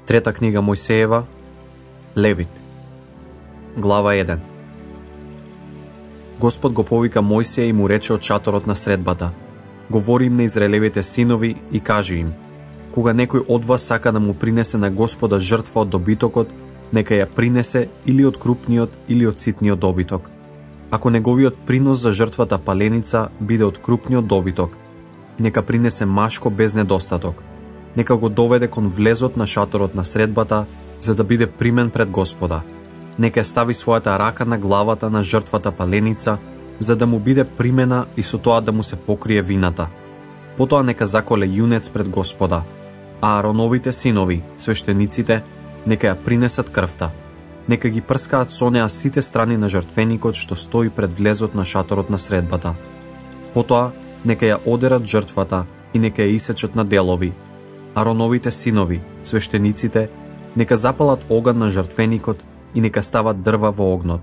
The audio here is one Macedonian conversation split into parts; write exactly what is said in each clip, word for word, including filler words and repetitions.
Трета книга Мојсеева, Левит. Глава еден. Господ го повика Мојсеја и му рече од шаторот на средбата: говори им на израелевите синови и кажи им: кога некој од вас сака да му принесе на Господа жртва од добитокот, нека ја принесе или од крупниот или од ситниот добиток. Ако неговиот принос за жртвата паленица биде од крупниот добиток, нека принесе машко без недостаток. Нека го доведе кон влезот на шаторот на средбата, за да биде примен пред Господа. Нека стави својата рака на главата на жртвата паленица, за да му биде примена и со тоа да му се покрие вината. Потоа нека заколе јунец пред Господа, а Ароновите синови, свештениците, нека ја принесат крвта. Нека ги прскаат со неа сите страни на жртвеникот што стои пред влезот на шаторот на средбата. Потоа нека ја одерат жртвата и нека ја исечат на делови. Ароновите синови, свештениците, нека запалат оган на жртвеникот и нека стават дрва во огнот.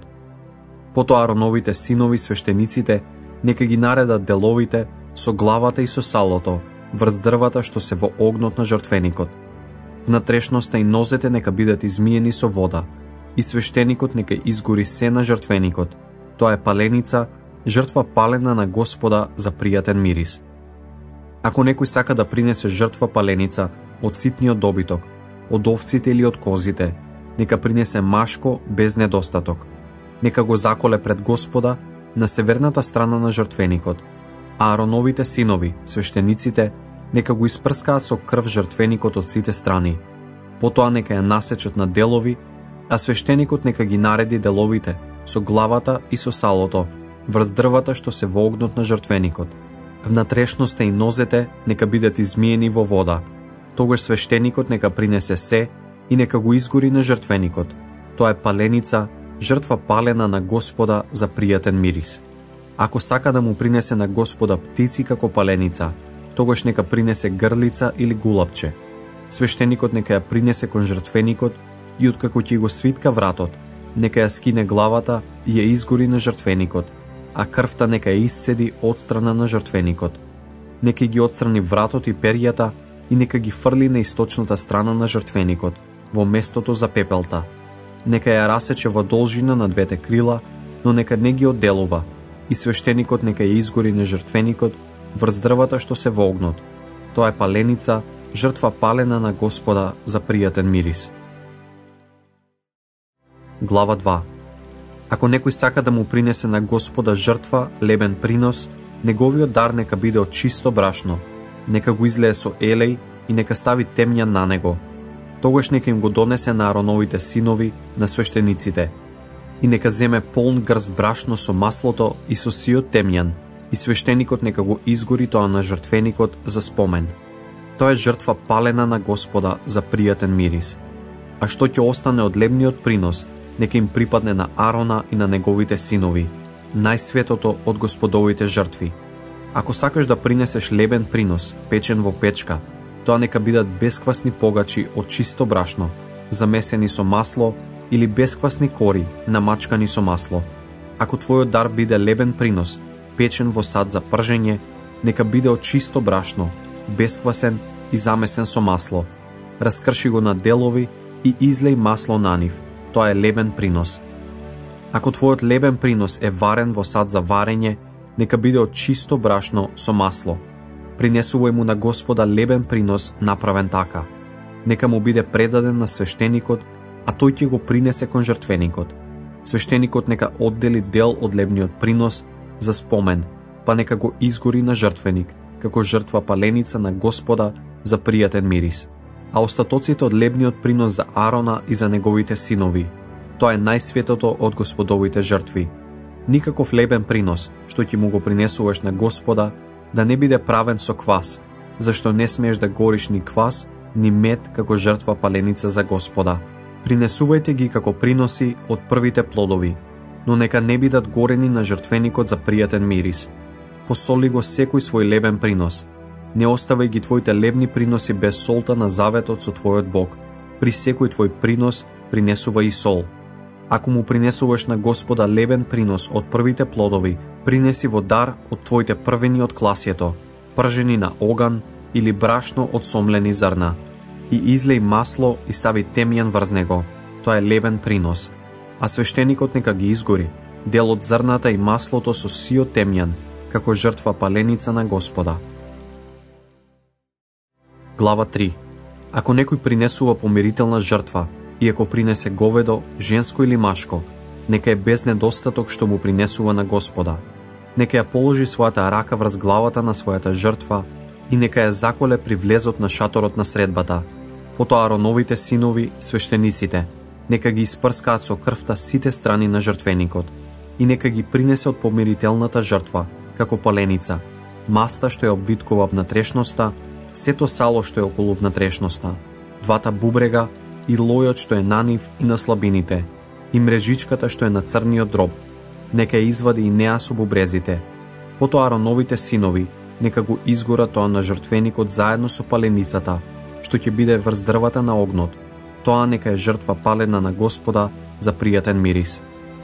Потоа Ароновите синови, свештениците, нека ги наредат деловите со главата и со салото врз дрвата што се во огнот на жртвеникот. Внатрешноста и нозете нека бидат измиени со вода, и свештеникот нека изгори се на жртвеникот. Тоа е паленица, жртва палена на Господа за пријатен мирис. Ако некој сака да принесе жртва паленица од ситниот добиток, од овците или од козите, нека принесе машко без недостаток. Нека го заколе пред Господа на северната страна на жртвеникот, а Ароновите синови, свештениците, нека го испрскаат со крв жртвеникот од сите страни. Потоа нека ја насечат на делови, а свештеникот нека ги нареди деловите со главата и со салото врз дрвата што се во огнот на жртвеникот. Внатрешноста и нозете нека бидат измиени во вода. Тогаш свештеникот нека принесе се и нека го изгори на жртвеникот. Тоа е паленица, жртва палена на Господа за пријатен мирис. Ако сака да му принесе на Господа птици како паленица, тогаш нека принесе грлица или гулапче. Свештеникот нека ја принесе кон жртвеникот и откако ќе го свитка вратот, нека ја скине главата и ја изгори на жртвеникот, а крвта нека ја исцеди од страна на жртвеникот. Нека ги отстрани вратот и перјата и нека ги фрли на источната страна на жртвеникот, во местото за пепелта. Нека ја расече во должина на двете крила, но нека не ги одделува, и свештеникот нека ја изгори на жртвеникот врз дрвата што се во огнот. Тоа е паленица, жртва палена на Господа за пријатен мирис. Глава два. Ако некој сака да му принесе на Господа жртва, лебен принос, неговиот дар нека биде од чисто брашно, нека го излее со елеј и нека стави темјан на него. Тогаш нека им го донесе на Ароновите синови, на свештениците, и нека земе полн грст брашно со маслото и со сиот темјан, и свештеникот нека го изгори тоа на жртвеникот за спомен. Тоа е жртва палена на Господа за пријатен мирис. А што ќе остане од лебниот принос, нека им припадне на Арона и на неговите синови, најсветото од Господовите жртви. Ако сакаш да принесеш лебен принос, печен во печка, тоа нека бидат бесквасни погачи од чисто брашно, замесени со масло, или бесквасни кори, намачкани со масло. Ако твојот дар биде лебен принос, печен во сад за пржење, нека биде од чисто брашно, бесквасен и замесен со масло. Раскрши го на делови и излеј масло на нив. Тоа е лебен принос. Ако твојот лебен принос е варен во сад за варење, нека биде од чисто брашно со масло. Принесувај му на Господа лебен принос направен така. Нека му биде предаден на свештеникот, а тој ќе го принесе кон жртвеникот. Свештеникот нека оддели дел од лебниот принос за спомен, па нека го изгори на жртвеник, како жртва паленица на Господа за пријатен мирис. А остатоците од лебниот принос за Арона и за неговите синови. Тоа е најсветото од Господовите жртви. Никаков лебен принос, што ќе му го принесуваш на Господа, да не биде правен со квас, зашто не смееш да гориш ни квас, ни мед како жртва паленица за Господа. Принесувајте ги како приноси од првите плодови, но нека не бидат горени на жртвеникот за пријатен мирис. Посоли го секој свој лебен принос. Не оставај ги твоите лебни приноси без солта на заветот со твојот Бог. При секој твој принос принесува и сол. Ако му принесуваш на Господа лебен принос од првите плодови, принеси во дар од твоите првени од класјето, пржени на оган или брашно од сомлени зрна. и излеј масло и стави темјан врз него. Тоа е лебен принос. А свештеникот нека ги изгори дел од зрната и маслото со сиот темјан, како жртва паленица на Господа. Глава три. Ако некој принесува помирителна жртва, и ако принесе говедо, женско или машко, нека е без недостаток што му принесува на Господа. Нека ја положи својата рака врз главата на својата жртва и нека ја заколе при влезот на шаторот на средбата. Потоа Ароновите синови, свештениците, нека ги испрскаат со крвта сите страни на жртвеникот и нека ги принесе од помирителната жртва, како паленица, маста што ја обвиткува внатрешноста, сето сало што е околу внатрешноста, двата бубрега и лојот што е на нив и на слабините, и мрежичката што е на црниот дроб, нека ја извади и неа со бубрезите. Потоа Ароновите синови нека го изгора тоа на жртвеникот заедно со паленицата, што ќе биде врз дрвата на огнот. Тоа нека е жртва палена на Господа за пријатен мирис.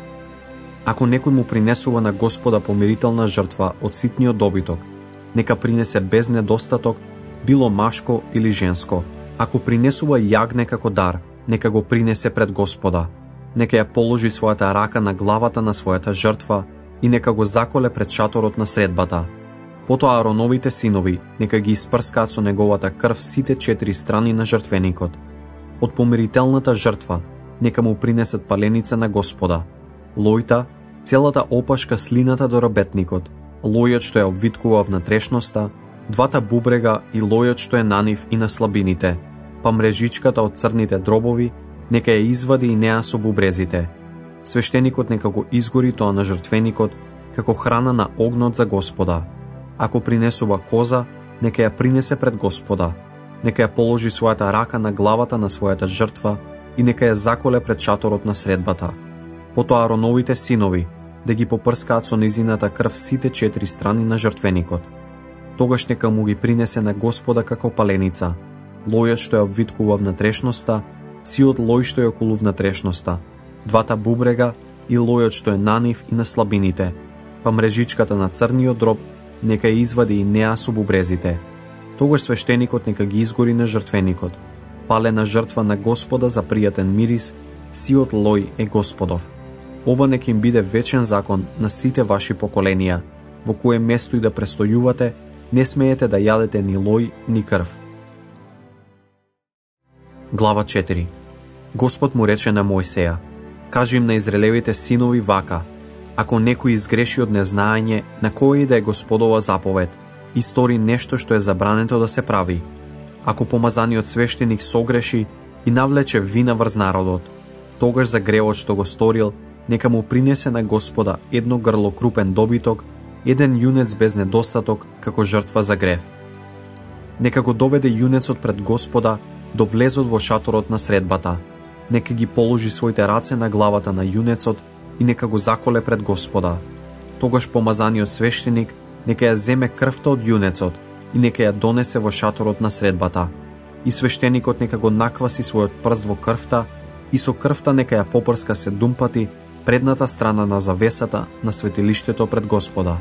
Ако некој му принесува на Господа помирителна жртва од ситниот добиток, нека принесе без недостаток, било машко или женско. Ако принесува јагне како дар, нека го принесе пред Господа. Нека ја положи својата рака на главата на својата жртва и нека го заколе пред шаторот на средбата. Потоа Ароновите синови нека ги испрскаат со неговата крв сите четири страни на жртвеникот. Од помирителната жртва нека му принесат паленица на Господа, лојта, целата опашка слината до работникот, лојот што ја обвиткува внатрешноста, двата бубрега и лојот што е на нив и на слабините, па мрежичката од црните дробови, нека ја извади и неа со бубрезите. Свештеникот нека го изгори тоа на жртвеникот како храна на огнот за Господа. Ако принесува коза, нека ја принесе пред Господа. Нека ја положи својата рака на главата на својата жртва и нека ја заколе пред шаторот на средбата. Потоа Ароновите синови да ги попрскаат со низината крв сите четири страни на жртвеникот. Тогаш нека му ги принесе на Господа како паленица, лојот што ја обвиткува внатрешноста, сиот лој што е околу внатрешноста, двата бубрега и лојот што е на нив и на слабините, па мрежичката на црниот дроб нека ја извади и неа со бубрезите. Тогаш свештеникот нека ги изгори на жртвеникот. Палена жртва на Господа за пријатен мирис, сиот лој е Господов. Ова нека им биде вечен закон на сите ваши поколенија, во кое место и да престојувате, не смеете да јадете ни лој, ни крв. Глава четири. Господ му рече на Мојсеја: кажи им на израелевите синови вака: ако некој изгреши од незнаење на која и да е Господова заповед и стори нешто што е забрането да се прави, ако помазаниот свештеник согреши и навлече вина врз народот, тогаш за гревот што го сторил, нека му принесе на Господа едно грло крупен добиток, еден јунец без недостаток како жртва за грев. Нека го доведе јунецот пред Господа до влезот во шаторот на средбата. Нека ги положи своите раце на главата на јунецот и нека го заколе пред Господа. Тогаш помазаниот свештеник нека ја земе крвта од јунецот и нека ја донесе во шаторот на средбата. И свештеникот нека го накваси својот прст во крвта и со крвта нека ја попрска седум пати предната страна на завесата на светилиштето пред Господа.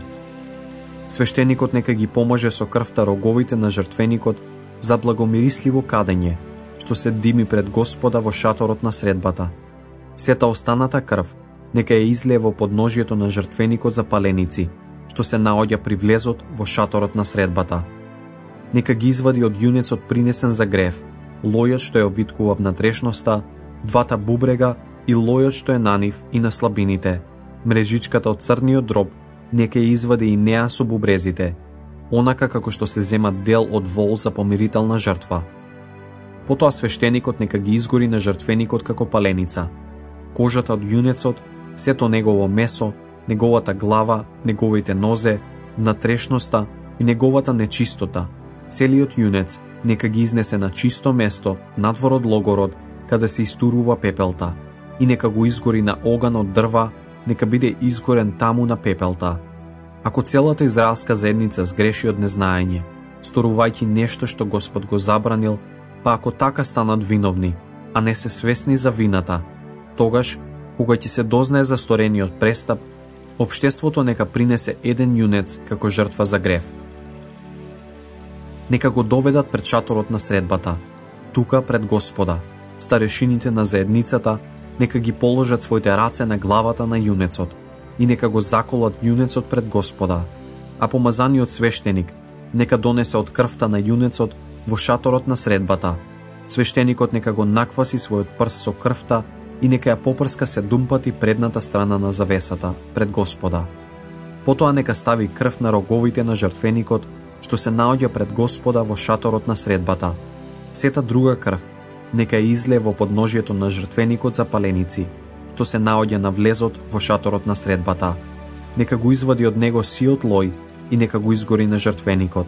Свештеникот нека ги помаже со крвта роговите на жртвеникот за благомирисливо кадење, што се дими пред Господа во шаторот на средбата. Сета останата крв нека ја излее во подножието на жртвеникот за паленици, што се наоѓа при влезот во шаторот на средбата. Нека ги извади од јунецот принесен за грев, лојот што ја обвиткува внатрешноста, двата бубрега и лојот што е на нив и на слабините, мрежичката од црниот дроб, нека ја извади и неа со бубрезите, онака како што се зема дел од вол за помирителна жртва. Потоа свештеникот нека ги изгори на жртвеникот како паленица. Кожата од јунецот, сето негово месо, неговата глава, неговите нозе, внатрешноста и неговата нечистота, целиот јунец нека ги изнесе на чисто место надвор од логород, каде се истурува пепелта, и нека го изгори на оган од дрва, нека биде изгорен таму на пепелта. Ако целата израелска заедница сгреши од незнаење, сторувајќи нешто што Господ го забранил, па ако така станат виновни, а не се свесни за вината, тогаш, кога ќе се дознае за сторениот престап, општеството нека принесе еден јунец како жртва за грев. Нека го доведат пред шаторот на средбата. тука пред Господа. Старешините на заедницата нека ги положат своите раце на главата на јунецот и нека го заколат јунецот пред Господа. А помазаниот свештеник нека донесе од крвта на јунецот во шаторот на средбата. Свештеникот нека го накваси својот прст со крвта и нека ја попрска седум пати предната страна на завесата пред Господа. Потоа нека стави крв на роговите на жртвеникот што се наоѓа пред Господа во шаторот на средбата. Сета друга крв нека ја излее во подножјето на жртвеникот за паленици, што се наоѓа на влезот во шаторот на средбата. Нека го извади од него сиот лој и нека го изгори на жртвеникот.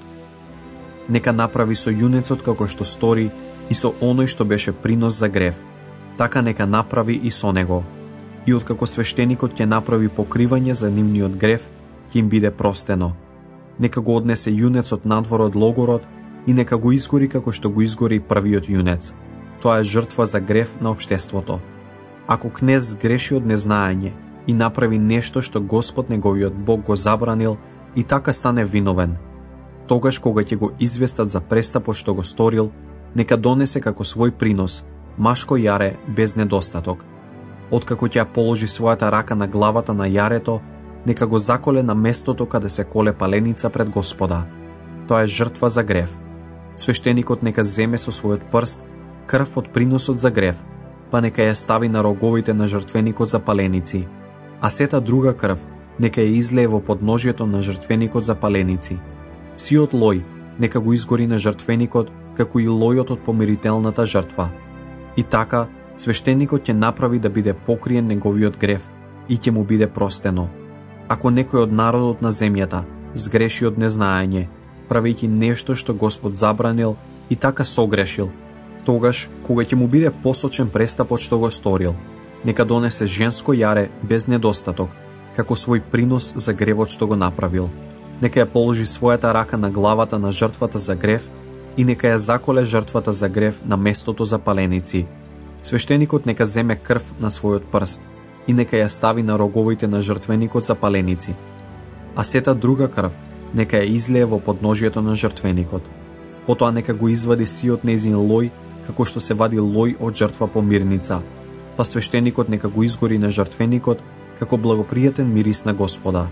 Нека направи со јунецот како што стори и со оној што беше принос за грев. Така нека направи и со него. И откако свештеникот ќе направи покривање за нивниот грев, ќе им биде простено. Нека го однесе јунецот надвор од логорот и нека го изгори како што го изгори првиот јунец. Тоа е жртва за грев на општеството. Ако кнез греши од незнаење и направи нешто што Господ неговиот Бог го забранил и така стане виновен, тогаш кога ќе го известат за престапот што го сторил, нека донесе како свој принос машко јаре без недостаток. Откако ќе положи својата рака на главата на јарето, нека го заколе на местото каде се коле паленица пред Господа. Тоа е жртва за грев. Свештеникот нека земе со својот прст крв од приносот за грев, па нека ја стави на роговите на жртвеникот за паленици, а сета друга крв нека ја излее во подножјето на жртвеникот за паленици. Сиот лој нека го изгори на жртвеникот, како и лојот од помирителната жртва. И така, свештеникот ќе направи да биде покриен неговиот грев и ќе му биде простено. Ако некој од народот на земјата сгреши од незнаење, правејќи нешто што Господ забранил и така согрешил, тогаш, кога ќе му биде посочен престапот што го сторил, нека донесе женско јаре без недостаток, како свој принос за гревот што го направил. Нека ја положи својата рака на главата на жртвата за грев и нека ја заколе жртвата за грев на местото за паленици. Свештеникот нека земе крв на својот прст и нека ја стави на роговите на жртвеникот за паленици. А сета друга крв нека ја излее во подножјето на жртвеникот. Потоа нека го извади сиот нејзин лој, како што се вади лој од жртва по мирница. Па свештеникот нека го изгори на жртвеникот како благопријатен мирис на Господа.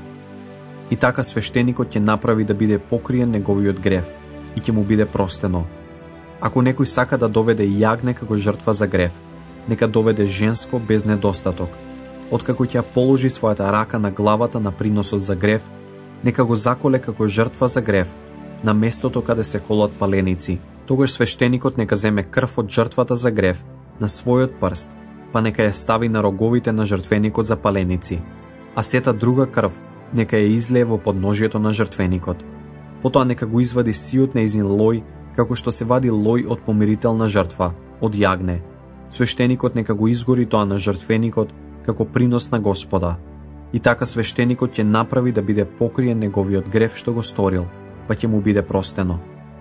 И така свештеникот ќе направи да биде покриен неговиот грев и ќе му биде простено. Ако некој сака да доведе јагне како жртва за грев, нека доведе женско без недостаток. Откако ќе положи својата рака на главата на приносот за грев, нека го заколе како жртва за грев на местото каде се колат паленици. Тогаш свештеникот нека земе крв од жртвата за грев на својот прст, па нека ја стави на роговите на жртвеникот за паленици, а сета друга крв нека ја излее во подножјето на жртвеникот. Потоа нека го извади сиот нејзин лој, како што се вади лој од помирителна жртва, од јагне. Свештеникот нека го изгори тоа на жртвеникот како принос на Господа. И така свештеникот ќе направи да биде покриен неговиот грев што го сторил, па ќе му биде простено.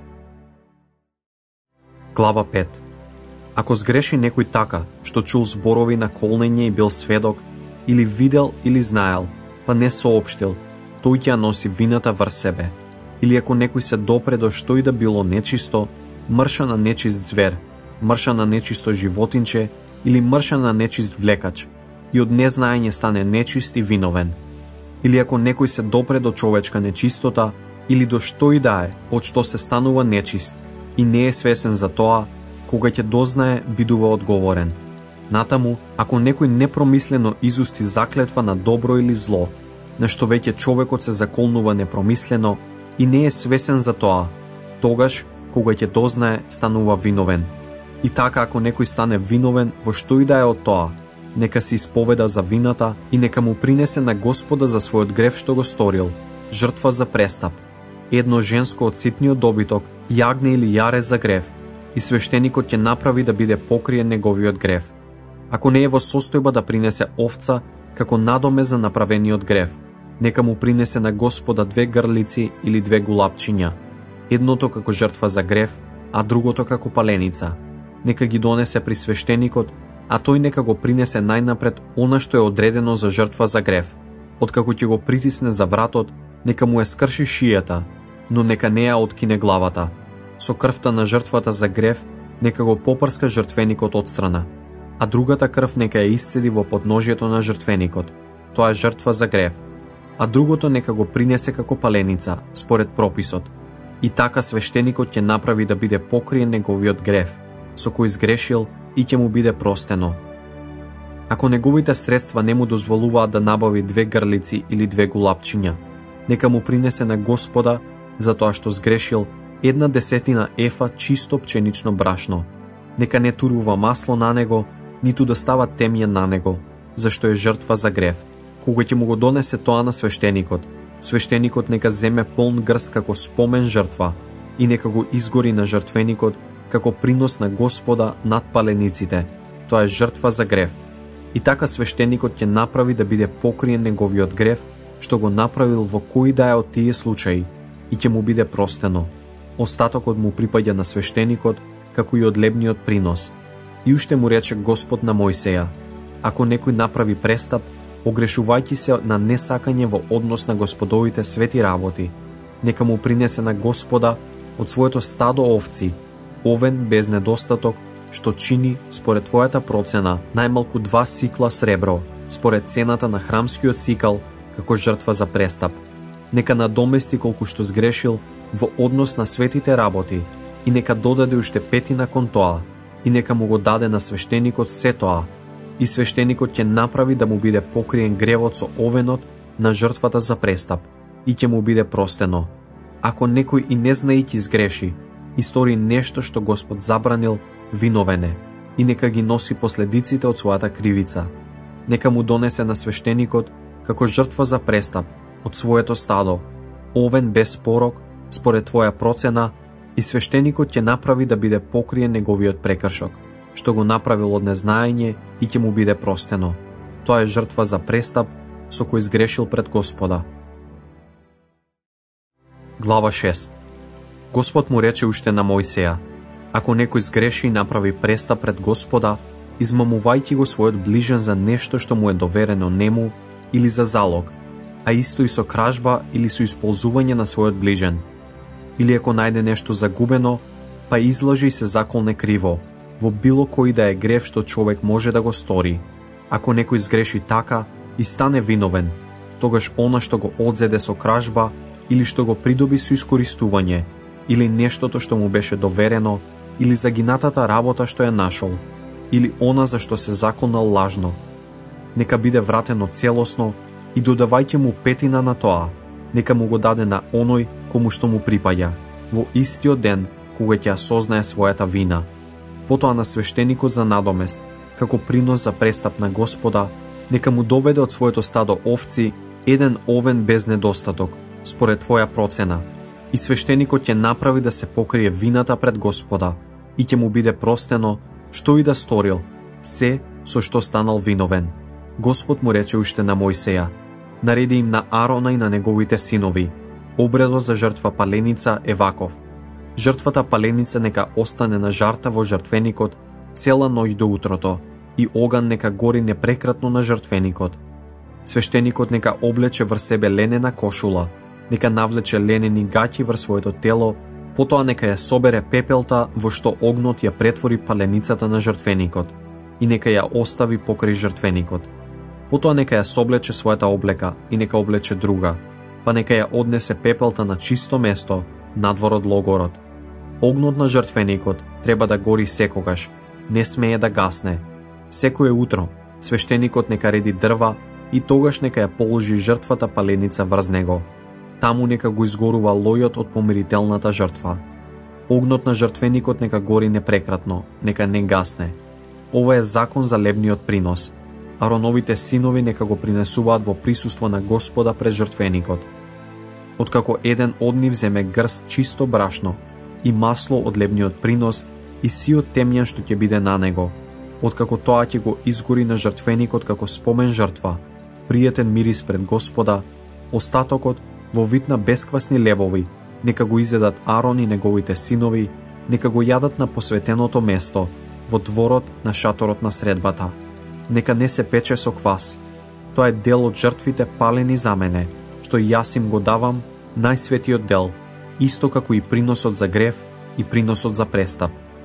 Глава пет. Ако сгреши некој така, што чул зборови на колнење и бил сведок, или видел или знаел, па не соопштил, тој ќе носи вината врз себе. Или ако некој се допре до што и да било нечисто, мрша на нечист звер, мрша на нечисто животинче или мрша на нечист влекач, и од незнаење стане нечист и виновен. Или ако некој се допре до човечка нечистота, или до што и да е, од што се станува нечист, и не е свесен за тоа, кога ќе дознае, бидува одговорен. Натаму, ако некој непромислено изусти заклетва на добро или зло, на што веќе човекот се заколнува непромислено и не е свесен за тоа, тогаш, кога ќе дознае, станува виновен. И така, ако некој стане виновен во што и да е од тоа, нека се исповеда за вината и нека му принесе на Господа за својот грев што го сторил, жртва за престап, едно женско од ситниот добиток, јагне или јаре за грев, и свештеникот ќе направи да биде покриен неговиот грев. Ако не е во состојба да принесе овца како надоме за направениот грев, нека му принесе на Господа две грлици или две гулапчиња, едното како жртва за грев, а другото како паленица. Нека ги донесе при свештеникот, а тој нека го принесе најнапред она што е одредено за жртва за грев. Откако ќе го притисне за вратот, нека му е скрши шијата, но нека не ја откине главата. Со крвта на жртвата за грев нека го попрска жртвеникот отстрана, а другата крв нека ја исцеди во подножјето на жртвеникот. Тоа е жртва за грев. А другото нека го принесе како паленица, според прописот. И така свештеникот ќе направи да биде покриен неговиот грев, со кој изгрешил, и ќе му биде простено. Ако неговите средства не му дозволуваат да набави две грлици или две гулапчиња, нека му принесе на Господа, затоа што сгрешил, една десетина ефа чисто пченично брашно. Нека не турува масло на него, ниту да става темја на него, зашто е жртва за грев. Кога ќе му го донесе тоа на свештеникот, свештеникот нека земе полн грст како спомен жртва и нека го изгори на жртвеникот како принос на Господа над палениците. Тоа е жртва за грев. И така свештеникот ќе направи да биде покриен неговиот грев, што го направил во кои да е од тие случаи, и ќе му биде простено. Остатокот му припаѓа на свештеникот, како и одлебниот принос. И уште му рече Господ на Мојсеја: ако некој направи престап, огрешувајќи се на несакање во однос на Господовите свети работи, нека му принесе на Господа од своето стадо овци, овен без недостаток, што чини, според твојата процена, најмалку два сикла сребро, според цената на храмскиот сикал, како жртва за престап. Нека надомести колку што сгрешил во однос на светите работи, и нека додаде уште петина кон тоа, и нека му го даде на свештеникот се тоа, и свештеникот ќе направи да му биде покриен гревот со овенот на жртвата за престап, и ќе му биде простено. Ако некој и не знаејќи сгреши, и стори нешто што Господ забранил, виновен е, и нека ги носи последиците од својата кривица. Нека му донесе на свештеникот како жртва за престап од своето стадо, овен без порок, според твоја процена, и свештеникот ќе направи да биде покриен неговиот прекршок, што го направил од незнаење, и ќе му биде простено. Тоа е жртва за престап, со кој сгрешил пред Господа. Глава шеста. Господ му рече уште на Мојсеја: ако некој сгреши и направи престап пред Господа, измамувајќи го својот ближен за нешто што му е доверено нему, или за залог, а исто и со кражба или со исползување на својот ближен. Или ако најде нешто загубено, па излажи и се заколне криво, во било кој да е грев што човек може да го стори. Ако некој сгреши така и стане виновен, тогаш она што го одзеде со кражба или што го придоби со искористување, или нештото што му беше доверено, или загинатата работа што ја нашол, или она за што се заколнал лажно, нека биде вратено целосно, и додавајќи му петина на тоа, нека му го даде на оној кому што му припаѓа, во истиот ден кога ќе ја сознае својата вина. Потоа на свештеникот за надомест, како принос за престап на Господа, нека му доведе од своето стадо овци еден овен без недостаток, според твоја процена, и свештеникот ќе направи да се покрие вината пред Господа, и ќе му биде простено што и да сторил, се со што станал виновен. Господ му рече уште на Мојсеја: нареди им на Арона и на неговите синови: обредот за жртва паленица е ваков. Жртвата паленица нека остане на жарта во жртвеникот цела ноќ до утрото, и оган нека гори непрекратно на жртвеникот. Свештеникот нека облече врз себе ленена кошула, нека навлече ленени гаќи врз своето тело, потоа нека ја собере пепелта во што огнот ја претвори паленицата на жртвеникот, и нека ја остави покрај жртвеникот. Потоа нека ја соблече својата облека и нека облече друга, па нека ја однесе пепелта на чисто место надвор од логорот. Огнот на жртвеникот треба да гори секогаш, не смее да гасне. Секое утро свештеникот нека реди дрва и тогаш нека ја положи жртвата паленица врз него. Таму нека го изгорува лојот од помирителната жртва. Огнот на жртвеникот нека гори непрекратно, нека не гасне. Ова е закон за лебниот принос. Ароновите синови нека го принесуваат во присуство на Господа пред жртвеникот. Откако еден од нив земе грст чисто брашно и масло од лебниот принос и сиот темјан што ќе биде на него, откако тоа ќе го изгори на жртвеникот како спомен жртва, пријатен мирис пред Господа, остатокот во вид на бесквасни лебови нека го изедат Арон и неговите синови, нека го јадат на посветеното место, во дворот на шаторот на средбата. Нека не се пече со квас. Тоа е дел од жртвите палени за мене, што јас им го давам, најсветиот дел, исто како и приносот за грев и приносот за престап.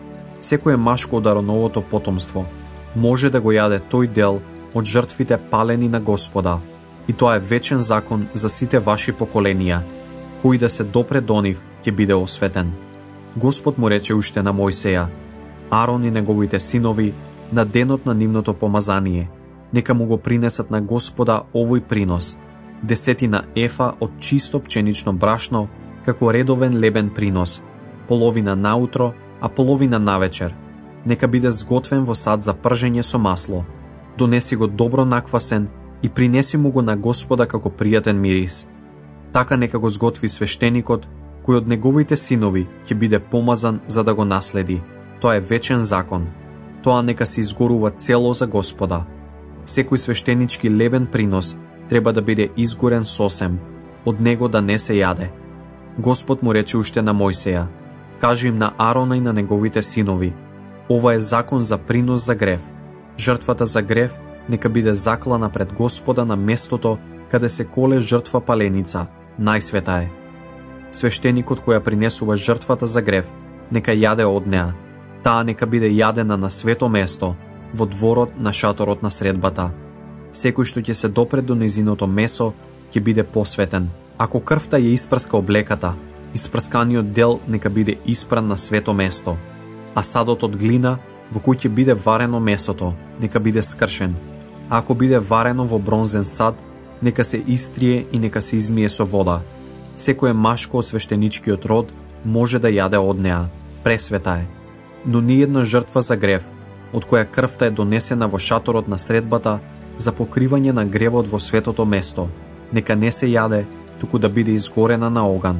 Секое машко од Ароновото потомство може да го јаде тој дел од жртвите палени на Господа, и тоа е вечен закон за сите ваши поколенија, кои да се допре до нив ќе биде осветен. Господ му рече уште на Мојсеја: Арон и неговите синови на денот на нивното помазание нека му го принесат на Господа овој принос: десетина ефа од чисто пченично брашно како редовен лебен принос, половина наутро, а половина навечер. Нека биде сготвен во сад за пржење со масло. Донеси го добро наквасен и принеси му го на Господа како пријатен мирис. Така нека го сготви свештеникот, кој од неговите синови ќе биде помазан за да го наследи. Тоа е вечен закон. Тоа нека се изгорува цело за Господа. Секој свештенички лебен принос треба да биде изгорен сосем, од него да не се јаде. Господ му рече уште на Мојсеја: Кажи им на Арона и на неговите синови: Ова е закон за принос за грев. Жртвата за грев нека биде заклана пред Господа на местото каде се коле жртва паленица, најсвета е. Свештеникот која принесува жртвата за грев нека јаде од неа. Таа нека биде јадена на свето место, во дворот на шаторот на средбата. Секој што ќе се допре до незиното месо ќе биде посветен. Ако крвта ја испрска облеката, испрсканиот дел нека биде испран на свето место, а садот од глина во кој ќе биде варено месото нека биде скршен. А ако биде варено во бронзен сад, нека се истрие и нека се измие со вода. Секое машко од свештеничкиот род може да јаде од неа, пресвета е. Но ниедна жртва за грев, од која крвта е донесена во шаторот на средбата за покривање на гревот во светото место, нека не се јаде, туку да биде изгорена на оган.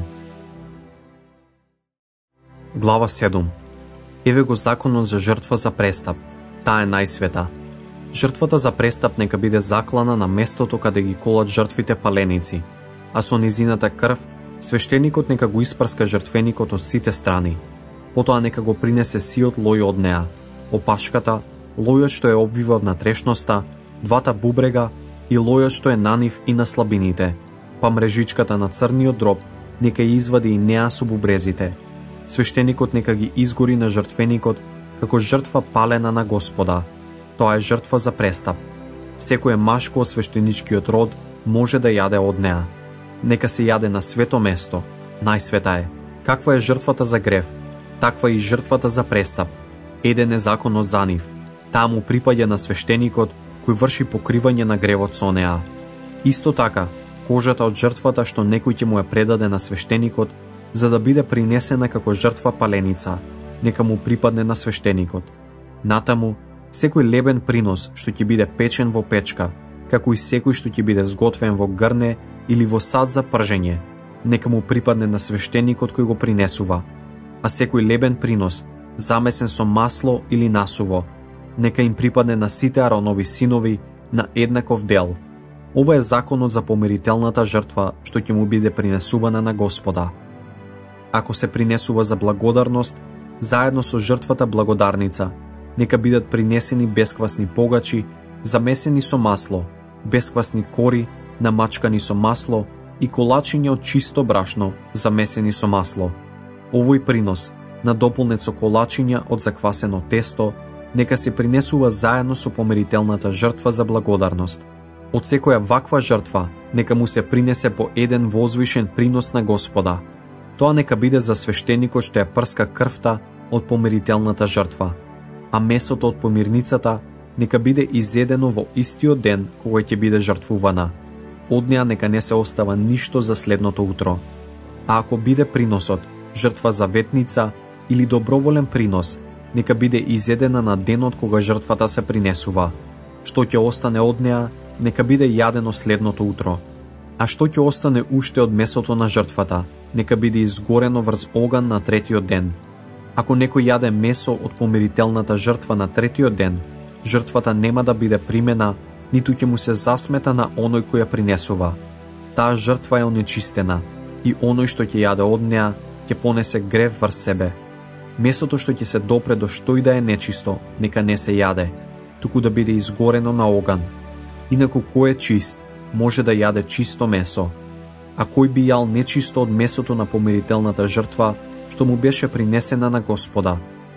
Глава седум. Еве го законот за жртва за престап. Таа е најсвета. Жртвата за престап нека биде заклана на местото каде ги колат жртвите паленици, а со низината крв свештеникот нека го испрска жртвеникот од сите страни. Потоа нека го принесе сиот лој од неа, опашката, лојот што е обвива внатрешноста, двата бубрега и лојот што е на нив и на слабините, па мрежичката на црниот дроб нека ја извади и неа со бубрезите. Свештеникот нека ги изгори на жртвеникот како жртва палена на Господа. Тоа е жртва за престап. Секој машко од свештеничкиот род може да јаде од неа. Нека се јаде на свето место, најсвета е. Каква е жртвата за грев, таква и жртвата за престап. Еден е законот за нив. Таа му припаѓа на свештеникот кој врши покривање на гревот со неа. Исто така, кожата од жртвата што некој ќе му ја предаде на свештеникот за да биде принесена како жртва паленица, нека му припадне на свештеникот. Натаму, секој лебен принос што ќе биде печен во печка, како и секој што ќе биде сготвен во грне или во сад за пржење, нека му припадне на свештеникот кој го принесува. А секој лебен принос, замесен со масло или насуво, нека им припадне на сите Аронови синови на еднаков дел. Ова е законот за помирителната жртва што ќе му биде принесувана на Господа. Ако се принесува за благодарност, заедно со жртвата благодарница, нека бидат принесени бесквасни погачи, замесени со масло, бесквасни кори, намачкани со масло и колачиња од чисто брашно, замесени со масло. Овој принос, надополнет со колачиња од заквасено тесто, нека се принесува заедно со помирителната жртва за благодарност. Од секоја ваква жртва, нека му се принесе по еден возвишен принос на Господа. Тоа нека биде за свештеникот што ја прска крвта од помирителната жртва, а месото од помирницата нека биде изедено во истиот ден кога ќе биде жртвувана. Од неа нека не се остава ништо за следното утро. А ако биде приносот, жртва за ветница или доброволен принос, нека биде изедена на денот кога жртвата се принесува. Што ќе остане од неа, нека биде јадено следното утро. А што ќе остане уште од месото на жртвата, нека биде изгорено врз оган на третиот ден. Ако некој јаде месо од помирителната жртва на третиот ден, жртвата нема да биде примена, ниту ќе му се засмета на оној кој ја принесува. Таа жртва е онечистена и оној што ќе јаде од неа ќе понесе грев врз себе. Месото што ќе се допре до што и да е нечисто, нека не се јаде, туку да биде изгорено на оган. Инаку кој е чист, може да јаде чисто месо. А кој би јал нечисто од месото на помирителната жртва, што му беше принесена на Господа,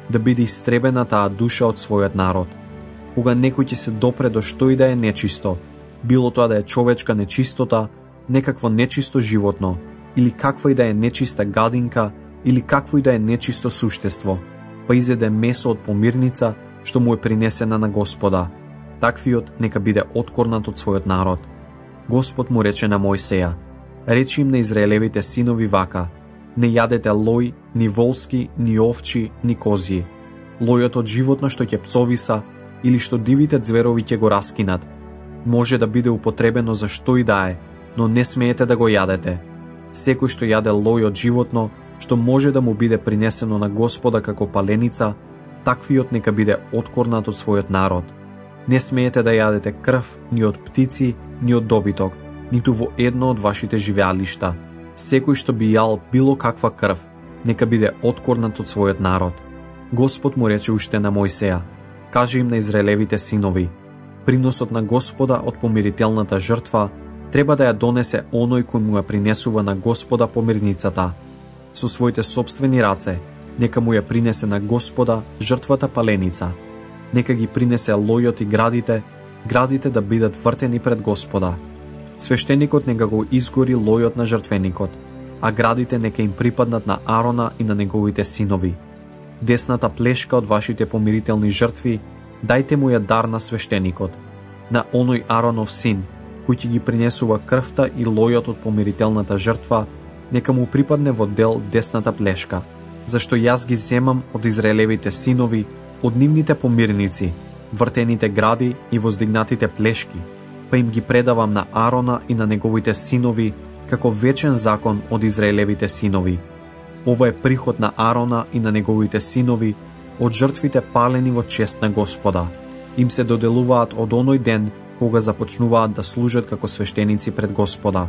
да биде истребена таа душа од својот народ. Кога некој ќе се допре до што и да е нечисто, било тоа да е човечка нечистота, некакво нечисто животно, или каква и да е нечиста гадинка, или какво и да е нечисто суштество, па изеде месо од помирница, што му е принесена на Господа, таквиот нека биде откорнат од својот народ. Господ му рече на Мојсеја: речи им на израелевите синови вака: не јадете лој, ни волски, ни овчи, ни козји. Лојот од животно што ќе пцовиса или што дивите зверови ќе го раскинат, може да биде употребено за што и да е, но не смеете да го јадете. Секој што јаде лој од животно, што може да му биде принесено на Господа како паленица, таквиот нека биде откорнат од својот народ. Не смеете да јадете крв ни од птици, ни од добиток, ниту во едно од вашите живеалишта. Секој што би јал било каква крв, нека биде откорнат од својот народ. Господ му рече уште на Мојсеја: кажи им на израелевите синови: приносот на Господа од помирителната жртва треба да ја донесе оној кој му ја принесува на Господа помирницата. Со своите сопствени раце нека му ја принесе на Господа жртвата паленица. Нека ги принесе лојот и градите, градите да бидат вртени пред Господа. Свештеникот нека го изгори лојот на жртвеникот, а градите нека им припаднат на Арона и на неговите синови. Десната плешка од вашите помирителни жртви дајте му ја дар на свештеникот, на оној Аронов син, кој ќе ги принесува крвта и лојот од помирителната жртва, нека му припадне во дел десната плешка, зашто јас ги земам од израелевите синови, од нивните помирници, вртените гради и воздигнатите плешки, па им ги предавам на Арона и на неговите синови како вечен закон од израелевите синови. Ова е приход на Арона и на неговите синови од жртвите палени во чест на Господа. Им се доделуваат од оној ден кога започнуваат да служат како свештеници пред Господа.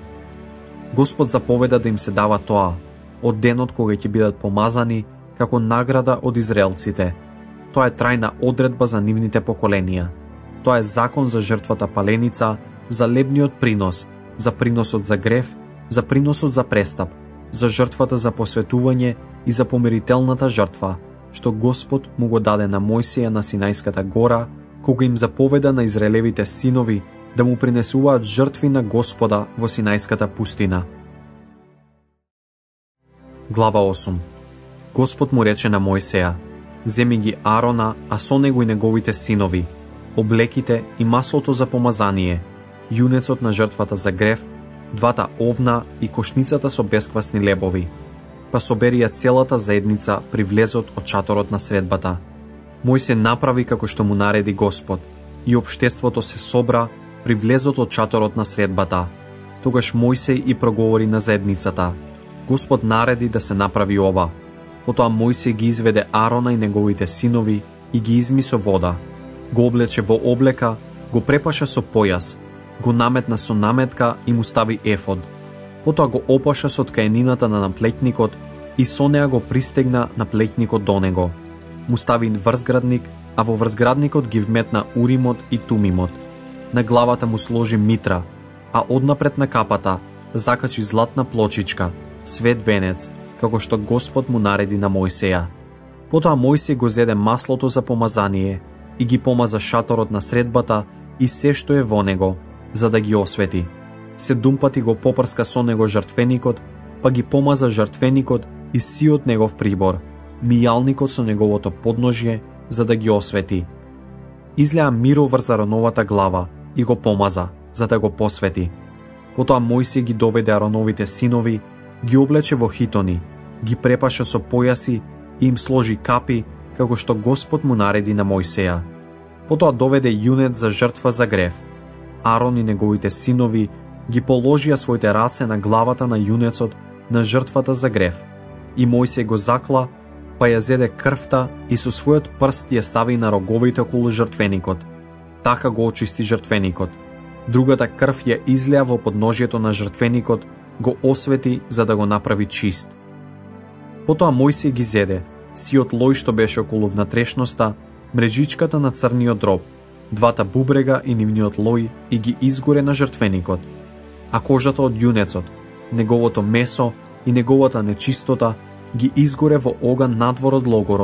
Господ заповеда да им се дава тоа, од денот кога ќе бидат помазани како награда од израелците. Тоа е трајна одредба за нивните поколенија. Тоа е закон за жртвата паленица, за лебниот принос, за приносот за грев, за приносот за престап, за жртвата за посветување и за помирителната жртва, што Господ му го даде на Мојсија на Синајската гора, кога им заповеда на израелевите синови да му принесуваат жртви на Господа во Синајската пустина. Глава осум. Господ му рече на Мојсеја: земи ги Арона, а со него и неговите синови, облеките и маслото за помазание, јунецот на жртвата за грев, двата овна и кошницата со бесквасни лебови, па собери ја целата заедница при влезот од чаторот на средбата. Мојсе направи како што му нареди Господ, и општеството се собра при влезот од чаторот на средбата. Тогаш Мојсеј и проговори на заедницата: Господ нареди да се направи ова. Потоа Мојсеј ги изведе Арона и неговите синови и ги изми со вода. Го облече во облека, го препаша со појас, го наметна со наметка и му стави ефод. Потоа го опаша со ткаенината на наплетникот и со неа го пристегна наплетникот до него. Му стави врзградник, а во врзградникот ги вметна уримот и тумимот. На главата му сложи митра, а однапред на капата закачи златна плочичка, свет венец, како што Господ му нареди на Мојсеја. Потоа Мојсеј го зеде маслото за помазание и ги помаза шаторот на средбата и се што е во него, за да ги освети. Седум пати го попрска со него жртвеникот, па ги помаза жртвеникот и сиот негов прибор, мијалникот со неговото подножје, за да ги освети. Излеа миро врз Ароновата глава и го помаза, за да го посвети. Потоа Мојсеј ги доведе Ароновите синови, ги облече во хитони, ги препаша со појаси и им сложи капи, како што Господ му нареди на Мојсеја. Потоа доведе јунец за жртва за грев. Арон и неговите синови ги положија своите раце на главата на јунецот на жртвата за грев. И Мојсеј го закла, па ја зеде крвта и со својот прст ја стави на роговите околу жртвеникот. Така го очисти жртвеникот. Другата крв ја излеа во подножјето на жртвеникот, го освети за да го направи чист. Потоа Мојсеј ги зеде сиот лој што беше околу внатрешноста, мрежичката на црниот дроб, двата бубрега и нивниот лој и ги изгоре на жртвеникот. А кожата од јунецот, неговото месо и неговата нечистота ги изгоре во оган надвор од логорот,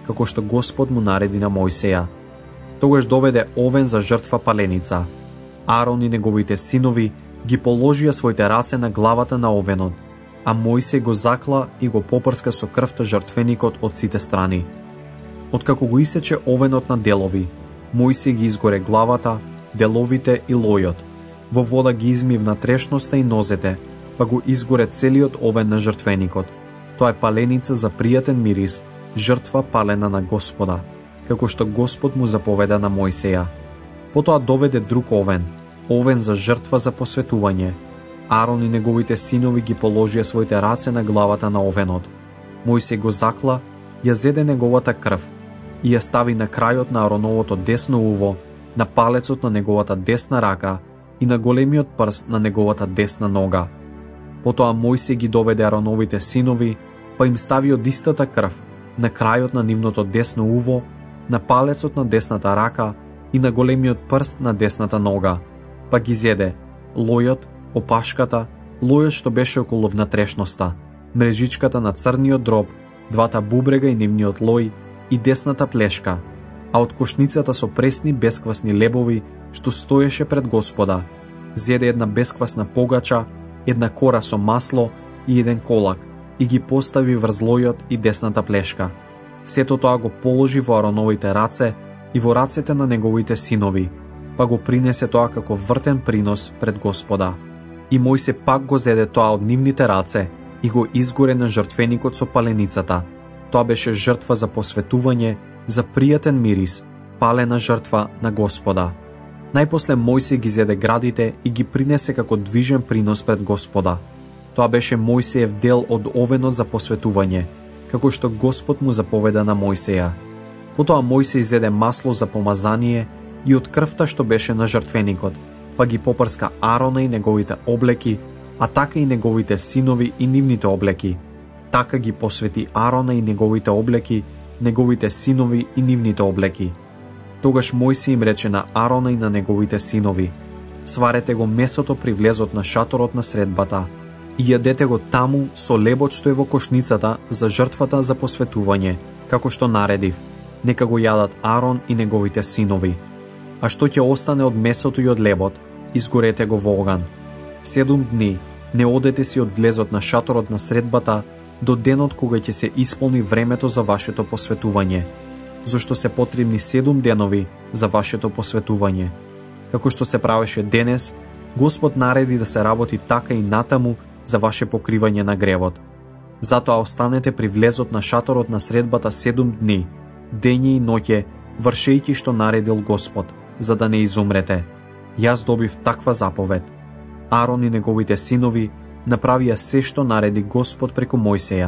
како што Господ му нареди на Мојсеја. Тогаш доведе овен за жртва паленица. Арон и неговите синови ги положија своите раце на главата на овенот, а Мојсей го закла и го попрска со крвта жртвеникот од сите страни. Откако го исече овенот на делови, Мојсей ги изгоре главата, деловите и лојот. Во вода ги измивна трешноста и нозете, па го изгоре целиот овен на жртвеникот. Тоа е паленица за пријатен мирис, жртва палена на Господа, како што Господ му заповеда на Мојсеја. Потоа доведе друг овен, овен за жртва за посветување. Арон и неговите синови ги положија своите раце на главата на овенот. Мојсей го закла, ја зеде неговата крв и ја стави на крајот на Ароновото десно уво, на палецот на неговата десна рака и на големиот прст на неговата десна нога. Потоа Мојсей ги доведе Ароновите синови, па им стави од истата крв на крајот на нивното десно уво, на палецот на десната рака и на големиот прст на десната нога. Па ги зеде лојот, опашката, лојот што беше околу внатрешноста, мрежичката на црниот дроб, двата бубрега и нивниот лој и десната плешка, а од кошницата со пресни бесквасни лебови што стоеше пред Господа, зеде една бесквасна погача, една кора со масло и еден колак и ги постави врз лојот и десната плешка. Сето тоа го положи во Ароновите раце и во рацете на неговите синови, па го принесе тоа како вртен принос пред Господа. И Мојсей пак го зеде тоа од нивните раце и го изгоре на жртвеникот со паленицата. Тоа беше жртва за посветување, за пријатен мирис, палена жртва на Господа. Најпосле Мојсей ги зеде градите и ги принесе како движен принос пред Господа. Тоа беше Мојсеев дел од овенот за посветување, како што Господ му заповеда на Мојсеја. Потоа Мојсей зеде масло за помазание и од крвта што беше на жртвеникот, па ги попрска Арона и неговите облеки, а така и неговите синови и нивните облеки. Така ги посвети Арона и неговите облеки, неговите синови и нивните облеки. Тогаш Мојсей им рече на Арона и на неговите синови: сварете го месото при влезот на шаторот на средбата и јадете го таму со лебот што е во кошницата за жртвата за посветување, како што наредив. Нека го јадат Арон и неговите синови. А што ќе остане од месото и од лебот, изгорете го во оган. Седум дни не одете си од влезот на шаторот на средбата до денот кога ќе се исполни времето за вашето посветување, зашто се потребни седум денови за вашето посветување. Како што се правеше денес, Господ нареди да се работи така и натаму за ваше покривање на гревот. Затоа останете при влезот на шаторот на средбата седум дни, дење и ноќе, вршејќи што наредил Господ, за да не изумрете. Јас добив таква заповед. Арон и неговите синови направија се што нареди Господ преку Мојсеја.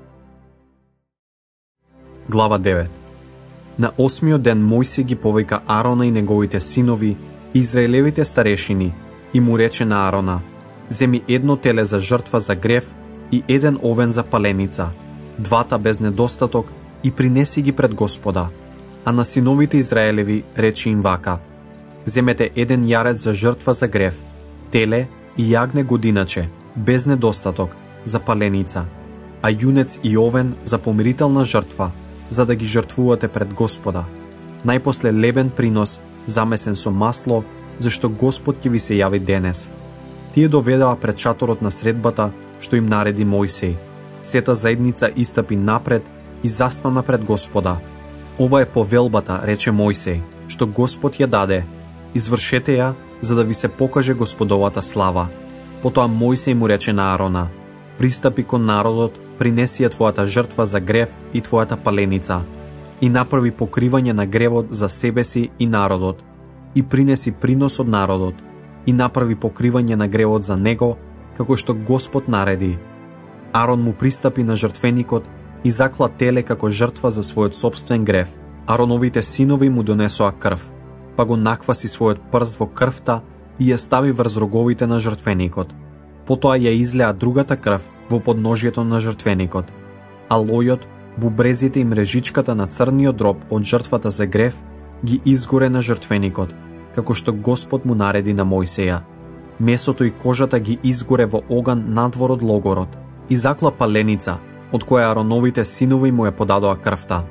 Глава девет. На осмиот ден Мојсей ги повика Арона и неговите синови и израелевите старешини и му рече на Арона: земи едно теле за жртва за грев и еден овен за паленица, двата без недостаток, и принеси ги пред Господа. А на синовите Израелеви рече им вака: земете еден јарец за жртва за грев, теле и јагне годиначе, без недостаток, за паленица, а јунец и овен за помирителна жртва, за да ги жртвувате пред Господа. Најпосле лебен принос, замесен со масло, зашто Господ ќе ви се јави денес. Тие доведаа пред шаторот на средбата, што им нареди Мојсей. Сета заедница истапи напред и застана пред Господа. Ова е повелбата, рече Мојсей, што Господ ја даде. Извршете ја, за да ви се покаже Господовата слава. Потоа Мојсей му рече на Арона: пристапи кон народот, принеси ја твојата жртва за грев и твојата паленица, и направи покривање на гревот за себе си и народот, и принеси принос од народот, и направи покривање на гревот за него, како што Господ нареди. Арон му пристапи на жртвеникот и закла теле како жртва за својот собствен грев. Ароновите синови му донесоа крв, па го накваси својот прст во крвта и ја стави врз роговите на жртвеникот. Потоа ја излеа другата крв во подножјето на жртвеникот, а лојот, бубрезите и мрежичката на црниот дроб од жртвата за грев ги изгоре на жртвеникот, како што Господ му нареди на Мојсеја. Месото и кожата ги изгоре во оган надвор од логорот и закла паленица, од која Ароновите синови му ја подадоа крвта.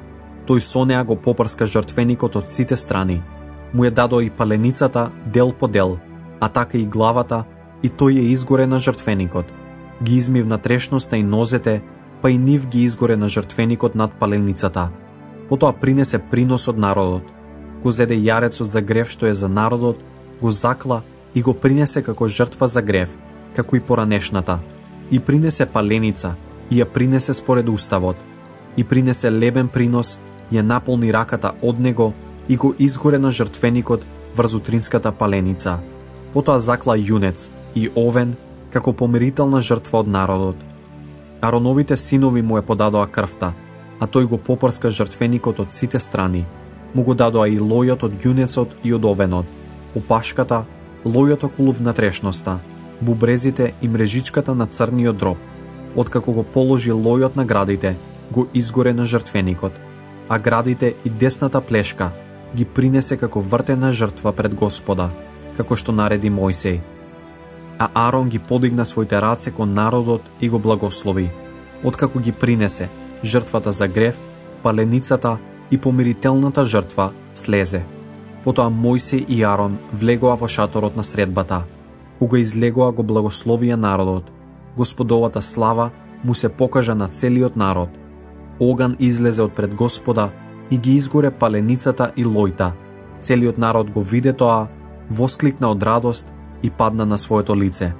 Тој со неа го попрска жртвеникот од сите страни. Му ја дадоа и паленицата дел по дел, а така и главата, и тој ја изгоре на жртвеникот. Ги измивна трешноста и нозете, па и нив ги изгоре на жртвеникот над паленицата. Потоа принесе принос од народот. Го зеде јарецот за грев што е за народот, го закла и го принесе како жртва за грев, како и поранешната. И принесе паленица, и ја принесе според уставот. И принесе лебен принос, ја наполни раката од него и го изгоре на жртвеникот врз утринската паленица. Потоа закла јунец и овен како помирителна жртва од народот. Ароновите синови му ја подадоа крвта, а тој го попрска жртвеникот од сите страни. Му го дадоа и лојот од јунецот и од овенот, опашката, лојот околу внатрешноста, бубрезите и мрежичката на црниот дроб. Откако го положи лојот на градите, го изгоре на жртвеникот, а градите и десната плешка ги принесе како вртена жртва пред Господа, како што нареди Мојсей. А Арон ги подигна своите раце кон народот и го благослови, откако ги принесе жртвата за грев, паленицата и помирителната жртва слезе. Потоа Мојсей и Арон влегоа во шаторот на средбата. Кога излегоа го благословија народот. Господовата слава му се покажа на целиот народ. Оган излезе од пред Господа и ги изгоре паленицата и лојта. Целиот народ го виде тоа, воскликна од радост и падна на своето лице.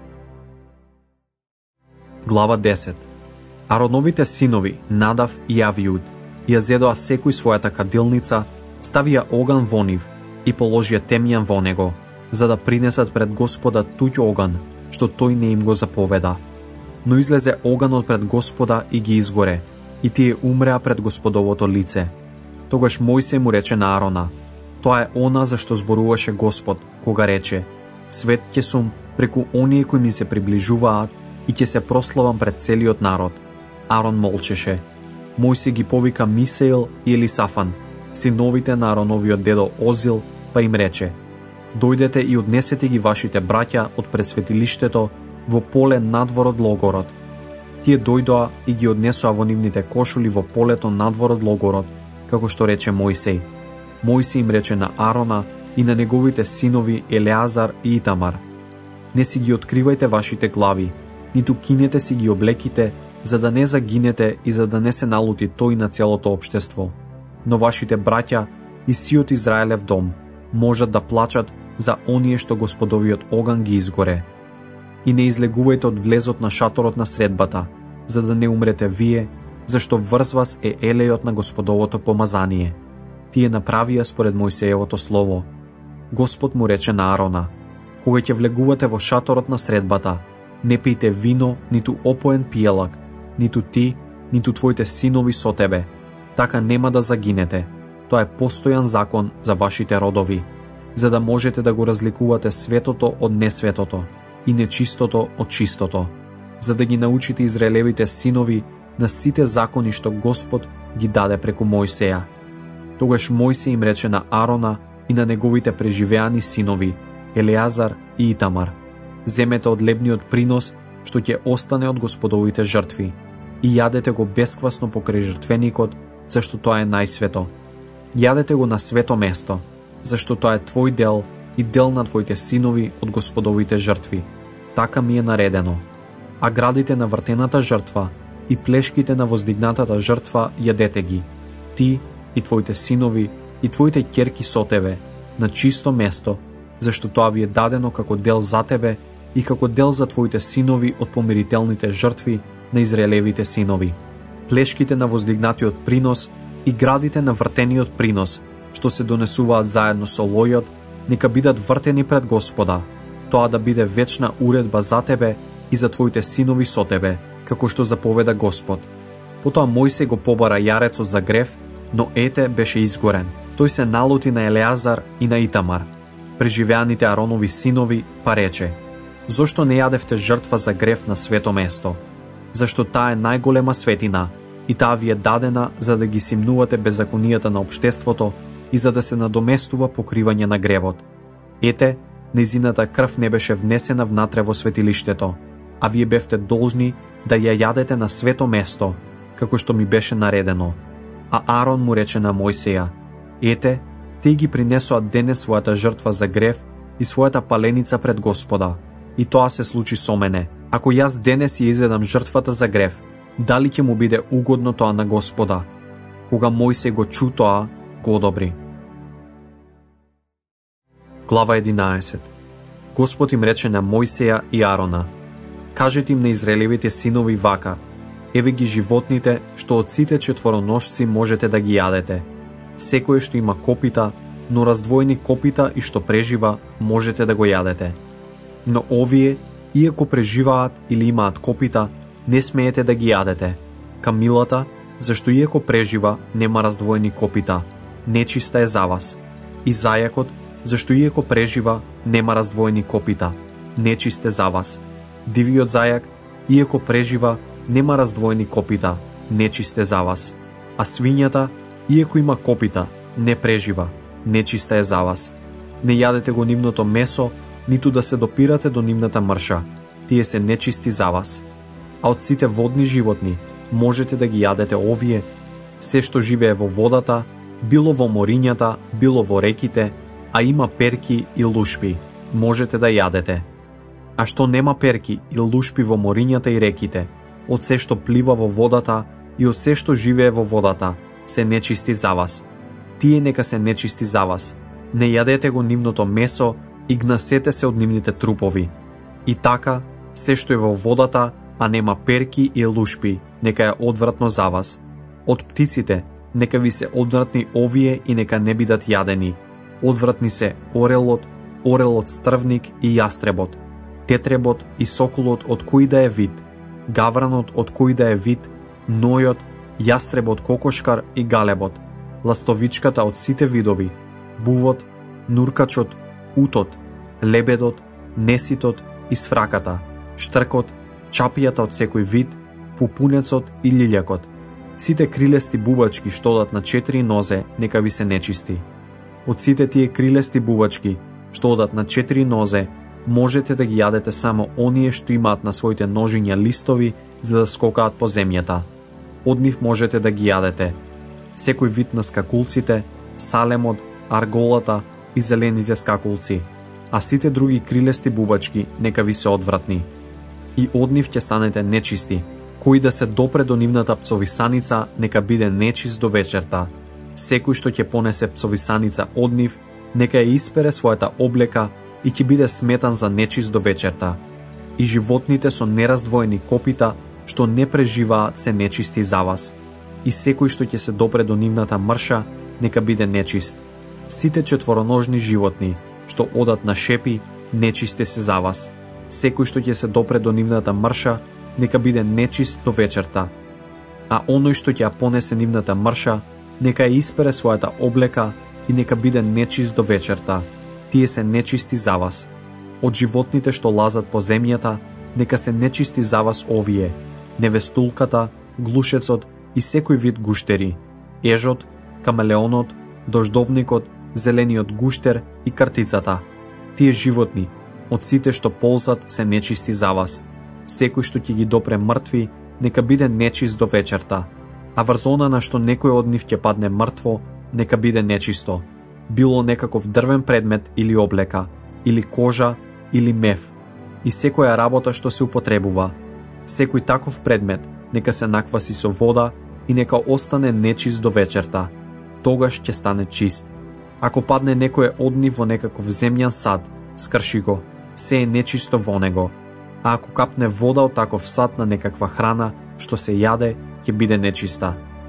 Глава десет. Ароновите синови, Надав и Авиуд, ја зедоа секој својата кадилница, ставија оган во нив и положија темјан во него, за да принесат пред Господа туѓ оган, што тој не им го заповеда. Но излезе оганот пред Господа и ги изгоре, и тие умреа пред Господовото лице. Тогаш Мојсей му рече на Арона: тоа е она за што зборуваше Господ, кога рече: свет ќе сум преку оние кои ми се приближуваат и ќе се прославам пред целиот народ. Арон молчеше. Мојсей ги повика Мисеил и Елисафан, синовите на Ароновиот дедо Озил, па им рече: дојдете и однесете ги вашите браќа од пресветилиштето во поле надвор од логорот. Тие дојдоа и ги однесоа во нивните кошули во полето надвор од логорот, како што рече Мојсей. Мојсей им рече на Арона и на неговите синови Елеазар и Итамар: не си ги откривајте вашите глави, ниту кинете си ги облеките, за да не загинете и за да не се налути тој на целото општество. Но вашите браќа и сиот Израелев дом можат да плачат за оние што Господовиот оган ги изгоре. И не излегувајте од влезот на шаторот на средбата, за да не умрете вие, зашто врз вас е елејот на Господовото помазание. Тие направија според Мојсеевото слово. Господ му рече на Арона: кога ќе влегувате во шаторот на средбата, не пијте вино, ниту опоен пијалак, ниту ти, ниту твоите синови со тебе. Така нема да загинете. Тоа е постојан закон за вашите родови, за да можете да го разликувате светото од несветото и нечистото од чистото, за да ги научите израелевите синови на сите закони што Господ ги даде преку Мојсеја. Тогаш Мојсей им рече на Арона и на неговите преживеани синови, Елеазар и Итамар: земете од лебниот принос што ќе остане од Господовите жртви и јадете го бесквасно покрај жртвеникот, зашто тоа е најсвето. Јадете го на свето место, зашто тоа е твој дел и дел на твоите синови од Господовите жртви. Така ми е наредено. А градите на вртената жртва и плешките на воздигнатата жртва јадете ги, ти и твоите синови и твоите ќерки со тебе, на чисто место, зашто тоа ви е дадено како дел за тебе и како дел за твоите синови од помирителните жртви на израелевите синови. Плешките на воздигнатиот принос и градите на вртениот принос, што се донесуваат заедно со лојот, нека бидат вртени пред Господа. Тоа да биде вечна уредба за тебе и за твоите синови со тебе, како што заповеда Господ. Потоа Мојсей го побара јарецот за грев, но ете беше изгорен. Тој се налути на Елеазар и на Итамар, преживеаните Аронови синови, па рече: зошто не јадевте жртва за грев на свето место? Зашто таа е најголема светина и таа ви е дадена за да ги симнувате беззаконијата на општеството и за да се надоместува покривање на гревот. Ете, нејзината крв не беше внесена внатре во светилиштето, а вие бевте должни да ја јадете на свето место, како што ми беше наредено. А Арон му рече на Мојсеја: Ете, тие ги принесоа денес својата жртва за грев и својата паленица пред Господа. И тоа се случи со мене. Ако јас денес ја изведам жртвата за грев, дали ќе му биде угодно тоа на Господа? Кога Мојсеј го чу тоа, го одобри. Глава единаесет. Господ им рече на Мојсеја и Арона: Кажете им на израелевите синови вака: Еве ги животните што од сите четвороножци можете да ги јадете. Секој што има копита, но раздвоени копита и што прежива, можете да го јадете. Но овие, иако преживаат или имаат копита, не смеете да ги јадете. Камилата, зашто иако прежива, нема раздвоени копита, нечиста е за вас. И зајакот, зашто иако прежива, нема раздвоени копита, нечист е за вас. Дивиот зајак, иако прежива, нема раздвоени копита, нечист е за вас. А свињата, иако има копита, не прежива, нечиста е за вас. Не јадете го нивното месо, ниту да се допирате до нивната мрша, тие се нечисти за вас. А од сите водни животни, можете да ги јадете овие: се што живее во водата, било во морињата, било во реките, а има перки и лушпи, можете да јадете. А што нема перки и лушпи во морињата и реките, од се што плива во водата и од се што живее во водата, се нечисти за вас. Тие нека се нечисти за вас. Не јадете го нивното месо и гнасете се од нивните трупови. И така, се што е во водата, а нема перки и лушпи, нека е одвратно за вас. Од птиците, нека ви се одвратни овие и нека не бидат јадени. Одвратни се орелот, орелот стрвник и јастребот, тетребот и соколот од кој да е вид, гавранот од кој да е вид, нојот, јастребот кокошкар и галебот, ластовичката од сите видови, бувот, нуркачот, утот, лебедот, неситот и свраката, штркот, чапијата од секој вид, пупунецот и лилјакот. Сите крилести бубачки што одат на четири нозе, нека ви се нечисти. Од сите тие крилести бубачки што одат на четири нозе, можете да ги јадете само оние што имаат на своите ножиња листови за да скокаат по земјата. Од нив можете да ги јадете секој вид на скакулците, салемот, арголата и зелените скакулци, а сите други крилести бубачки нека ви се одвратни. И од нив ќе станете нечисти. Кој да се допре до нивната пцовисаница, нека биде нечист до вечерта. Секој што ќе понесе пцовисаница од нив, нека ја испере својата облека и ќе биде сметан за нечист до вечерта. И животните со нераздвоени копита, што не преживаат, се нечисти за вас. И секој што ќе се допре до нивната мрша, нека биде нечист. Сите четвороножни животни, што одат на шепи, нечисти се за вас. Секој што ќе се допре до нивната мрша, нека биде нечист до вечерта. А оној што ќе ја понесе нивната мрша, нека ја испере својата облека и нека биде нечист до вечерта. Тие се нечисти за вас. Од животните што лазат по земјата, нека се нечисти за вас овие: невестулката, глушецот и секој вид гуштери, ежот, камелеонот, дождовникот, зелениот гуштер и картицата. Тие животни, од сите што ползат, се нечисти за вас. Секој што ќе ги допре мртви, нека биде нечист до вечерта. А врз она на што некој од нив ќе падне мртво, нека биде нечисто. Било некаков дрвен предмет или облека, или кожа, или мев, и секоја работа што се употребува. Секој таков предмет нека се накваси со вода и нека остане нечист до вечерта. Тогаш ќе стане чист. Ако падне некој од нив во некаков земјан сад, скрши го, се е нечисто во него. А ако капне вода од таков сад на некаква храна што се јаде, ќе биде нечиста.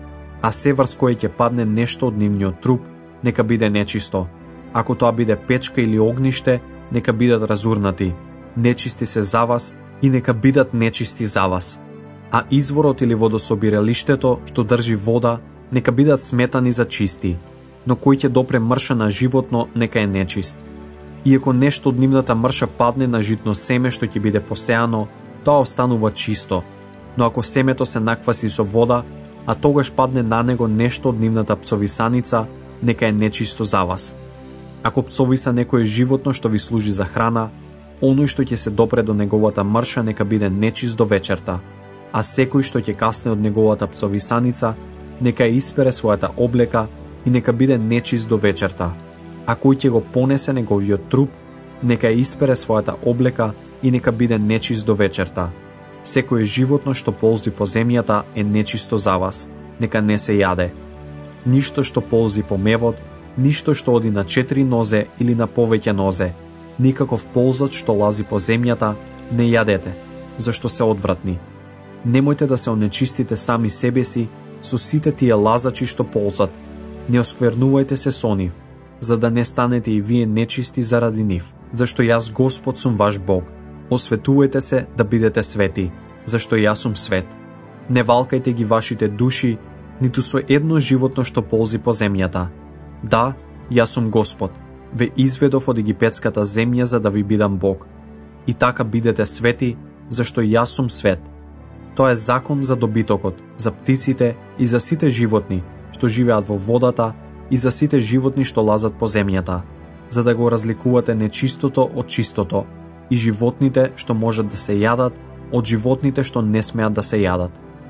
А се врз кој ќе падне нешто од нивниот труп, нека биде нечисто. Ако тоа биде печка или огниште, нека бидат разурнати. Нечисти се за вас и нека бидат нечисти за вас. А изворот или водособиралиштето што држи вода, нека бидат сметани за чисти. Но кој ќе допре мрша на животно, нека е нечист. Иако нешто од нивната мрша падне на житно семе што ќе биде посеано, тоа останува чисто. Но ако семето се накваси со вода, а тогаш падне на него нешто од нивната пцовисаница, нека е нечисто за вас. Ако пцовиса некое животно што ви служи за храна, оној што ќе се допре до неговата мрша нека биде нечист до вечерта, а секој што ќе касне од неговата пцовисаница, нека ја испере својата облека и нека биде нечист до вечерта. А кој ќе го понесе неговиот труп, нека ја испере својата облека и нека биде нечист до вечерта. Секое животно што ползи по земјата е нечисто за вас, нека не се јаде. Ништо што ползи по мевот, ништо што оди на четири нозе или на повеќе нозе, никаков ползач што лази по земјата, не јадете, зашто се одвратни. Немојте да се онечистите сами себе си со сите тие лазачи што ползат. Не осквернувајте се со нив, за да не станете и вие нечисти заради нив, зашто јас Господ сум ваш Бог. Осветувајте се да бидете свети, зашто јас сум свет. Не валкајте ги вашите души, ниту со едно животно што ползи по земјата. Да, јас сум Господ, ве изведов од египетската земја за да ви бидам Бог. И така бидете свети, зашто јас сум свет. Тоа е закон за добитокот, за птиците и за сите животни што живеат во водата и за сите животни што лазат по земјата, за да го разликувате нечистото од чистото и животните што можат да се јадат од животните што не смеат да се јадат.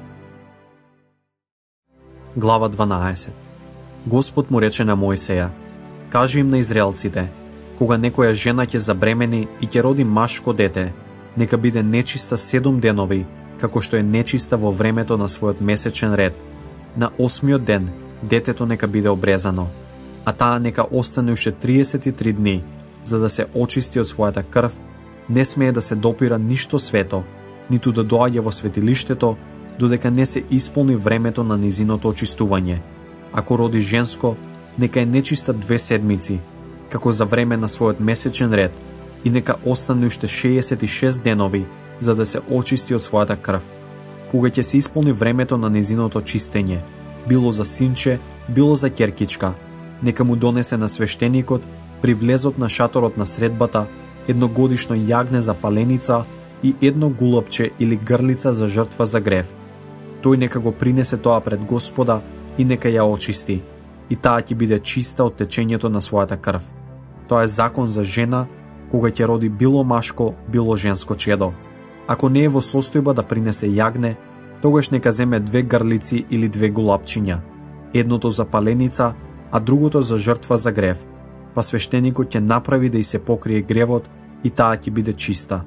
Глава дванаесет. Господ му рече на Мојсеја: кажи им на израелците, кога некоја жена ќе забремени и ќе роди машко дете, нека биде нечиста седум денови, како што е нечиста во времето на својот месечен ред. На осмиот ден детето нека биде обрезано, а таа нека остане уште триесет и три дни, за да се очисти од својата крв. Не смее да се допира ништо свето, ниту да доаѓа во светилиштето, додека не се исполни времето на низиното очистување. Ако роди женско, нека е нечиста две седмици, како за време на својот месечен ред, и нека остане уште шеесет и шест денови, за да се очисти од својата крв. Кога ќе се исполни времето на низиното чистење, било за синче, било за ќеркичка, нека му донесе на свештеникот при влезот на шаторот на средбата едногодишно јагне за паленица и едно гулапче или грлица за жртва за грев. Тој нека го принесе тоа пред Господа и нека ја очисти, и таа ќе биде чиста од течењето на својата крв. Тоа е закон за жена кога ќе роди било машко, било женско чедо. Ако не е во состојба да принесе јагне, тогаш нека земе две грлици или две гулапчиња, едното за паленица, а другото за жртва за грев, па свештеникот ќе направи да и се покрие гревот и таа ќе биде чиста.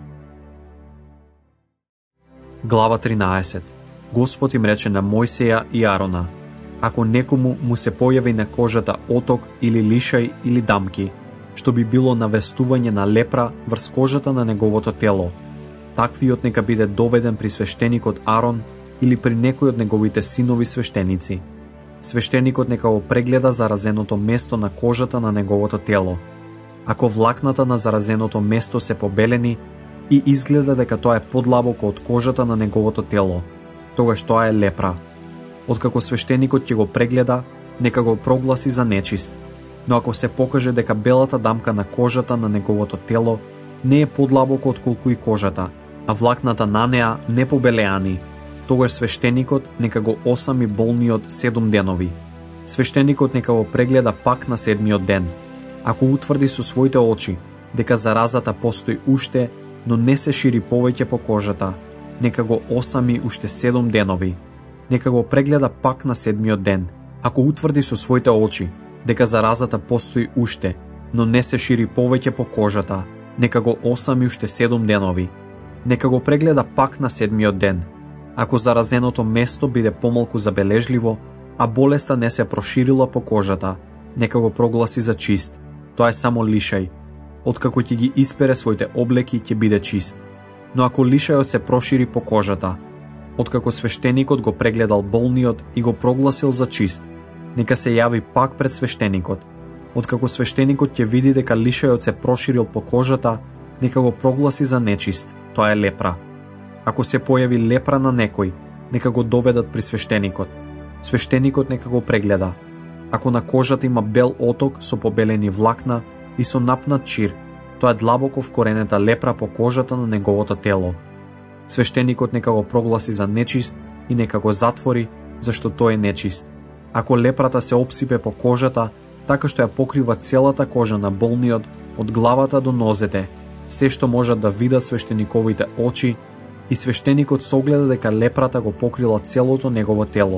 Глава тринаесет. Господ им рече на Мојсеја и Арона: ако некому му се појави на кожата оток или лишај или дамки, што би било навестување на лепра врз кожата на неговото тело, таквиот нека биде доведен при свештеникот Арон или при некој од неговите синови свештеници. Свештеникот нека го прегледа заразеното место на кожата на неговото тело. Ако влакната на заразеното место се побелени и изгледа дека тоа е подлабоко од кожата на неговото тело, тогаш тоа е лепра. Откако свештеникот ќе го прегледа, нека го прогласи за нечист. Но ако се покаже дека белата дамка на кожата на неговото тело не е подлабоко отколку и кожата, а влакната на неа не побелеани, тогаш свештеникот нека го осами болниот седум денови. Свештеникот нека го прегледа пак на седмиот ден. Ако утврди со своите очи дека заразата постои уште, но не се шири повеќе по кожата, нека го осами уште седум денови. Нека го прегледа пак на седмиот ден. Ако утврди со своите очи дека заразата постои уште, но не се шири повеќе по кожата, нека го осами уште седум денови. Нека го прегледа пак на седмиот ден. Ако заразеното место биде помалку забележливо, а болеста не се проширила по кожата, нека го прогласи за чист. Тоа е само лишај. Откако ќе ги испере своите облеки, ќе биде чист. Но ако лишајот се прошири по кожата, откако свештеникот го прегледал болниот и го прогласил за чист, нека се јави пак пред свештеникот. Откако свештеникот ќе види дека лишајот се проширил по кожата, нека го прогласи за нечист. Тоа е лепра. Ако се појави лепра на некој, нека го доведат при свештеникот. Свештеникот нека го прегледа. Ако на кожата има бел оток со побелени влакна и со напнат чир, тоа е длабоко вкоренета лепра по кожата на неговото тело. Свештеникот нека го прогласи за нечист и нека го затвори, зашто тој е нечист. Ако лепрата се обсипе по кожата, така што ја покрива целата кожа на болниот, од главата до нозете, се што можат да видат свештениковите очи, и свештеникот согледа дека лепрата го покрила целото негово тело,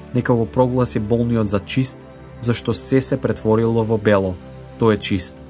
нека го прогласи болниот за чист, зашто се се претворило во бело, тој е чист.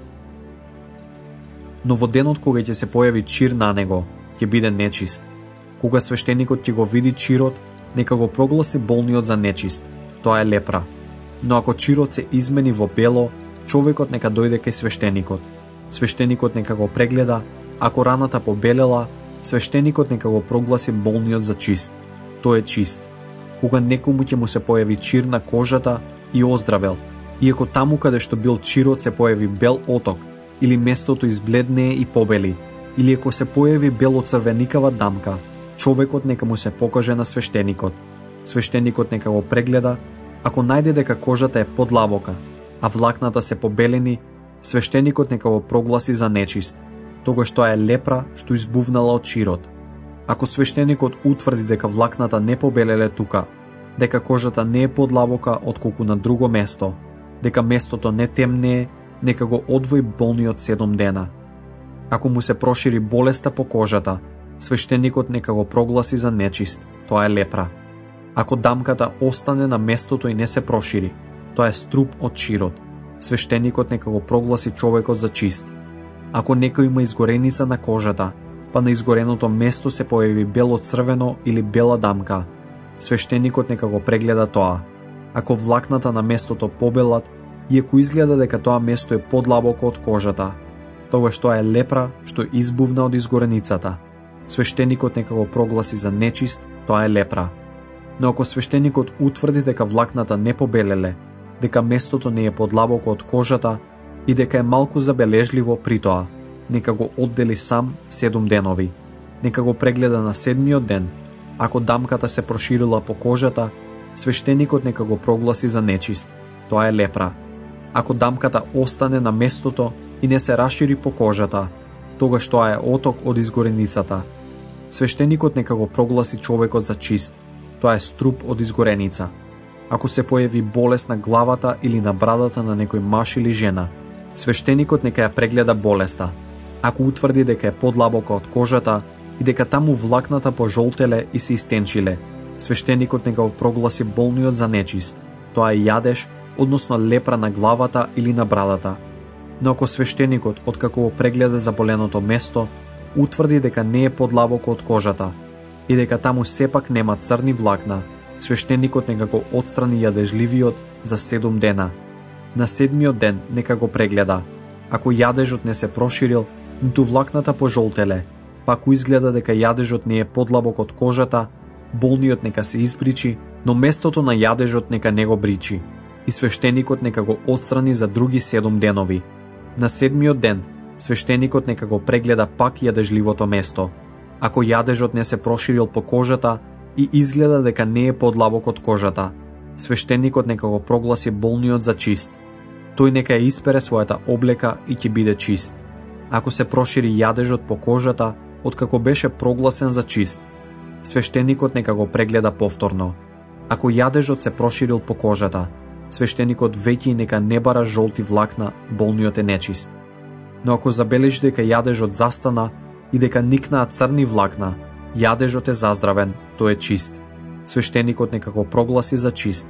Но во денот кога ќе се појави чир на него, ќе биде нечист. Кога свештеникот ќе го види чирот, нека го прогласи болниот за нечист, тоа е лепра. Но ако чирот се измени во бело, човекот нека дојде кај свештеникот. Свештеникот нека го прегледа, ако раната побелела, свештеникот нека го прогласи болниот за чист, тој е чист. Кога некому ќе му се појави чир на кожата и оздравел, иако таму каде што бил чирот се појави бел оток, или местото избледнее и побели, или ако се појави белоцрвеникава дамка, човекот нека му се покаже на свештеникот. Свештеникот нека го прегледа, ако најде дека кожата е подлабока, а влакната се побелени, свештеникот нека го прогласи за нечист, тогаш тоа е лепра што избувнала од чирот. Ако свештеникот утврди дека влакната не побелеле тука, дека кожата не е подлабока отколку на друго место, дека местото не темнее, нека го одвои болниот седум дена. Ако му се прошири болеста по кожата, свештеникот нека го прогласи за нечист, тоа е лепра. Ако дамката остане на местото и не се прошири, тоа е струп од чирот, свештеникот нека го прогласи човекот за чист. Ако некој има изгореница на кожата, па на изгореното место се појави бело-црвено или бела дамка, свештеникот нека го прегледа тоа. Ако влакната на местото побелат, иако изгледа дека тоа место е подлабоко од кожата, тогаш тоа е лепра што избувна од изгореницата. Свештеникот нека го прогласи за нечист, тоа е лепра. Но ако свештеникот утврди дека влакната не побелеле, дека местото не е подлабоко од кожата и дека е малку забележливо при тоа, нека го оддели сам седум денови. Нека го прегледа на седмиот ден. Ако дамката се проширила по кожата, свештеникот нека го прогласи за нечист, тоа е лепра. Ако дамката остане на местото и не се расшири по кожата, тогаш тоа е оток од изгореницата. Свештеникот нека го прогласи човекот за чист, тоа е струп од изгореница. Ако се појави болест на главата или на брадата на некој маж или жена, свештеникот нека ја прегледа болеста. Ако утврди дека е подлабока од кожата и дека таму влакната пожолтеле и се истенчиле, свештеникот нека го прогласи болниот за нечист, тоа е јадеж, односно лепра на главата или на брадата. Но ако свештеникот, откако го прегледа заболеното место, утврди дека не е подлабоко од кожата и дека таму сепак нема црни влакна, свештеникот нека го отстрани јадежливиот за седум дена. На седмиот ден нека го прегледа. Ако јадежот не се проширил, ниту влакната пожолтеле, па ако изгледа дека јадежот не е подлабок од кожата, болниот нека се избричи, но местото на јадежот нека не го бричи, и свештеникот нека го отстрани за други седум денови. На седмиот ден, свештеникот нека го прегледа пак јадежливото место. Ако јадежот не се проширил по кожата и изгледа дека не е подлабок од кожата, свештеникот нека го прогласи болниот за чист. Тој нека ја испере својата облека и ќе биде чист. Ако се прошири јадежот по кожата, откако беше прогласен за чист, свештеникот нека го прегледа повторно. Ако јадежот се проширил по кожата, свештеникот веќе нека не бара жолти влакна, болниот е нечист. Но ако забележи дека јадежот застана и дека никнаа црни влакна, јадежот е заздравен, тој е чист. Свештеникот нека го прогласи за чист.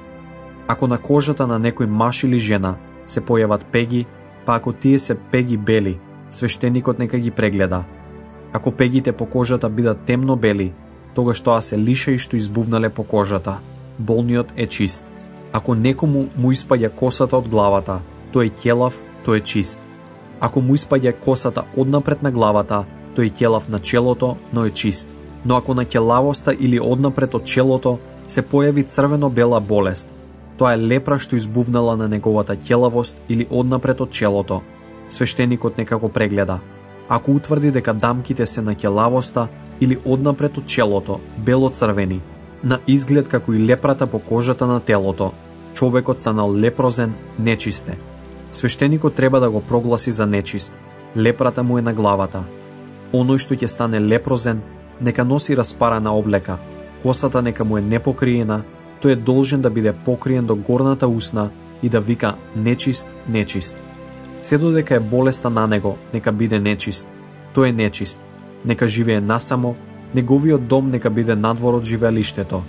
Ако на кожата на некој маж или жена се појават пеги, па ако тие се пеги бели, свештеникот нека ги прегледа. Ако пегите по кожата бидат темно бели, тогаш тоа се лиша и што избувнале по кожата. Болниот е чист. Ако некому му испаѓа косата од главата, тој е ќелав, тој е чист. Ако му испаѓа косата однапред на главата, тој е ќелав на челото, но е чист. Но ако на ќелавоста или однапред од челото се појави црвено-бела болест, тоа е лепра што избувнала на неговата ќелавост или однапред од челото. Свештеникот нека го прегледа. Ако утврди дека дамките се на ќелавоста или однапред од челото, бело-црвени, на изглед како и лепрата по кожата на телото, човекот станал лепрозен, нечисте. Свештеникот треба да го прогласи за нечист. Лепрата му е на главата. Оној што ќе стане лепрозен, нека носи распарана облека, косата нека му е непокриена, тој е должен да биде покриен до горната усна и да вика нечист, нечист. Се додека е болеста на него, нека биде нечист. Тој е нечист. Нека живее насамо, неговиот дом нека биде надвор од живеалиштето.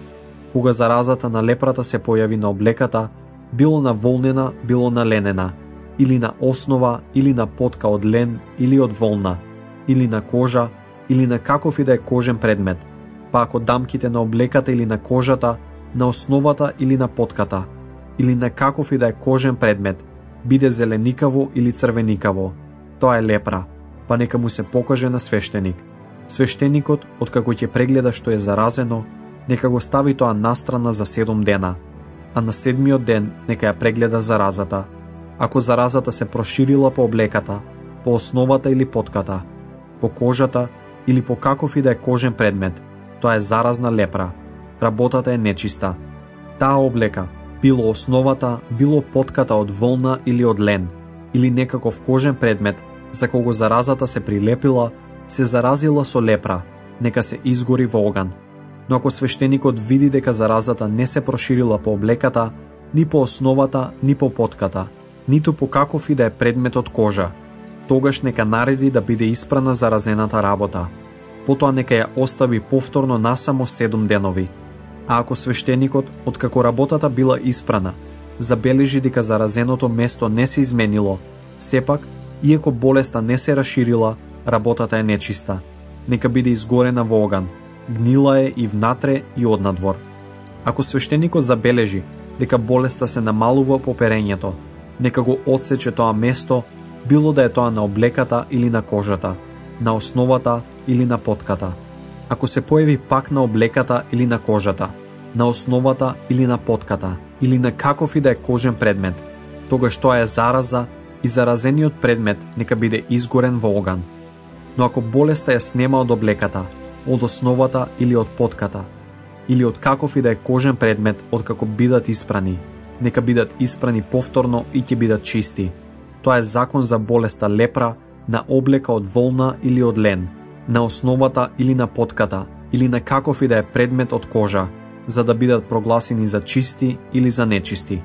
кога заразата на лепрата се појави на облеката, било на волнена, било на ленена, или на основа, или на потка од лен, или од волна, или на кожа, или на каков и да е кожен предмет, па ако дамките на облеката или на кожата, на основата или на потката, или на каков и да е кожен предмет, биде зеленикаво или црвеникаво, тоа е лепра, па нека му се покаже на свештеник. Свештеникот, откако ќе прегледа што е заразено, нека го стави тоа настрана за седум дена, а на седмиот ден нека ја прегледа заразата. Ако заразата се проширила по облеката, по основата или потката, по кожата или по каков и да е кожен предмет, тоа е заразна лепра. Работата е нечиста. Таа облека, било основата, било потката од волна или од лен, или некаков кожен предмет, за кого заразата се прилепила, се заразила со лепра, нека се изгори во оган. Но ако свештеникот види дека заразата не се проширила по облеката, ни по основата, ни по потката, ниту по каков и да е предмет од кожа, тогаш нека нареди да биде испрана заразената работа. Потоа нека ја остави повторно насамо седум денови. А ако свештеникот, откако работата била испрана, забележи дека заразеното место не се изменило, сепак, иако болеста не се расширила, работата е нечиста. Нека биде изгорена во оган, гнила е и внатре и однадвор. Ако свештеникот забележи дека болеста се намалува по перењето, нека го отсече тоа место, било да е тоа на облеката или на кожата, на основата или на потката. Ако се појави пак на облеката или на кожата, на основата или на потката, или на каков и да е кожен предмет, тогаш тоа е зараза и заразениот предмет нека биде изгорен во оган. Но ако болеста ја снема од облеката, од основата или од потката, или од каков и да е кожен предмет откако бидат испрани, нека бидат испрани повторно и ќе бидат чисти. Тоа е закон за болеста лепра на облека од волна или од лен, на основата или на потката, или на каков и да е предмет од кожа, за да бидат прогласени за чисти или за нечисти.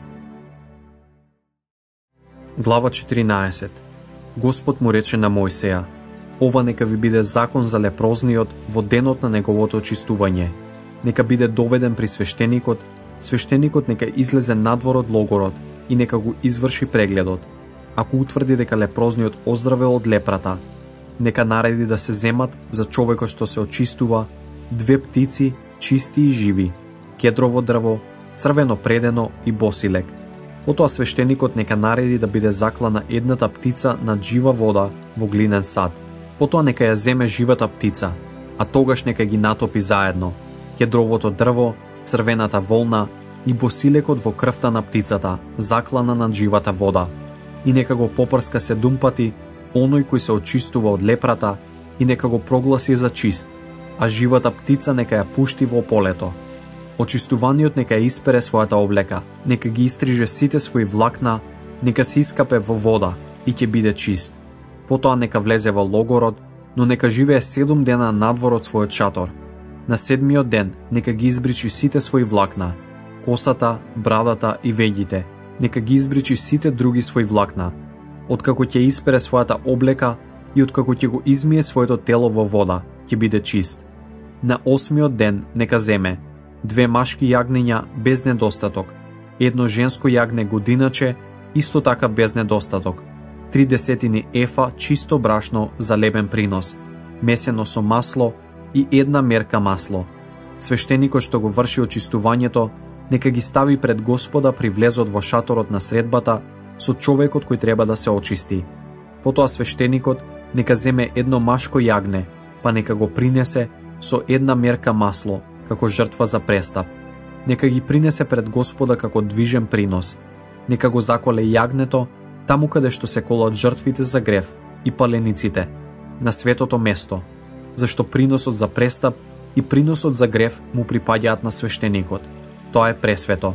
Глава четиринаесет. Господ му рече на Мојсеја: ова нека ви биде закон за лепрозниот во денот на неговото очистување. Нека биде доведен при свештеникот, свештеникот нека излезе надвор од логорот и нека го изврши прегледот. Ако утврди дека лепрозниот оздравел од лепрата, нека нареди да се земат за човекот што се очистува две птици, чисти и живи, кедрово дрво, црвено предено и босилек. Потоа свештеникот нека нареди да биде заклана едната птица над жива вода во глинен сад. Потоа нека ја земе живата птица, а тогаш нека ги натопи заедно кедровото дрво, црвената волна и босилекот во крвта на птицата, заклана над живата вода. И нека го попрска седум пати оној кој се очистува од лепрата и нека го прогласи за чист, а живата птица нека ја пушти во полето. Очистуваниот нека ја испере својата облека, нека ги истриже сите своји влакна, нека се искапе во вода и ќе биде чист. Потоа нека влезе во логород, но нека живее седум дена надвор од својот шатор. На седмиот ден нека ги избричи сите своји влакна, косата, брадата и веѓите, нека ги избричи сите други своји влакна, откако ќе испере својата облека и откако ќе го измие своето тело во вода, ќе биде чист. На осмиот ден нека земе две машки јагниња без недостаток, едно женско јагне годиначе, исто така без недостаток, три десетини ефа чисто брашно за лебен принос, месено со масло и една мерка масло. Свештеникот што го врши очистувањето нека ги стави пред Господа при влезот во шаторот на средбата со човекот кој треба да се очисти. Потоа свештеникот нека земе едно машко јагне, па нека го принесе со една мерка масло како жртва за престап. Нека ги принесе пред Господа како движен принос. Нека го заколе јагнето таму каде што се колат жртвите за грев и палениците, на светото место, зашто приносот за престап и приносот за грев му припаѓаат на свештеникот. Тоа е пресвето.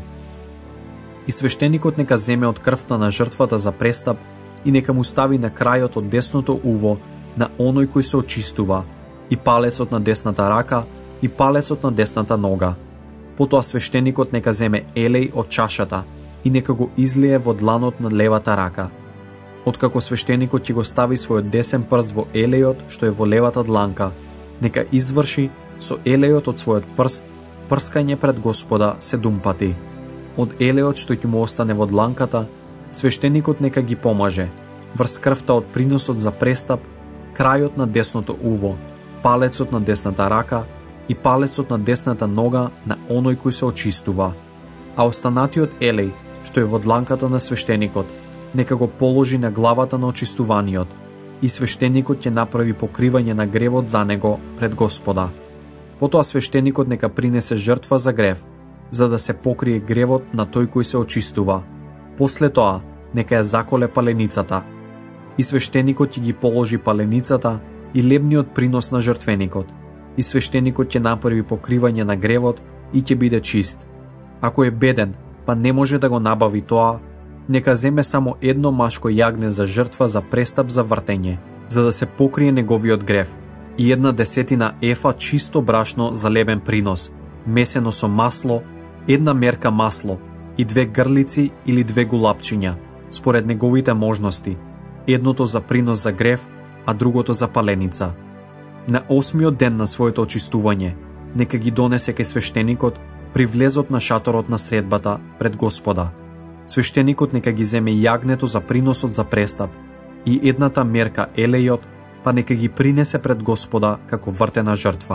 И свештеникот нека земе од крвта на жртвата за престап и нека му стави на крајот од десното уво на оној кој се очистува, и палецот на десната рака и палецот на десната нога. Потоа свештеникот нека земе елеј од чашата и нека го излие во дланот на левата рака. Откако свештеникот ќе го стави својот десен прст во елејот што е во левата дланка, нека изврши со елејот од својот прст прскање пред Господа седум пати. Од елеот што ќе му остане во дланката, свештеникот нека ги помаже, врз крвта од приносот за престап, крајот на десното уво, палецот на десната рака и палецот на десната нога на оној кој се очистува. А останатиот елеј, што е во дланката на свештеникот, нека го положи на главата на очистуваниот, и свештеникот ќе направи покривање на гревот за него пред Господа. Потоа свештеникот нека принесе жртва за грев, за да се покрие гревот на тој кој се очистува. После тоа, нека ја заколе паленицата. И свештеникот ќе ги положи паленицата и лебниот принос на жртвеникот. И свештеникот ќе направи покривање на гревот и ќе биде чист. Ако е беден, па не може да го набави тоа, нека земе само едно машко јагне за жртва за престап за вртење, за да се покрие неговиот грев, и една десетина ефа чисто брашно за лебен принос, месено со масло, една мерка масло и две грлици или две гулапчиња, според неговите можности, едното за принос за грев, а другото за паленица. На осмиот ден на своето очистување, нека ги донесе кај свештеникот при влезот на шаторот на средбата пред Господа. Свештеникот нека ги земе јагнето за приносот за престап и едната мерка елејот, па нека ги принесе пред Господа како вртена жртва.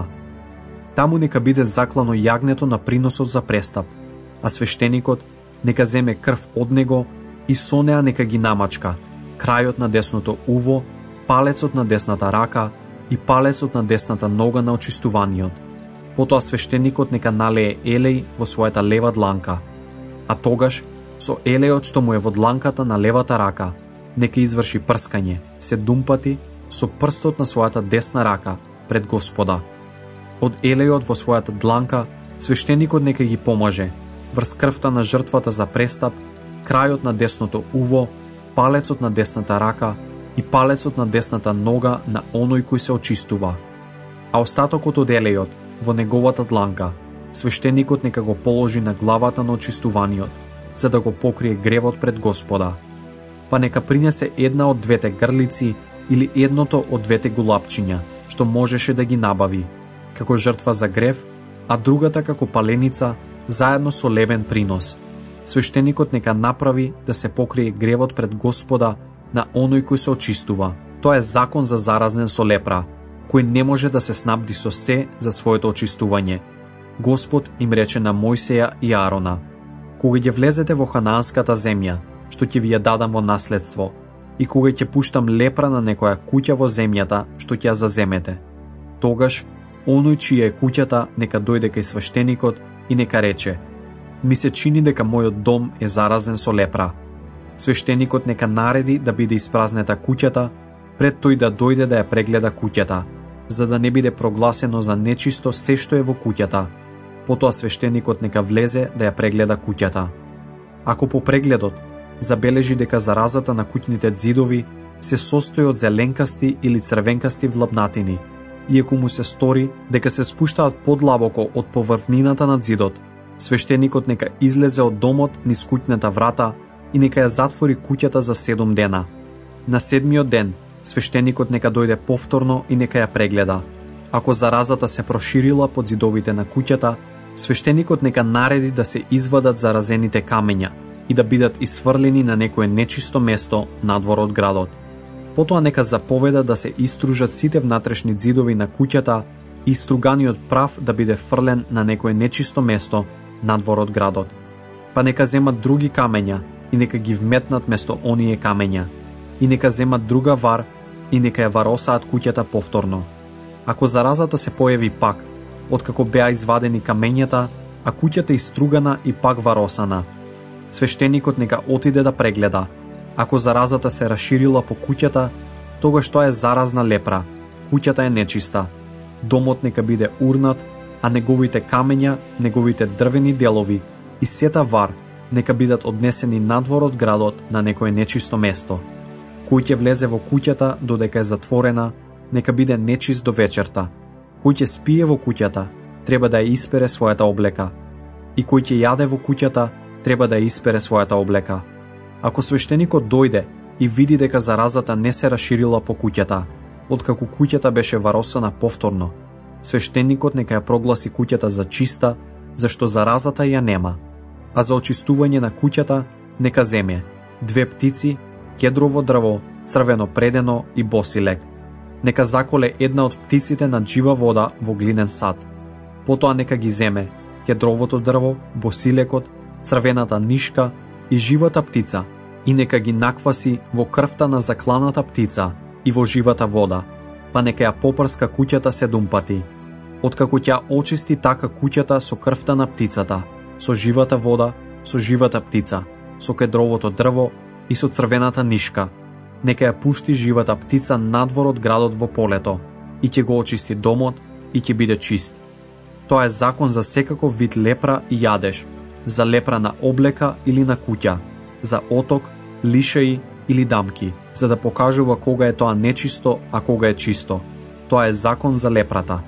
Таму нека биде заклано јагнето на приносот за престап, а свештеникот нека земе крв од него и со неа нека ги намачка крајот на десното уво, палецот на десната рака и палецот на десната нога на очистуваниот. Потоа свештеникот нека налее елеј во својата лева дланка, а тогаш со елејот што му е во дланката на левата рака, нека изврши прскање седум пати со прстот на својата десна рака пред Господа. Од елејот во својата дланка свештеникот нека ги помаже врз крвта на жртвата за престап, крајот на десното уво, палецот на десната рака и палецот на десната нога на оној кој се очистува. А остатокот од елејот во неговата дланка свештеникот нека го положи на главата на очистуваниот, за да го покрие гревот пред Господа. Па нека принесе една од двете грлици или едното од двете гулапчиња, што можеше да ги набави, како жртва за грев, а другата како паленица, заедно со лебен принос. Свештеникот нека направи да се покрие гревот пред Господа на оној кој се очистува. Тоа е закон за заразен со лепра, кој не може да се снабди со се за своето очистување. Господ им рече на Мојсеја и Аарона: кога ќе влезете во ханаанската земја, што ќе ви ја дадам во наследство, и кога ќе пуштам лепра на некоја куќа во земјата што ќе ја заземете, тогаш оној чија е куќата нека дојде кај свештеникот и нека рече: ми се чини дека мојот дом е заразен со лепра. Свештеникот нека нареди да биде испразнета куќата пред тој да дојде да ја прегледа куќата, за да не биде прогласено за нечисто се што е во куќата. Потоа свештеникот нека влезе да ја прегледа куќата. Ако по прегледот забележи дека заразата на куќните ѕидови се состои од зеленкасти или црвенкасти влабнатини, и ако му се стори дека се спуштаат подлабоко од поврвнината на ѕидот, свештеникот нека излезе од домот низ куќната врата и нека ја затвори куќата за седум дена. На седмиот ден свештеникот нека дојде повторно и нека ја прегледа. Ако заразата се проширила под ѕидовите на куќата, свештеникот нека нареди да се извадат заразените камења и да бидат исфрлени на некое нечисто место надвор од градот. Потоа нека заповеда да се истружат сите внатрешни ѕидови на куќата и иструганиот прав да биде фрлен на некое нечисто место надвор од градот. Па нека земат други камења и нека ги вметнат место оние камења, и нека земат друга вар и нека ја варосаат куќата повторно. Ако заразата се појави пак, откако беа извадени камењата, а куќата истругана и пак варосана, свештеникот нека отиде да прегледа. Ако заразата се расширила по куќата, тогаш тоа е заразна лепра, куќата е нечиста. Домот нека биде урнат, а неговите камења, неговите дрвени делови и сета вар нека бидат однесени надвор од градот на некое нечисто место. Кој ќе влезе во куќата додека е затворена, нека биде нечист до вечерта. Кој ќе спие во куќата, треба да ја испере својата облека. И кој ќе јаде во куќата, треба да ја испере својата облека. Ако свештеникот дојде и види дека заразата не се расширила по куќата, откако куќата беше варосана повторно, свештеникот нека ја прогласи куќата за чиста зашто заразата ја нема. А за очистување на куќата нека земе две птици, кедрово дрво, црвено предено и босилек. Нека заколе една од птиците над жива вода во глинен сад. Потоа нека ги земе кедровото дрво, босилекот, црвената нишка и живата птица и нека ги накваси во крвта на закланата птица и во живата вода, па нека ја попрска куќата седум пати. Откако ќе очисти така куќата со крвта на птицата, со живата вода, со живата птица, со кедровото дрво и со црвената нишка, нека ја пушти живата птица надвор од градот во полето и ќе го очисти домот и ќе биде чист. Тоа е закон за секаков вид лепра и јадеж, за лепра на облека или на куќа, за оток, лишаи или дамки, за да покажува кога е тоа нечисто, а кога е чисто. Тоа е закон за лепрата.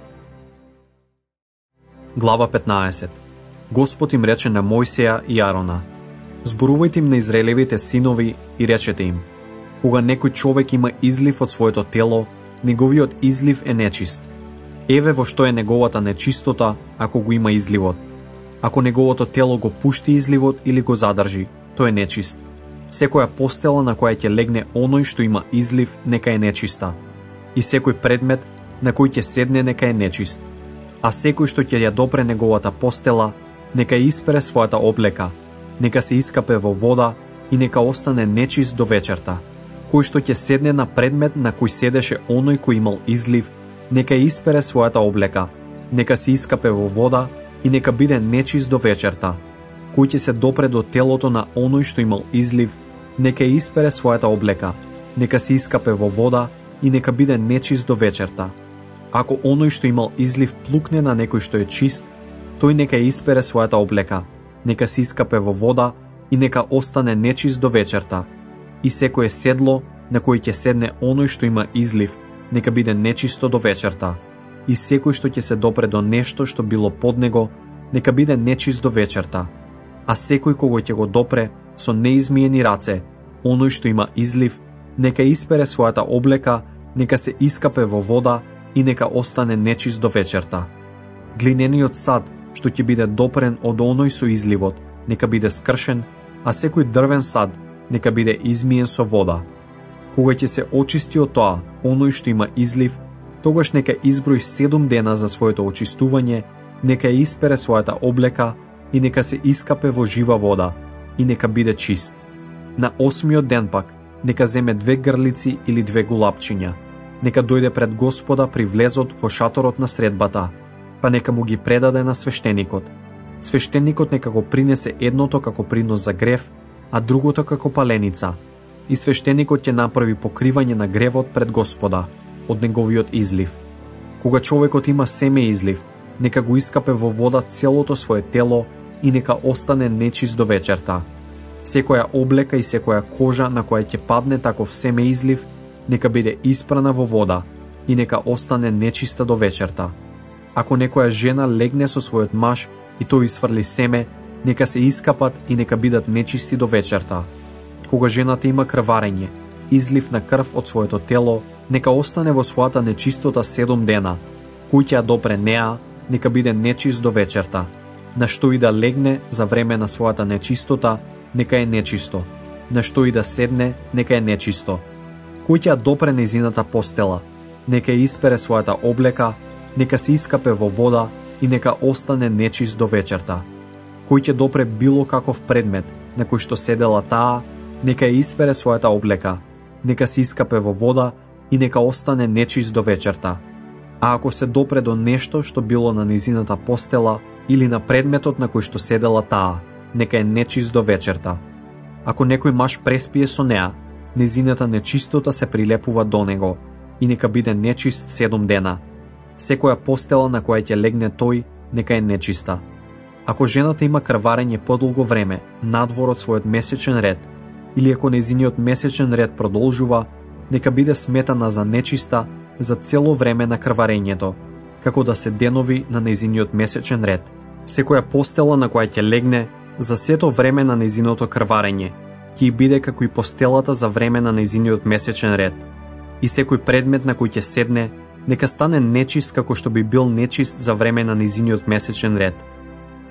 Глава петнаесет. Господ им рече на Мојсеја и Арона: зборувајте им на израелевите синови и речете им: кога некој човек има излив од своето тело, неговиот излив е нечист. Еве во што е неговата нечистота ако го има изливот. Ако неговото тело го пушти изливот или го задржи, тој е нечист. Секоја постела на која ќе легне оној што има излив, нека е нечиста. И секој предмет на кој ќе седне, нека е нечист. А секој што ќе ја допре неговата постела, нека испере својата облека, нека се искапе во вода и нека остане нечист до вечерта. Кој што ќе седне на предмет на кој седеше оној кој имал излив, нека испере својата облека, нека се искапе во вода и нека биде нечист до вечерта. Кој ќе се допре до телото на оној што имал излив, нека испере својата облека, нека се искапе во вода и нека биде нечист до вечерта. Ако оној што имал излив плукне на некој што е чист, тој нека испере својата облека, нека се искапе во вода и нека остане нечист до вечерта. И секое седло на кој ќе седне оној што има излив, нека биде нечисто до вечерта. И секој што ќе се допре до нешто што било под него, нека биде нечист до вечерта. А секој кого ќе го допре со неизмиени раце, оној што има излив, нека испере својата облека, нека се искапе во вода и нека остане нечист до вечерта. Глинениот сад што ќе биде допрен од оној со изливот, нека биде скршен, а секој дрвен сад нека биде измиен со вода. Кога ќе се очисти од тоа оној што има излив, тогаш нека изброи седум дена за своето очистување, нека ја испере својата облека и нека се искапе во жива вода и нека биде чист. На осмиот ден пак нека земе две грлици или две гулапчиња, нека дојде пред Господа при влезот во шаторот на средбата, па нека му ги предаде на свештеникот. Свештеникот нека го принесе едното како принос за грев, а другото како паленица. И свештеникот ќе направи покривање на гревот пред Господа од неговиот излив. Кога човекот има семе излив, нека го искапе во вода целото свое тело и нека остане нечист до вечерта. Секоја облека и секоја кожа на која ќе падне таков семе излив, нека биде испрана во вода и нека остане нечиста до вечерта. Ако некоја жена легне со својот маж и тој isfrли семе, нека се искапат и нека бидат нечисти до вечерта. Кога жената има крварење, излив на крв од своето тело, нека остане во својата нечистота седум дена. Кој ќе ја допре неа, нека биде нечист до вечерта. На што и да легне за време на својата нечистота, нека е нечисто. На што и да седне, нека е нечисто. Кој ќе ја допре нејзината постела, нека испере својата облека, нека се искапе во вода и нека остане нечист до вечерта. Кој ќе допре било каков предмет на кој што седела таа, нека ја испере својата облека, нека се искапе во вода и нека остане нечист до вечерта. А ако се допре до нешто што било на нејзината постела или на предметот на кој што седела таа, нека е нечист до вечерта. Ако некој маж преспие со неа, нејзината нечистота се прилепува до него и нека биде нечист седум дена. Секоја постела на која ќе легне тој, нека е нечиста. Ако жената има крварење подолго време надвор од својот месечен ред, или ако нејзиниот месечен ред продолжува, нека биде сметана за нечиста за цело време на крварењето, како да се денови на нејзиниот месечен ред. Секоја постела на која ќе легне за сето време на нејзиното крварење ќе биде како и постелата за време на нејзиниот месечен ред. И секој предмет на кој ќе седне, нека стане нечист како што би бил нечист за време на нејзиниот месечен ред.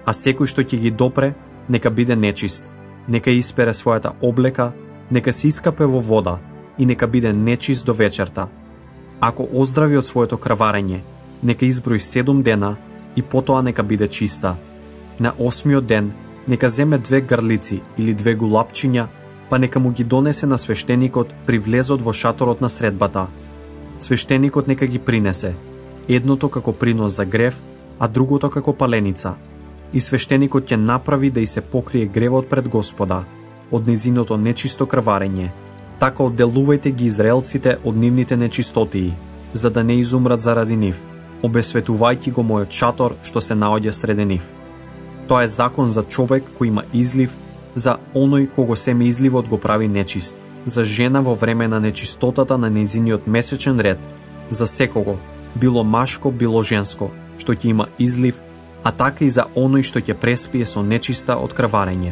а секој што ќе ги допре, нека биде нечист, нека испере својата облека, нека се искапе во вода и нека биде нечист до вечерта. Ако оздрави од своето крварење, нека изброи седум дена и потоа нека биде чиста. На осмиот ден нека земе две грлици или две гулапчиња, па нека му ги донесе на свештеникот при влезот во шаторот на средбата. Свештеникот нека ги принесе, едното како принос за грев, а другото како паленица. И свештеникот ќе направи да и се покрие гревот пред Господа од незиното нечисто крварење. Така одделувајте ги израелците од нивните нечистотии, за да не изумрат заради нив, обесветувајќи го мојот шатор што се наоѓа среде нив. Тоа е закон за човек кој има излив, за оној кого семи изливот го прави нечист, за жена во време на нечистотата на незиниот месечен ред, за секого, било машко, било женско, што ќе има излив, а така и за оној што ќе преспие со нечиста од крварење.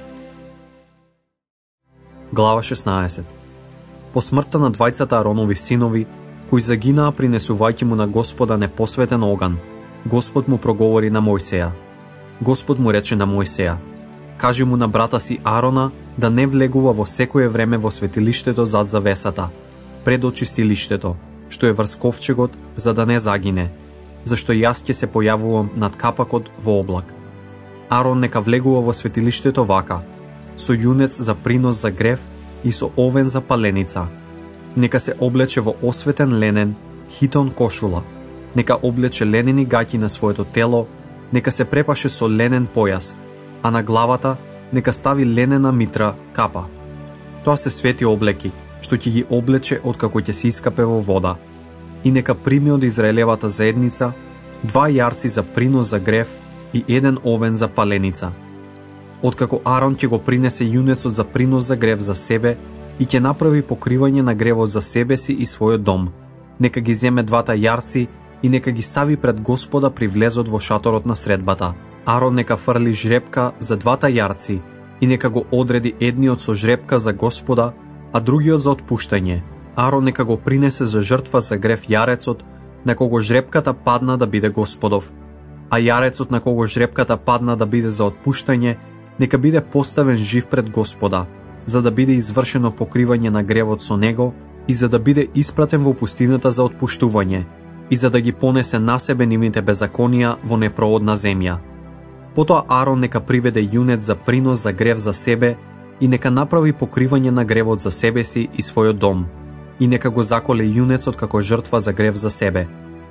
Глава шеснаесет. По смртта на двајцата Аронови синови, кои загинаа принесувајќи му на Господа непосветен оган, Господ му проговори на Мојсеја. Господ му рече на Мојсеја: кажи му на брата си Арона да не влегува во секое време во светилиштето зад завесата, пред очистилиштето, што е врз ковчегот, за да не загине, зашто јас ќе се појавувам над капакот во облак. Арон нека влегува во светилиштето вака, со јунец за принос за грев и со овен за паленица. Нека се облече во осветен ленен, хитон кошула, нека облече ленени гаќи на своето тело, нека се препаше со ленен појас, а на главата нека стави ленена митра капа. Тоа се свети облеки, што ќе ги облече откако ќе се искапе во вода. И нека прими од Израелевата заедница два јарци за принос за грев и еден овен за паленица. Откако Арон ќе го принесе јунецот за принос за грев за себе и ќе направи покривање на гревот за себе си и својот дом, нека ги земе двата јарци и нека ги стави пред Господа при влезот во шаторот на средбата. Арон нека фрли жребка за двата јарци и нека го одреди едниот со жребка за Господа, а другиот за отпуштање. Арон нека го принесе за жртва за грев јарецот, на кого жребката падна да биде Господов, а јарецот на кого жребката падна да биде за отпуштање, нека биде поставен жив пред Господа, за да биде извршено покривање на гревот со него и за да биде испратен во пустината за отпуштување и за да ги понесе на себе нивните беззаконија во непроодна земја. Потоа Арон нека приведе јунец за принос за грев за себе и нека направи покривање на гревот за себе си и својот дом, и нека го заколе јунецот како жртва за грев за себе.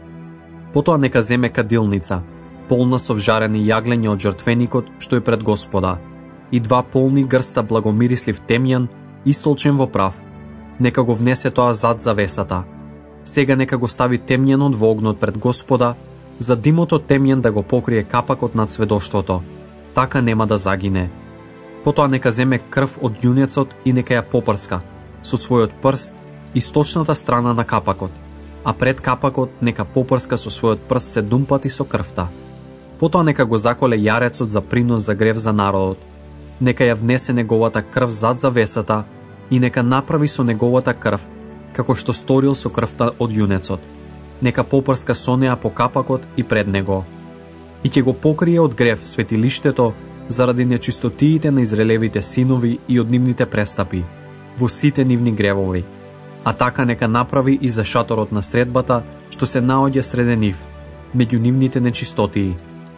Потоа нека земе кадилница, полна со вжарени јаглења од жртвеникот што е пред Господа, и два полни грста благомирислив темјан, истолчен во прав. Нека го внесе тоа зад завесата. Сега нека го стави темјанот во огнот пред Господа, за димото темјан да го покрие капакот над сведоштвото. Така нема да загине. Потоа нека земе крв од јунецот и нека ја попрска со својот прст источната страна на капакот, а пред капакот нека попрска со својот прст седум пати со крвта. Потоа нека го заколе јарецот за принос за грев за народот. Нека ја внесе неговата крв зад завесата и нека направи со неговата крв како што сторил со крвта од јунецот. Нека попрска со неа по капакот и пред него. И ќе го покрие од грев светилиштето заради нечистотиите на Израелевите синови и од нивните престапи, во сите нивни гревови. А така нека направи и за шаторот на средбата, што се наоѓа среде нив, меѓу нивните нечистотии.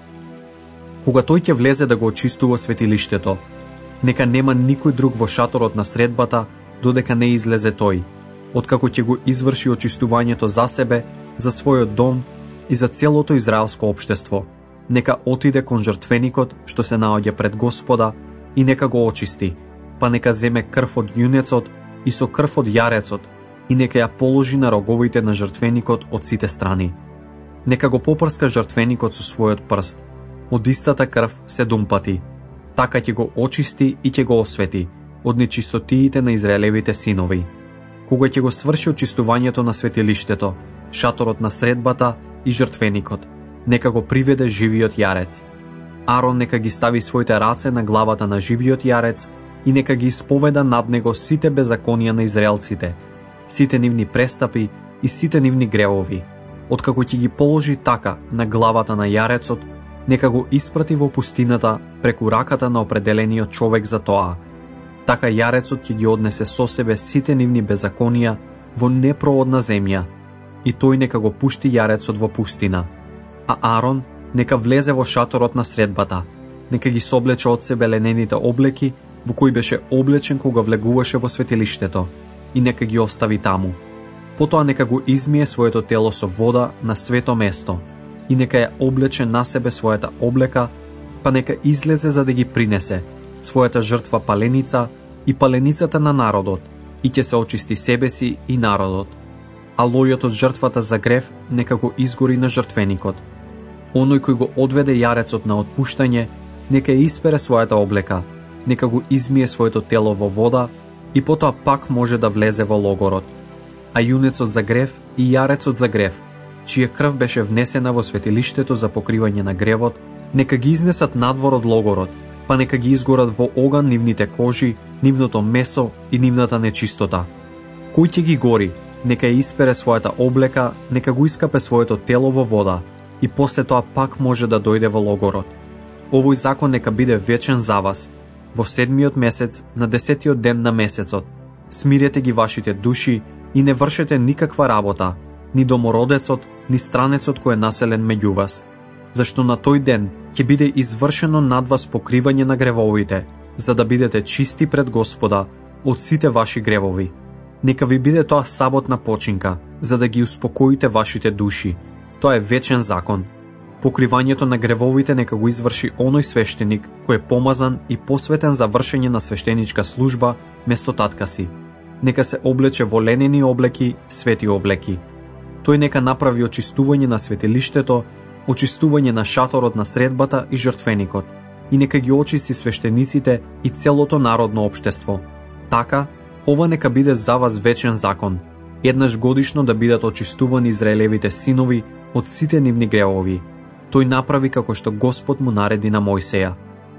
Кога тој ќе влезе да го очистува светилиштето, нека нема никој друг во шаторот на средбата, додека не излезе тој, откако ќе го изврши очистувањето за себе, за својот дом и за целото израелско општество. Нека отиде кон жртвеникот што се наоѓа пред Господа и нека го очисти, па нека земе крв од јунецот и со крв од јарецот и нека ја положи на роговите на жртвеникот од сите страни. Нека го попрска жртвеникот со својот прст, од истата крв седум пати. Така ќе го очисти и ќе го освети од нечистотиите на Израелевите синови. Кога ќе го сврши очистувањето на светилиштето, шаторот на средбата и жртвеникот, нека го приведе живиот јарец. Арон нека ги стави своите раце на главата на живиот јарец и нека ги исповеда над него сите беззаконија на израелците, сите нивни престапи и сите нивни гревови. Откако ќе ги положи така на главата на јарецот, нека го испрати во пустината преку раката на определениот човек за тоа. Така јарецот ќе ги однесе со себе сите нивни беззаконија во непроодна земја, и тој нека го пушти јарецот во пустина. А Арон нека влезе во шаторот на средбата, нека ги соблече од себе ленените облеки во кои беше облечен кога влегуваше во светилиштето, и нека ги остави таму. Потоа нека го измие своето тело со вода на свето место, и нека ја облече на себе својата облека, па нека излезе за да ги принесе својата жртва паленица и паленицата на народот, и ќе се очисти себе си и народот. А лојот од жртвата за грев нека го изгори на жртвеникот. Оној кој го одведе јарецот на отпуштање, нека ја испере својата облека, нека го измие своето тело во вода, и потоа пак може да влезе во логорот. А јунецот за грев и јарецот за грев, чија крв беше внесена во светилиштето за покривање на гревот, нека ги изнесат надвор од логорот, па нека ги изгорат во оган нивните кожи, нивното месо и нивната нечистота. Кој ќе ги гори, нека ја испере својата облека, нека го искапе своето тело во вода, и после тоа пак може да дојде во логорот. Овој закон нека биде вечен за вас. Во седмиот месец, на десетиот ден на месецот, смирете ги вашите души и не вршете никаква работа, ни домородецот, ни странецот кој е населен меѓу вас. Зашто на тој ден ќе биде извршено над вас покривање на гревовите, за да бидете чисти пред Господа од сите ваши гревови. Нека ви биде тоа саботна починка, за да ги успокоите вашите души. Тоа е вечен закон. Покривањето на гревовите нека го изврши оној свештеник кој е помазан и посветен за вршење на свештеничка служба место татка си. Нека се облече во ленени облеки, свети облеки. Тој нека направи очистување на светилиштето, очистување на шаторот на средбата и жртвеникот, и нека ги очисти свештениците и целото народно општество. Така, ова нека биде за вас вечен закон, еднаш годишно да бидат очистувани израелевите синови од сите нивни гревови. Тој направи како што Господ му нареди на Мојсеја.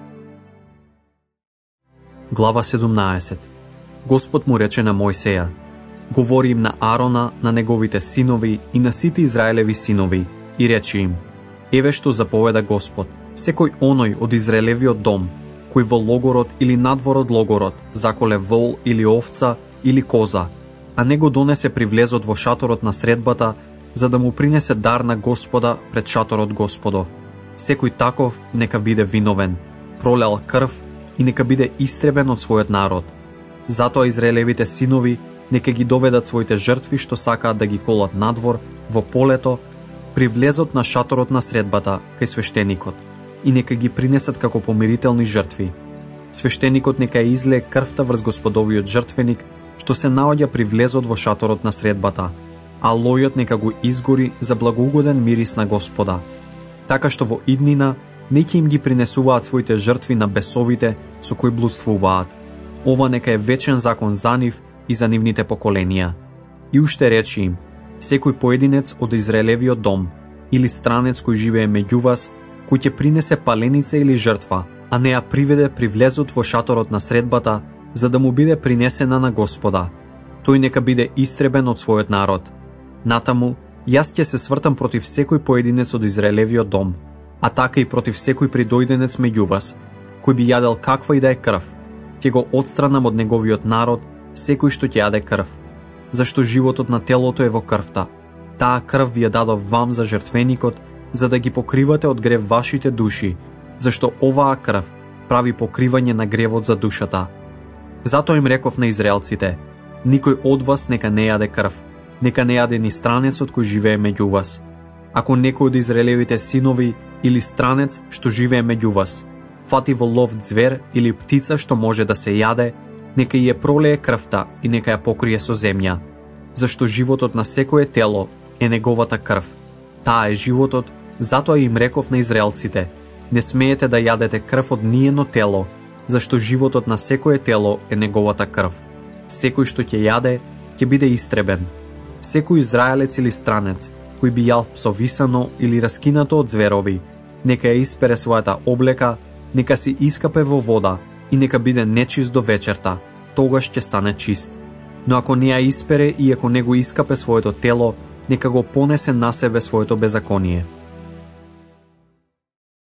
Глава седумнаесет. Господ му рече на Мојсеја: говори им на Арона, на неговите синови и на сите Израелеви синови, и рече им: еве што заповеда Господ: секој оној од Израелевиот дом, кој во логорот или надвор од логорот заколе вол или овца или коза, а не го донесе при влезот во шаторот на средбата, за да му принесе дар на Господа пред шаторот Господов, секој таков нека биде виновен, пролел крв и нека биде истребен од својот народ. Затоа Израелевите синови нека ги доведат своите жртви што сакаат да ги колат надвор, во полето, при влезот на шаторот на средбата кај свештеникот, и нека ги принесат како помирителни жртви. Свештеникот нека ја излее крвта врз Господовиот жртвеник, што се наоѓа при влезот во шаторот на средбата, а лојот нека го изгори за благоугоден мирис на Господа. Така што во иднина не ќе им ги принесуваат своите жртви на бесовите со кои блудствуваат. Ова нека е вечен закон за нив и за нивните поколенија. И уште речи им: секој поединец од Израелевиот дом или странец кој живее меѓу вас, кој ќе принесе паленица или жртва, а не ја приведе при влезот во шаторот на средбата, за да му биде принесена на Господа, тој нека биде истребен од својот народ. Натаму, јас ќе се свртам против секој поединец од Израелевиот дом, а така и против секој придојденец меѓу вас, кој би јадел каква и да е крв. Ќе го отстранам од неговиот народ секој што ќе јаде крв, зашто животот на телото е во крвта. Таа крв ви ја дадов вам за жртвеникот, за да ги покривате од грев вашите души, зашто оваа крв прави покривање на гревот за душата. Затоа им реков на израелците: никој од вас нека не јаде крв, нека не јаде ни странецот кој живее меѓу вас. Ако некој од Израелевите синови или странец што живее меѓу вас фати во лов звер или птица што може да се јаде, нека ја пролее крвта и нека ја покрие со земја, зашто животот на секое тело е неговата крв. Таа е животот, затоа им реков на израелците: не смеете да јадете крв од ниено тело, зашто животот на секое тело е неговата крв. Секој што ќе јаде, ќе биде истребен. Секој израелец или странец, кој би јал псовисано или раскинато од зверови, нека ја испере својата облека, нека си искапе во вода и нека биде нечист до вечерта, тогаш ќе стане чист. Но ако не ја испере и ако не го искапе своето тело, нека го понесе на себе своето беззаконие.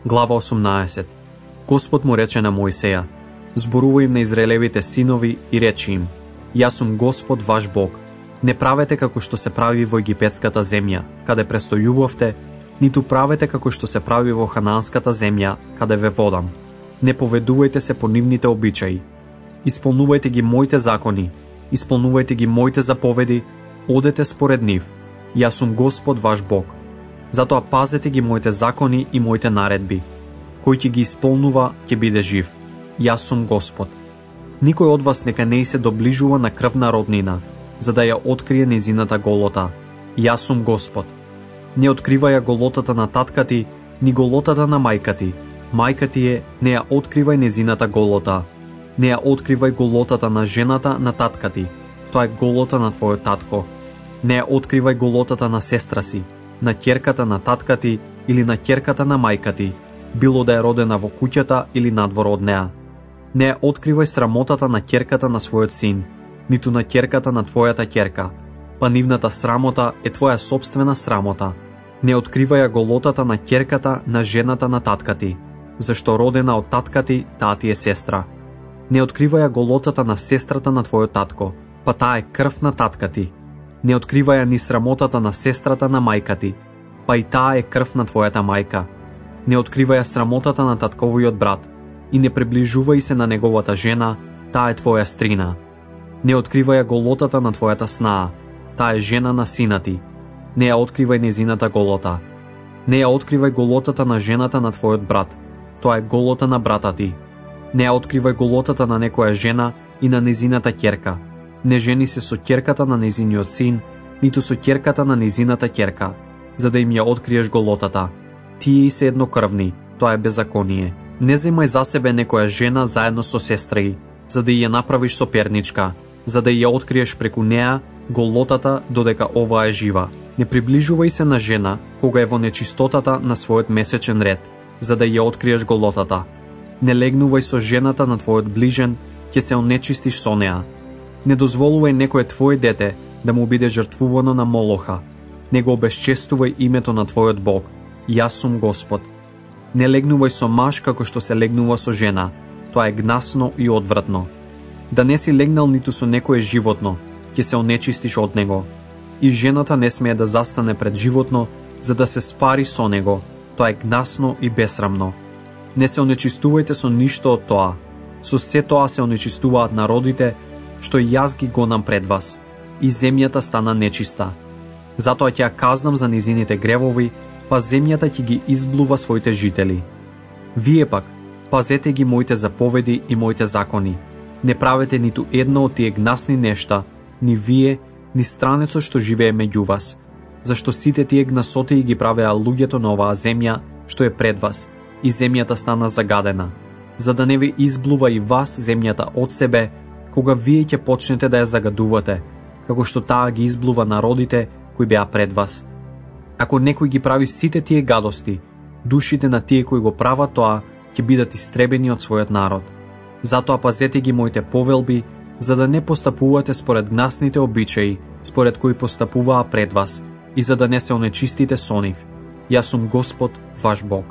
Глава осумнаесет. Господ му рече на Мојсеја: Зборувај им на Израелевите синови и речи им: Јас сум Господ ваш Бог. Не правете како што се прави во египетската земја, каде престојувавте, ниту правете како што се прави во ханаанската земја, каде ве водам. Не поведувајте се по нивните обичаи. Исполнувајте ги моите закони, исполнувајте ги моите заповеди, одете според нив. Јас сум Господ ваш Бог. Затоа пазете ги моите закони и моите наредби. Кој ќе ги исполнува, ќе биде жив. Јас сум Господ. Никој од вас нека не се доближува на крвна роднина, за да ја открие незината голота. Јас сум Господ. Не откривај голотата на татка ти, ни голотата на мајка ти. Мајка ти е, не ја откривај незината голота. Не ја откривај голотата на жената на татка ти. Тоа е голота на твојот татко. Не ја откривај голотата на сестра си, на ќерката на татка ти или на ќерката на мајка ти, било да е родена во куќата или надвор од неа. Не ја откривај срамотата на ќерката на својот син, ниту на ќерката на твојата ќерка, па нивната срамота е твоја собствена срамота. Не откривај голотата на ќерката на жената на татка ти, зашто родена од татка ти, таа ти е сестра. Не откривај голотата на сестрата на твојот татко, па таа е крв на татка ти. Не откривај ни срамотата на сестрата на мајка ти, па и таа е крв на твојата мајка. Не откривај срамотата на татковиот брат и не приближувај се на неговата жена, таа е твоја стрина. Не откривај голотата на твојата снаа, таа е жена на сина ти. Не ја откривај незината голота. Не ја откривај голотата на жената на твојот брат, тоа е голота на брата ти. Не ја откривај голотата на некоја жена и на незината ќерка. Не жени се со ќерката на незиниот син, ниту со ќерката на незината ќерка, за да им ја откриеш голотата. Тие и се еднокрвни, тоа е беззаконие. Не земај за себе некоја жена заедно со сестра ѝ, за да ја направиш соперничка, за да ја откриеш преку неа голотата додека оваа е жива. Не приближувај се на жена кога е во нечистотата на својот месечен ред, за да ја откриеш голотата. Не легнувај со жената на твојот ближен, ќе се онечистиш со неа. Не дозволувај некое твое дете да му биде жртвувано на Молоха. Не го обесчестувај името на твојот Бог. Јас сум Господ. Не легнувај со маж како што се легнува со жена. Тоа е гнасно и одвратно. Да не си легнал ниту со некое животно, ќе се онечистиш од него. И жената не смее да застане пред животно, за да се спари со него. Тоа е гнасно и бесрамно. Не се онечистувајте со ништо од тоа. Со се тоа се онечистуваат народите, што и јас ги гонам пред вас, и земјата стана нечиста. Затоа ќе ја казнам за низините гревови, па земјата ќе ги изблува своите жители. Вие пак, пазете ги моите заповеди и моите закони. Не правете ниту едно од тие гнасни нешта, ни вие, ни странецот што живее меѓу вас, зашто сите тие гнасоти ги правеа луѓето на оваа земја, што е пред вас, и земјата стана загадена, за да не ви изблува и вас земјата од себе, кога вие ќе почнете да ја загадувате, како што таа ги изблува народите кои беа пред вас. Ако некој ги прави сите тие гадости, душите на тие кои го прават тоа ќе бидат истребени од својот народ. Затоа пазете ги моите повелби, за да не постапувате според гнасните обичаи, според кои постапуваа пред вас, и за да не се онечистите со нив. Јас сум Господ, ваш Бог.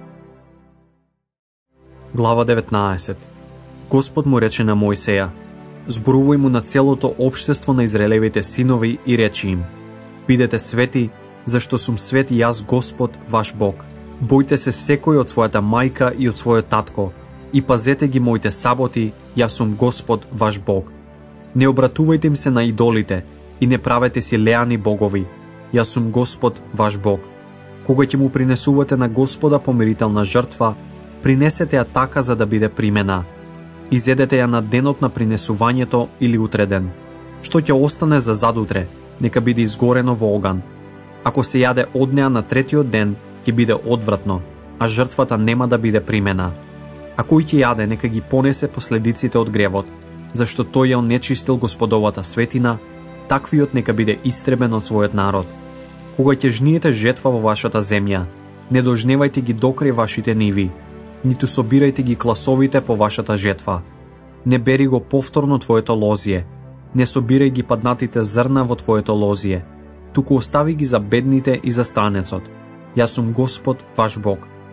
Глава деветнаесет. Господ му рече на Мојсеја: Зборувај му на целото општество на Израелевите синови и речи им: Бидете свети, зашто сум свет јас Господ, ваш Бог. Бојте се секој од својата мајка и од својот татко, и пазете ги моите саботи, јас сум Господ, ваш Бог. Не обратувајте им се на идолите и не правете си леани богови, јас сум Господ, ваш Бог. Кога ќе му принесувате на Господа помирителна жртва, принесете ја така за да биде примена. Изедете ја на денот на принесувањето или утреден. Што ќе остане за задутре, нека биде изгорено во оган. Ако се јаде од неа на третиот ден, ќе биде одвратно, а жртвата нема да биде примена. А кој ќе јаде, нека ги понесе последиците од гревот, зашто тој ја онечистил Господовата светина, таквиот нека биде истребен од својот народ. Кога ќе жниете жетва во вашата земја, не дожневајте ги докрај вашите ниви, ниту собирајте ги класовите по вашата жетва. Не бери го повторно твоето лозие, не собирај ги паднатите зрна во твоето лозие, туку остави ги за бедните и за странецот. Јас сум Господ, ваш Бог.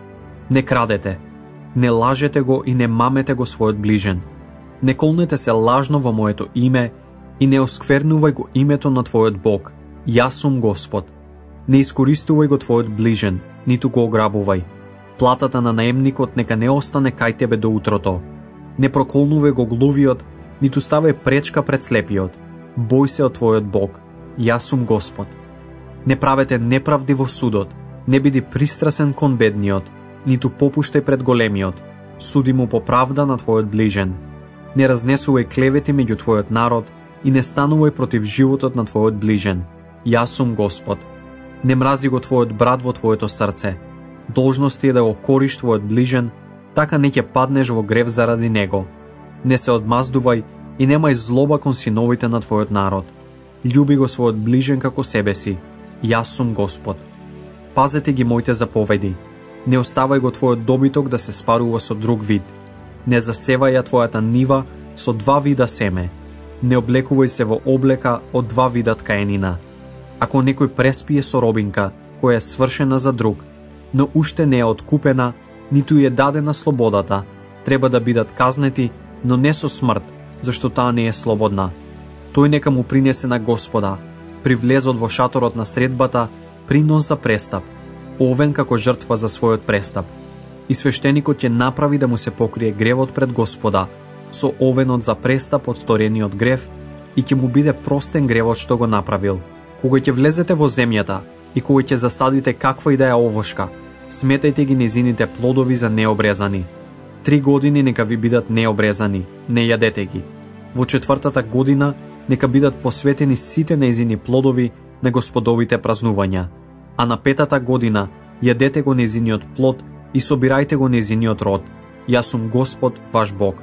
Не крадете, не лажете го и не мамете го својот ближен. Не колнете се лажно во моето име и не осквернувај го името на твојот Бог. Јас сум Господ. Не искористувај го твојот ближен, ниту го ограбувај. Платата на наемникот нека не остане кај тебе до утрото. Не проколнувај го глувиот, ниту ставај пречка пред слепиот. Бој се од твојот Бог. Јас сум Господ. Не правете неправди во судот, не биди пристрасен кон бедниот, ниту попуштај пред големиот. Суди му по правда на твојот ближен. Не разнесувај клевети меѓу твојот народ и не станувај против животот на твојот ближен. Јас сум Господ. Не мрази го твојот брат во твоето срце. Должност ти е да го кориш твојот ближен, така не ќе паднеш во грев заради него. Не се одмаздувај и немај злоба кон синовите на твојот народ. Љуби го својот ближен како себе си. Јас сум Господ. Пазете ги моите заповеди. Не оставај го твојот добиток да се спарува со друг вид. Не засевај ја твојата нива со два вида семе. Не облекувај се во облека од два вида ткаенина. Ако некој преспие со робинка, која е свршена за друг, но уште не е откупена, ниту е дадена слободата, треба да бидат казнети, но не со смрт, зашто таа не е слободна. Тој нека му принесе на Господа, при влезот во шаторот на средбата, принос за престап, овен како жртва за својот престап. И свештеникот ќе направи да му се покрие гревот пред Господа, со овенот за престап од сторениот грев, и ќе му биде простен гревот што го направил. Кога ќе влезете во земјата и кога ќе засадите каква и да е овошка, сметајте ги незините плодови за необрезани. Три години нека ви бидат необрезани, не јадете ги. Во четвртата година нека бидат посветени сите незини плодови на Господовите празнувања. А на петата година јадете го незиниот плод и собирајте го незиниот род. Јас сум Господ, ваш Бог.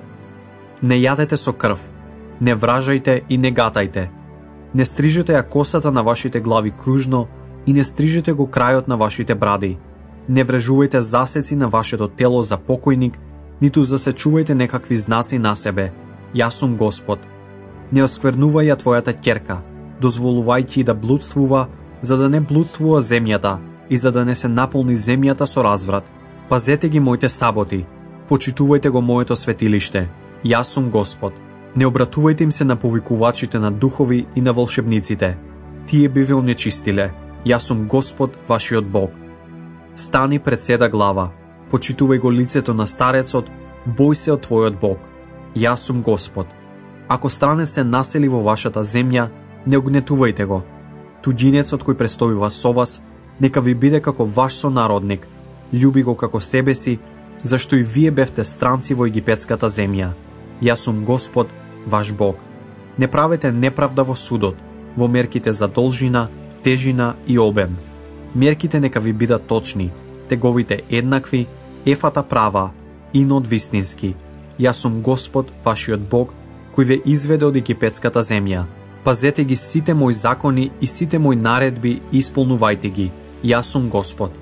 Не јадете со крв, не вражајте и не гатајте. Не стрижете ја косата на вашите глави кружно и не стрижете го крајот на вашите бради. Не врежувајте засеци на вашето тело за покојник, ниту засечувајте некакви знаци на себе. Јас сум Господ. Не осквернувај ја твојата ќерка, дозволувајќи да блудствува, за да не блудствува земјата и за да не се наполни земјата со разврат. Пазете ги моите саботи, почитувајте го моето светилиште. Јас сум Господ. Не обратувајте им се на повикувачите на духови и на волшебниците. Тие би ве онечистиле. Јас сум Господ, вашиот Бог. Стани пред седа глава, почитувај го лицето на старецот, бој се од твојот Бог. Јас сум Господ. Ако странец се насели во вашата земја, не огнетувајте го. Туѓинецот кој престојува со вас, нека ви биде како ваш сонародник. Љуби го како себе си, зашто и вие бевте странци во египетската земја. Јас сум Господ, ваш Бог. Не правете неправда во судот, во мерките за должина, тежина и обем. Мерките нека ви бидат точни, теговите еднакви, ефата права, инот вистински. Јас сум Господ, вашиот Бог, кој ве изведе од египетската земја. Пазете ги сите мои закони и сите мои наредби и исполнувајте ги. Јас сум Господ.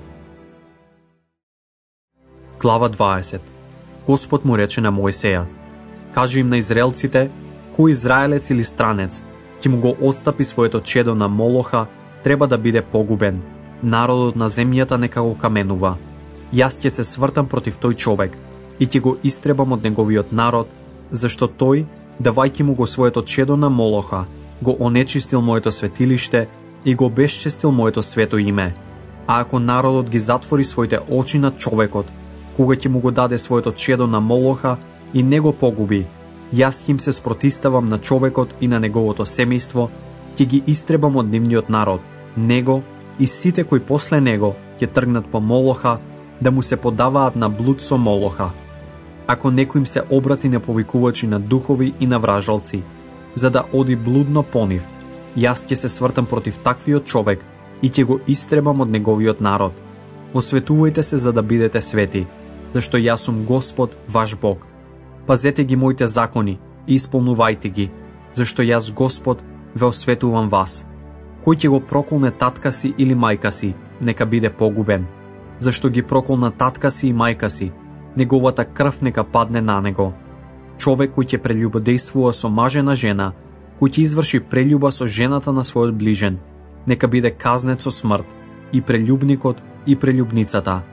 Глава дваесет. Господ му рече на Мојсеја: кажи им на израелците, кој израелец или странец ќе му го отстапи своето чедо на Молоха, треба да биде погубен. Народот на земјата нека го каменува. Јас ќе се свртам против тој човек и ќе го истребам од неговиот народ, зашто тој, давајќи му го своето чедо на Молоха, го онечистил моето светилиште и го безчестил моето свето име. А ако народот ги затвори своите очи на човекот, кога ќе му го даде своето чедо на Молоха и не го погуби, јас ќе им се спротиставам на човекот и на неговото семејство, ќе ги истребам од нивниот народ, него и сите кои после него ќе тргнат по Молоха, да му се подаваат на блуд со Молоха. Ако некој им се обрати на повикувачи на духови и на вражалци, за да оди блудно по нив, јас ќе се свртам против таквиот човек и ќе го истребам од неговиот народ. Осветувајте се за да бидете свети, зашто јас сум Господ, ваш Бог. Пазете ги моите закони и исполнувајте ги, зашто јас Господ ве осветувам вас. Кој ќе го проколне татка си или мајка си, нека биде погубен. Зашто ги проколна татка си и мајка си, неговата крв нека падне на него. Човек кој ќе прелюбодејствува со мажена жена, кој ќе изврши прелюба со жената на својот ближен, нека биде казнет со смрт, и прелюбникот и прелюбницата.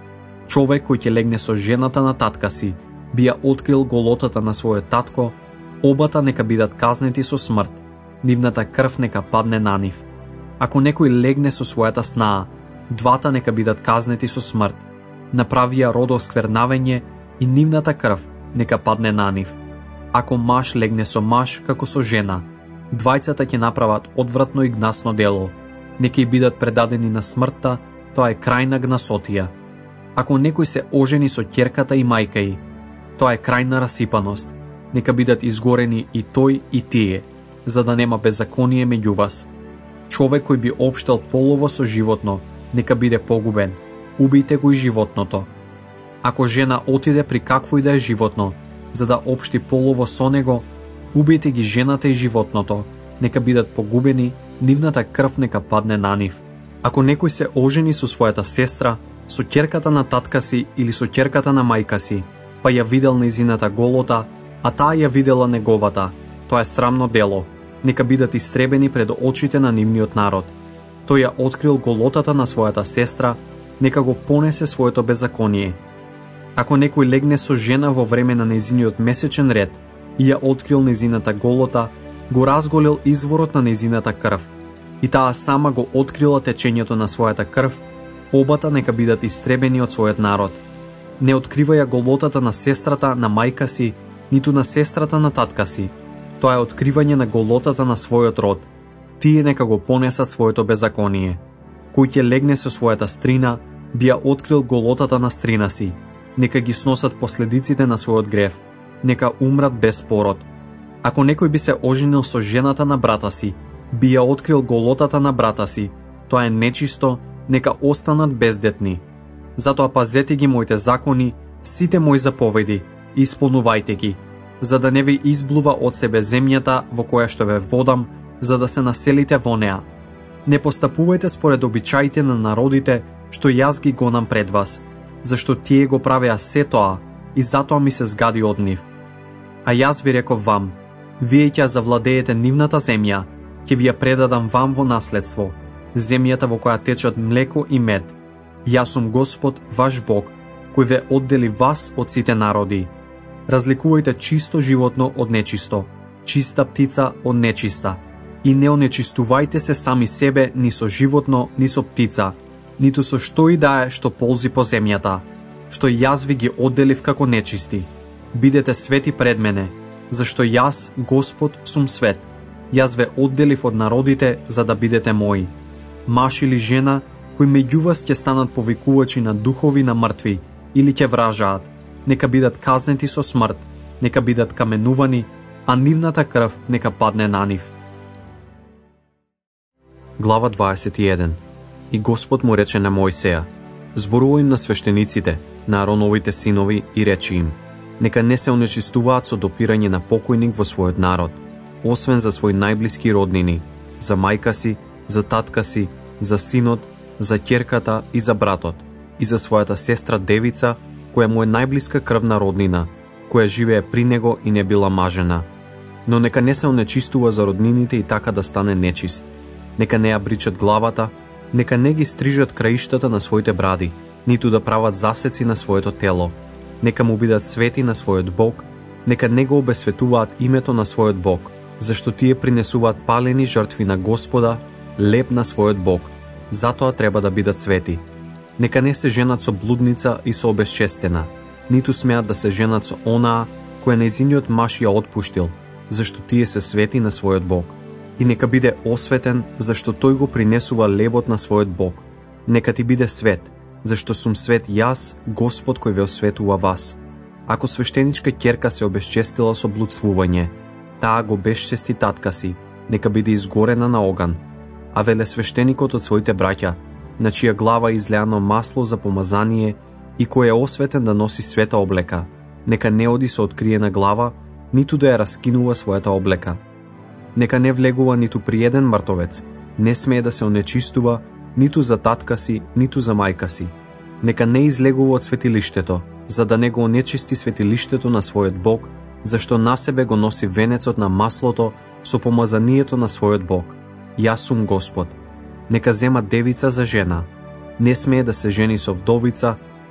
Човек кој ќе легне со жената на татка си, би ја открил голотата на својот татко, обата нека бидат казнети со смрт, нивната крв нека падне на нив. Ако некој легне со својата снаа, двата нека бидат казнети со смрт, направија родосквернавење и нивната крв нека падне на нив. Ако маж легне со маж како со жена, двајцата ќе направат одвратно и гнасно дело, нека и бидат предадени на смртта, тоа е крајна гнасотија. Ако некој се ожени со ќерката и мајка ѝ, тоа е крајна расипаност, нека бидат изгорени и тој и тие, за да нема беззаконие меѓу вас. Човек кој би општел полово со животно, нека биде погубен, убијте го и животното. Ако жена отиде при какво и да е животно, за да општи полово со него, убијте ги жената и животното, нека бидат погубени, нивната крв нека падне на нив. Ако некој се ожени со својата сестра, со ќерката на татка си или со ќерката на мајка си, па ја видел нејзината голота, а таа ја видела неговата, тоа е срамно дело, нека бидат истребени пред очите на нивниот народ. Тој ја открил голотата на својата сестра, нека го понесе своето беззаконие. Ако некој легне со жена во време на нејзиниот месечен ред и ја открил нејзината голота, го разголил изворот на нејзината крв, и таа сама го открила течењето на својата крв, обата нека бидат истребени од својот народ. Не откриваја голотата на сестрата на мајка си, ниту на сестрата на татка си. Тоа е откривање на голотата на својот род. Тие нека го понесат своето беззаконие. Кој ќе легне со својата стрина, би ја открил голотата на стрина си. Нека ги сносат последиците на својот грев. Нека умрат без пород. Ако некој би се оженил со жената на брата си, би ја открил голотата на брата си. Тоа е нечисто, нека останат бездетни. Затоа пазете ги моите закони, сите мои заповеди, и исполнувајте ги, за да не ви изблува од себе земјата во која што ве водам, за да се населите во неа. Не постапувајте според обичаите на народите, што јас ги гонам пред вас, зашто тие го правеа се тоа, и затоа ми се згади од нив. А јас ви реков вам, вие ќе завладеете нивната земја, ќе ви ја предадам вам во наследство, земјата во која течат млеко и мед. Јас сум Господ, ваш Бог, кој ве оддели вас од сите народи. Разликувајте чисто животно од нечисто, чиста птица од нечиста, и не онечистувајте се сами себе ни со животно, ни со птица, ниту со што и да е што ползи по земјата, што јас ви ги одделив како нечисти. Бидете свети пред мене, зашто јас, Господ, сум свет. Јас ве одделив од народите за да бидете мои. Маж или жена, кои меѓу вас ќе станат повикувачи на духови на мртви или ќе вражаат, нека бидат казнети со смрт, нека бидат каменувани, а нивната крв нека падне на нив. Глава дваесет и еден. И Господ му рече на Мојсеја: зборувај им на свештениците, на Ароновите синови, и речи им: нека не се онечистуваат со допирање на покојник во својот народ, освен за свој најблиски роднини, за мајка си, за татка си, за синот, за ќерката и за братот, и за својата сестра девица, која му е најблиска крвна роднина, која живее при него и не била мажена. Но нека не се онечистува за роднините и така да стане нечист. Нека не ја бричат главата, нека не ги стрижат краиштата на своите бради, ниту да прават засеци на своето тело. Нека му бидат свети на својот Бог, нека не го обесветуваат името на својот Бог, зашто тие принесуваат палени жртви на Господа, леп на својот Бог. Затоа треба да бидат свети. Нека не се женат со блудница и со обесчестена, ниту смеат да се женат со онаа која нејзиниот маж ја отпуштил, зашто тие се свети на својот Бог. И нека биде осветен, зашто тој го принесува лебот на својот Бог. Нека ти биде свет, зашто сум свет јас, Господ, кој ве осветува вас. Ако свештеничка ќерка се обесчестила со блудствување, таа го безчести татка си, нека биде изгорена на оган. А веле свештеникот од своите браќа, на чија глава излеано масло за помазание и кој е осветен да носи света облека, нека не оди со откриена глава, ниту да ја раскинува својата облека. Нека не влегува ниту при еден мртовец, не смее да се онечистува ниту за татка си, ниту за мајка си. Нека не излегува од светилиштето, за да не го онечисти светилиштето на својот Бог, зашто на себе го носи венецот на маслото со помазанието на својот Бог. Јас сум Господ. Нека зема девица за жена. Не смее да се жени со вдовица,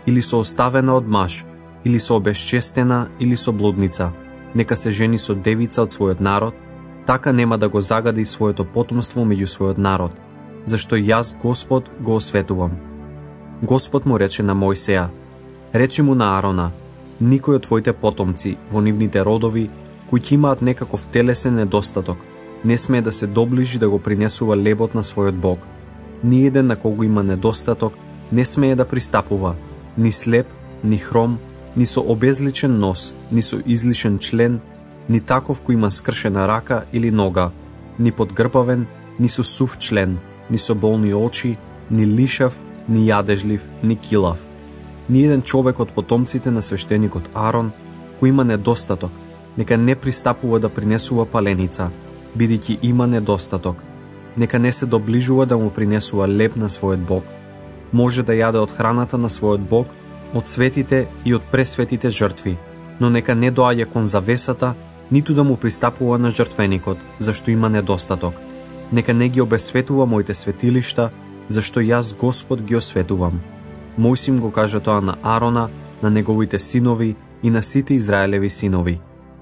или со оставена од маж, или со обесчестена, или со блудница, нека се жени со девица од својот народ, така нема да го загади своето потомство меѓу својот народ, зашто јас Господ го осветувам. Господ му рече на Мојсеја: речи му на Арона: никој од твоите потомци во нивните родови, кои ќе имаат некаков телесен недостаток, не смее да се доближи да го принесува лебот на својот Бог. Ни еден на кого има недостаток не смее да пристапува, ни слеп, ни хром, ни со обезличен нос, ни со излишен член, ни таков кој има скршена рака или нога, ни подгрбавен, ни со сув член, ни со болни очи, ни лишав, ни јадежлив, ни килав. Ни еден човек од потомците на свештеникот Арон, кој има недостаток, нека не пристапува да принесува паленица, бидејќи има недостаток. Нека не се доближува да му принесува леб на својот Бог. Може да јаде од храната на својот Бог, од светите и од пресветите жртви, но нека не доаѓа кон завесата, ниту да му пристапува на жртвеникот, зашто има недостаток. Нека не ги обесветува моите светилишта, зашто јас Господ ги осветувам. Мојсим го кажа тоа на Арона, на неговите синови и на сите Израелеви синови.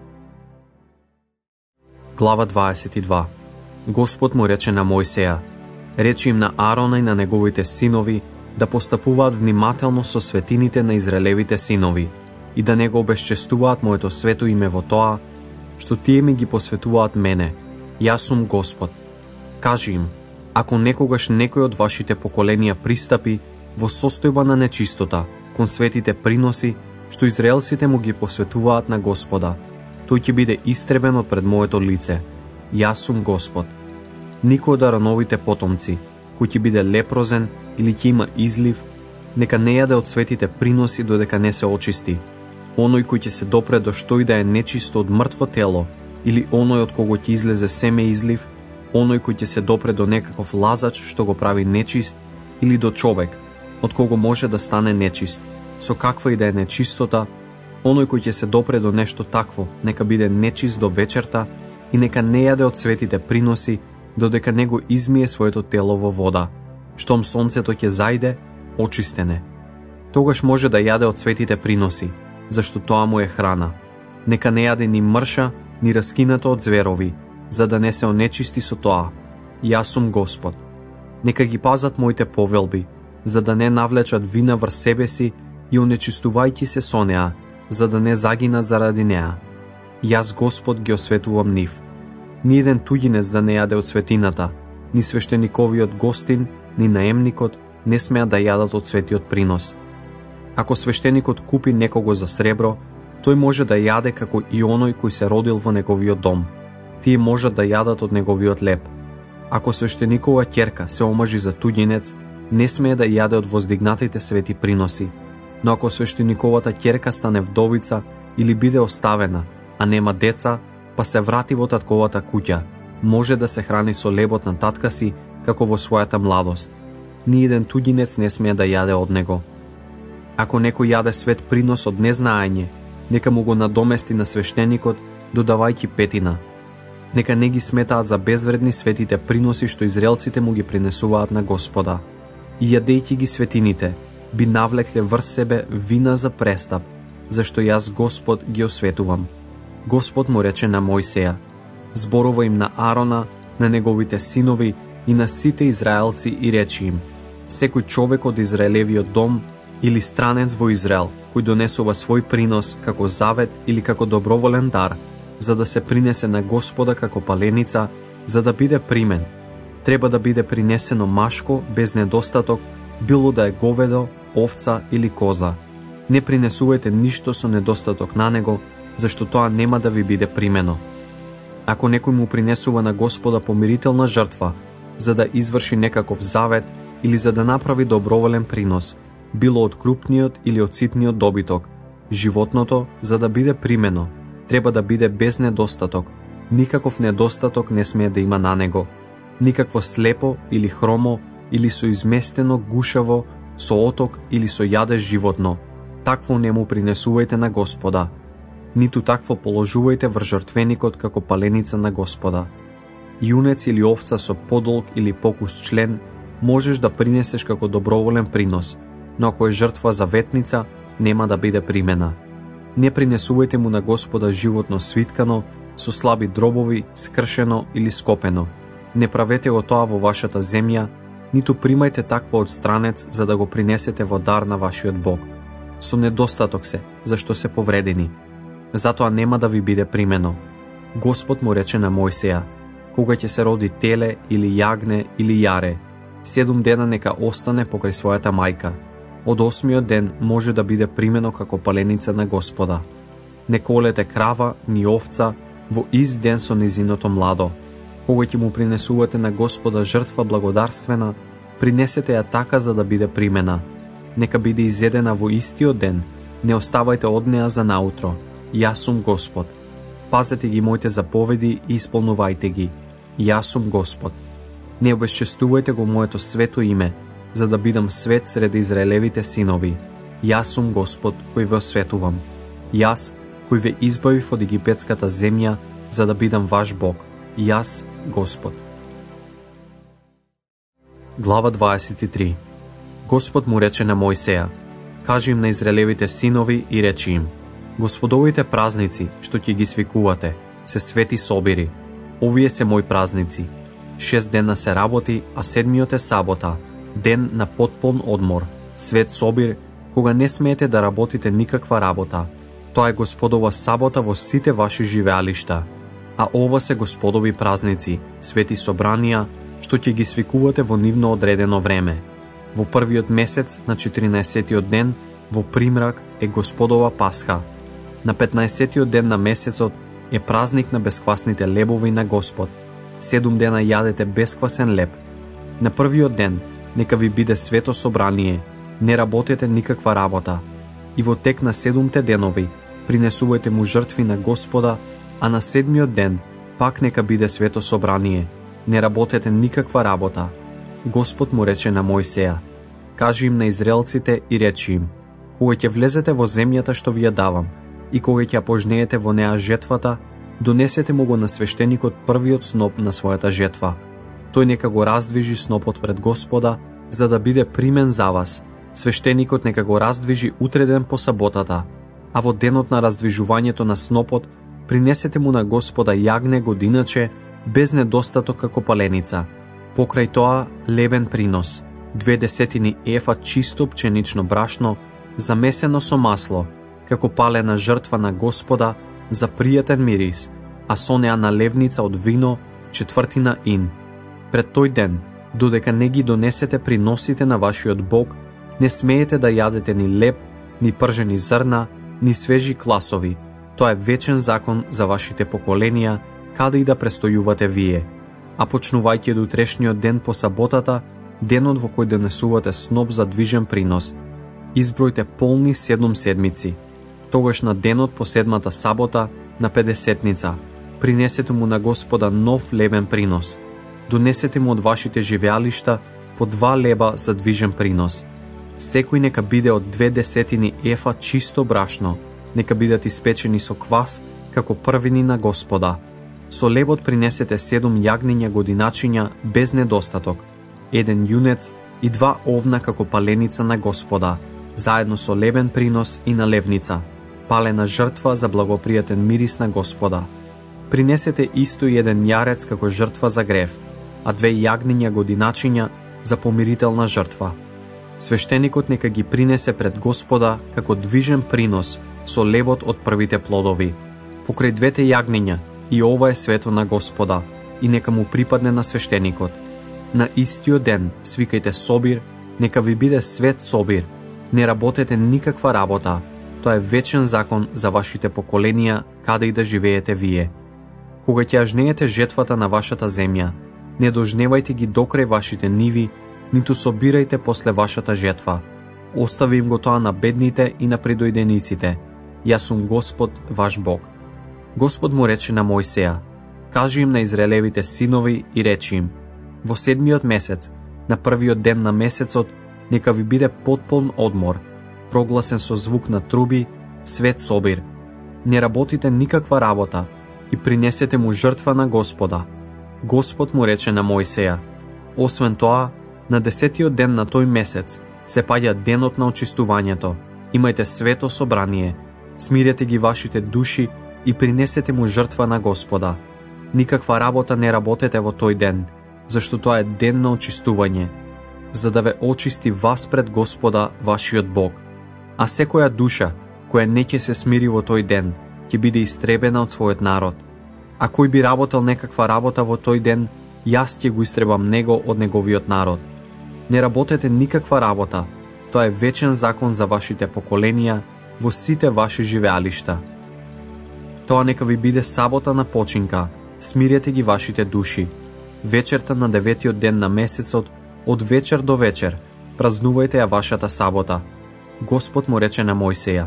Глава дваесет и два. Господ му рече на Мојсеја: речи им на Арона и на неговите синови да постапуваат внимателно со светините на Израелевите синови и да не го обесчестуваат моето свето име во тоа, што тие ми ги посветуваат мене. Јас сум Господ. Кажи им: ако некогаш некој од вашите поколенија пристапи во состојба на нечистота кон светите приноси што израелците му ги посветуваат на Господа, тој ќе биде истребен од пред моето лице. Јас сум Господ. Никој од Ароновите потомци, кој ќе биде лепрозен или ќе има излив, нека не јаде од светите приноси додека не се очисти. Оној кој ќе се допре до што и да е нечисто од мртво тело, или оној од кого ќе излезе семе излив, оној кој ќе се допре до некаков лазач што го прави нечист, или до човек, од кого може да стане нечист, со каква и да е нечистота, оној кој ќе се допре до нешто такво, нека биде нечист до вечерта и нека не јаде од светите приноси, додека не го измие своето тело во вода. Штом сонцето ќе зајде, очистене. Тогаш може да јаде од светите приноси, зашто тоа му е храна. Нека не јаде ни мрша, ни раскинато од зверови, за да не се онечисти со тоа. Јас сум Господ. Нека ги пазат моите повелби, за да не навлечат вина врз себе си и онечистувајќи се со неа, за да не загинат заради неа. Јас Господ ги осветувам нив. Ни еден туѓинец да не јаде од светината, ни свештениковиот гостин, ни наемникот не смеат да јадат од светиот принос. Ако свештеникот купи некого за сребро, тој може да јаде како и оној кој се родил во неговиот дом. Тие можат да јадат од неговиот леб. Ако свештеникова ќерка се омажи за туѓинец, не смее да јаде од воздигнатите свети приноси. Но ако свештениковата ќерка стане вдовица или биде оставена, а нема деца, па се врати во татковата куќа, може да се храни со лебот на татка си, како во својата младост. Ни еден туѓинец не смее да јаде од него. Ако некој јаде свет принос од незнаење, нека му го надомести на свештеникот, додавајќи петина. Нека не ги сметаат за безвредни светите приноси што израелците му ги принесуваат на Господа. И јадејќи ги светините, би навлекле врз себе вина за престап, зашто јас Господ ги осветувам. Господ му рече на Мојсеја: зборува им на Арона, на неговите синови и на сите израелци и речи им: секој човек од Израелевиот дом или странец во Израел, кој донесува свој принос како завет или како доброволен дар, за да се принесе на Господа како паленица, за да биде примен, треба да биде принесено машко, без недостаток, било да е говедо, овца или коза. Не принесувајте ништо со недостаток на него, зашто тоа нема да ви биде примено. Ако некој му принесува на Господа помирителна жртва, за да изврши некаков завет или за да направи доброволен принос, било од крупниот или од ситниот добиток, животното, за да биде примено, треба да биде без недостаток. Никаков недостаток не смее да има на него. Никакво слепо или хромо или со изместено гушаво, со оток или со јадеш животно. Такво не му принесувајте на Господа. Ниту такво положувајте врз жртвеникот како паленица на Господа. Јунец или овца со подолг или покус член можеш да принесеш како доброволен принос, но ако е жртва за ветница, нема да биде примена. Не принесувајте му на Господа животно свиткано, со слаби дробови, скршено или скопено. Не правете го тоа во вашата земја, ниту примајте такво од странец за да го принесете во дар на вашиот Бог. Со недостаток се, зашто се повредени. Затоа нема да ви биде примено. Господ му рече на Мојсеја: кога ќе се роди теле или јагне или јаре, седум дена нека остане покрај својата мајка. Од осмиот ден може да биде примено како паленица на Господа. Не колете крава ни овца во ист ден со низиното младо. Кога ќе му принесувате на Господа жртва благодарствена, принесете ја така за да биде примена. Нека биде изедена во истиот ден, не оставајте од неа за наутро. Јас сум Господ. Пазете ги моите заповеди и исполнувајте ги. Јас сум Господ. Не обесчестувајте го моето свето име, за да бидам свет среде израелевите синови. Јас сум Господ кој ве осветувам. Јас кој ве избавив од египетската земја, за да бидам ваш Бог. Јас Господ. Глава дваесет и три. Господ му рече на Мојсеја: кажи им на израелевите синови и речи им: Господовите празници, што ќе ги свикувате, се свети собири. Овие се мои празници. Шест дена се работи, а седмиот е сабота, ден на потполн одмор, свет собир, кога не смеете да работите никаква работа. Тоа е Господова сабота во сите ваши живеалишта. А ова се Господови празници, свети собранија, што ќе ги свикувате во нивно одредено време. Во првиот месец, на четиринаесеттиот ден, во примрак е Господова Пасха. На петнаесеттиот ден на месецот е празник на бесквасните лебови на Господ. Седум дена јадете бесквасен леб. На првиот ден нека ви биде свето собрание, не работете никаква работа. И во тек на седумте денови принесувајте му жртви на Господа, а на седмиот ден пак нека биде свето собрание, не работете никаква работа. Господ му рече на Мојсеја: кажи им на израелците и речи им: кога ќе влезете во земјата што ви ја давам, и кога ќе пожнеете во неа жетвата, донесете му го на свештеникот првиот сноп на својата жетва. Тој нека го раздвижи снопот пред Господа, за да биде примен за вас. Свештеникот нека го раздвижи утреден по саботата, а во денот на раздвижувањето на снопот принесете му на Господа јагне годиначе, без недостаток како паленица. Покрај тоа лебен принос, две десетини ефа чисто пченично брашно, замесено со масло, како палена жртва на Господа за пријатен мирис, а со неа налевница од вино, четвртина ин. Пред тој ден, додека не ги донесете приносите на вашиот Бог, не смеете да јадете ни леб, ни пржени зрна, ни свежи класови. Тоа е вечен закон за вашите поколенија, каде и да престојувате вие. А почнувајќи од утрешниот ден по саботата, денот во кој донесувате сноп за движен принос, избројте полни седум седмици. Тогаш на денот по седмата сабота, на педесетница, принесете му на Господа нов лебен принос. Донесете му од вашите живеалишта по два леба за движен принос. Секој нека биде од две десетини ефа чисто брашно, нека бидат испечени со квас, како првини на Господа. Со лебот принесете седум јагниња годиначиња без недостаток, еден јунец и два овна како паленица на Господа, заедно со лебен принос и налевница, палена жртва за благопријатен мирис на Господа. Принесете исто и еден јарец како жртва за грев, а две јагниња годиначиња за помирителна жртва. Свештеникот нека ги принесе пред Господа како движен принос со лебот од првите плодови. Покрај двете јагниња, и ова е свето на Господа, и нека му припадне на свештеникот. На истиот ден свикајте собир, нека ви биде свет собир. Не работете никаква работа. Тоа е вечен закон за вашите поколенија, каде и да живеете вие. Кога ќе ја жнеете жетвата на вашата земја, не дожневајте ги докрај вашите ниви, ниту собирајте после вашата жетва. Остави им го тоа на бедните и на предојдениците. Јас сум Господ, ваш Бог. Господ му рече на Мојсеја: кажи им на израелевите синови и речи им: во седмиот месец, на првиот ден на месецот, нека ви биде потполн одмор, прогласен со звук на труби, свет собир. Не работите никаква работа и принесете му жртва на Господа. Господ му рече на Мојсеја: освен тоа, на десетиот ден на тој месец, Се паѓа денот на очистувањето. Имајте свето собрание. Смирете ги вашите души и принесете му жртва на Господа. Никаква работа не работете во тој ден, зашто тоа е ден на очистување, за да ве очисти вас пред Господа, вашиот Бог. А секоја душа, која не ќе се смири во тој ден, ќе биде истребена од својот народ. А кој би работел некаква работа во тој ден, јас ќе го истребам него од неговиот народ. Не работете никаква работа, тоа е вечен закон за вашите поколенија во сите ваши живеалишта. Тоа нека ви биде сабота на починка, смирете ги вашите души. Вечерта на деветиот ден на месецот, од вечер до вечер, празнувајте ја вашата сабота. Господ му рече на Мојсеја.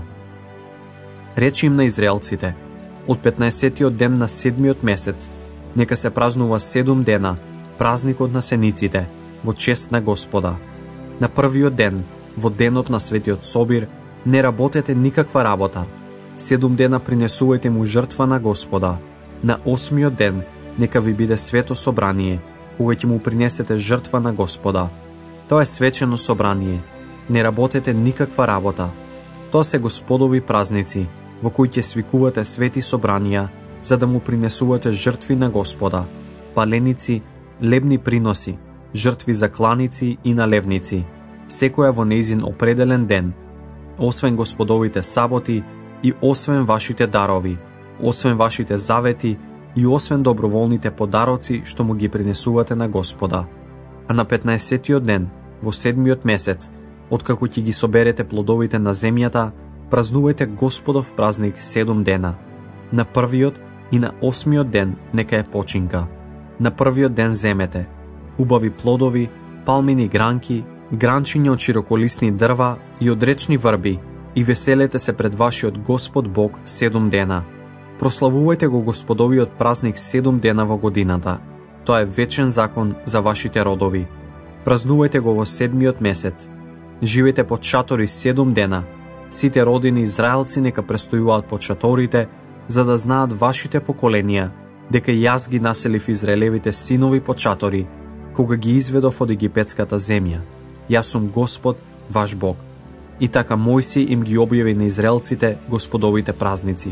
Речи им на израелците, од петнаесеттиот ден на седмиот месец, нека се празнува седум дена, празникот на сениците, во чест на Господа. На првиот ден, во денот на светиот собир, не работете никаква работа. Седум дена принесувајте му жртва на Господа. На осмиот ден, нека ви биде свето собрание, кога ќе му принесете жртва на Господа. Тоа е свечено собрание. Не работете никаква работа. Тоа се Господови празници, во кои ќе свикувате свети собранија, за да му принесувате жртви на Господа, паленици, лебни приноси, жртви за кланици и налевници, секоја во нејзин определен ден, освен Господовите саботи и освен вашите дарови, освен вашите завети и освен доброволните подароци што му ги принесувате на Господа. А на петнаесеттиот ден, во седмиот месец, откако ќе ги соберете плодовите на земјата, празнувајте Господов празник седум дена. На првиот и на осмиот ден нека е починка. На првиот ден земете убави плодови, палмини гранки, гранчиња од широколисни дрва и од речни врби и веселете се пред вашиот Господ Бог седум дена. Прославувајте го Господовиот празник седум дена во годината. Тоа е вечен закон за вашите родови. Празнувајте го во седмиот месец. Живете под шатори седум дена. Сите родини израелци нека престојуваат под шаторите, за да знаат вашите поколенија дека јас ги населив израелевите синови под шатори, кога ги изведов од египетската земја. Јас сум Господ, ваш Бог. И така Мојси им ги објави на израелците Господовите празници.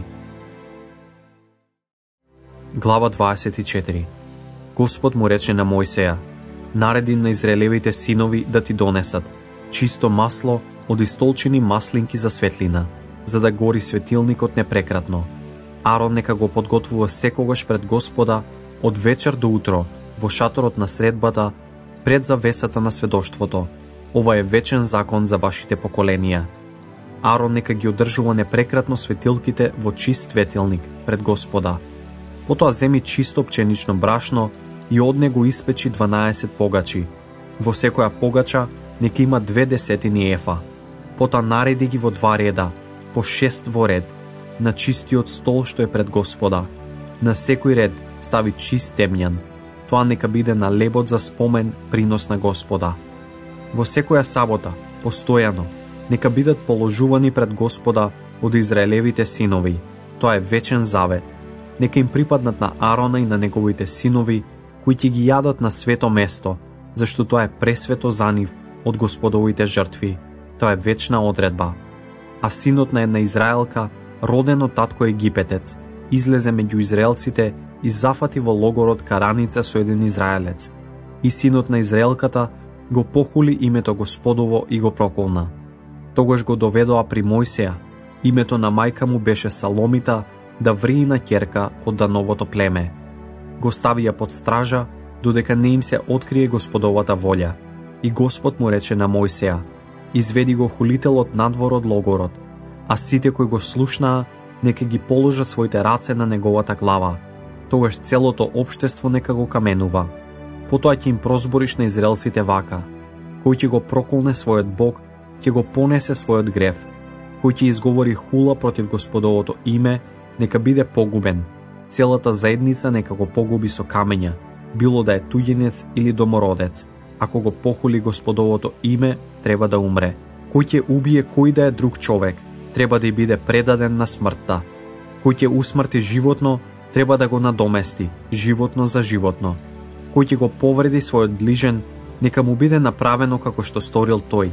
Глава дваесет и четири. Господ му рече на Мојсеја: нареди на израелевите синови да ти донесат чисто масло од истолчени маслинки за светлина, за да гори светилникот непрекратно. Арон нека го подготвува секогаш пред Господа од вечер до утро во шаторот на средбата пред завесата на сведоштвото. Ова е вечен закон за вашите поколенија. Арон нека ги одржува непрекратно светилките во чист светилник пред Господа. Потоа земи чисто пченично брашно и од него испечи дванаесет погачи. Во секоја погача нека има две десетини ефа. Потоа нареди ги во два реда, по шест во ред, на чистиот стол што е пред Господа. На секој ред стави чист темјан. Тоа нека биде на лебот за спомен принос на Господа. Во секоја сабота, постојано, нека бидат положувани пред Господа од израелевите синови. Тоа е вечен завет. Нека им припаднат на Арона и на неговите синови, кои ќе ги јадат на свето место, зашто тоа е пресвето за нив од Господовите жртви. Тоа е вечна одредба. А синот на една израелка, роден од татко египетец, излезе меѓу израелците и зафати во логорот караница со еден израелец. И синот на израелката го похули името Господово и го проколна. Тогаш го доведоа при Мојсеја. Името на мајка му беше Саломита, да вриина ќерка од Дановото племе. Го ставија под стража, додека не им се открие Господовата волја. И Господ му рече на Мојсеја: изведи го хулителот надвор од логорот, а сите кои го слушнаа, нека ги положат своите раце на неговата глава. Тогаш целото општество нека го каменува. Потоа ќе им прозбориш на израелците вака: кој ќе го проколне својот Бог, ќе го понесе својот грев. Кој ќе изговори хула против Господовото име, нека биде погубен. Целата заедница нека го погуби со камења, било да е туѓенец или домородец. Ако го похули Господовото име, треба да умре. Кој ќе убие кој да е друг човек, треба да ја биде предаден на смртта. Кој ќе усмрти животно, треба да го надомести, животно за животно. Кој ќе го повреди својот ближен, нека му биде направено како што сторил тој.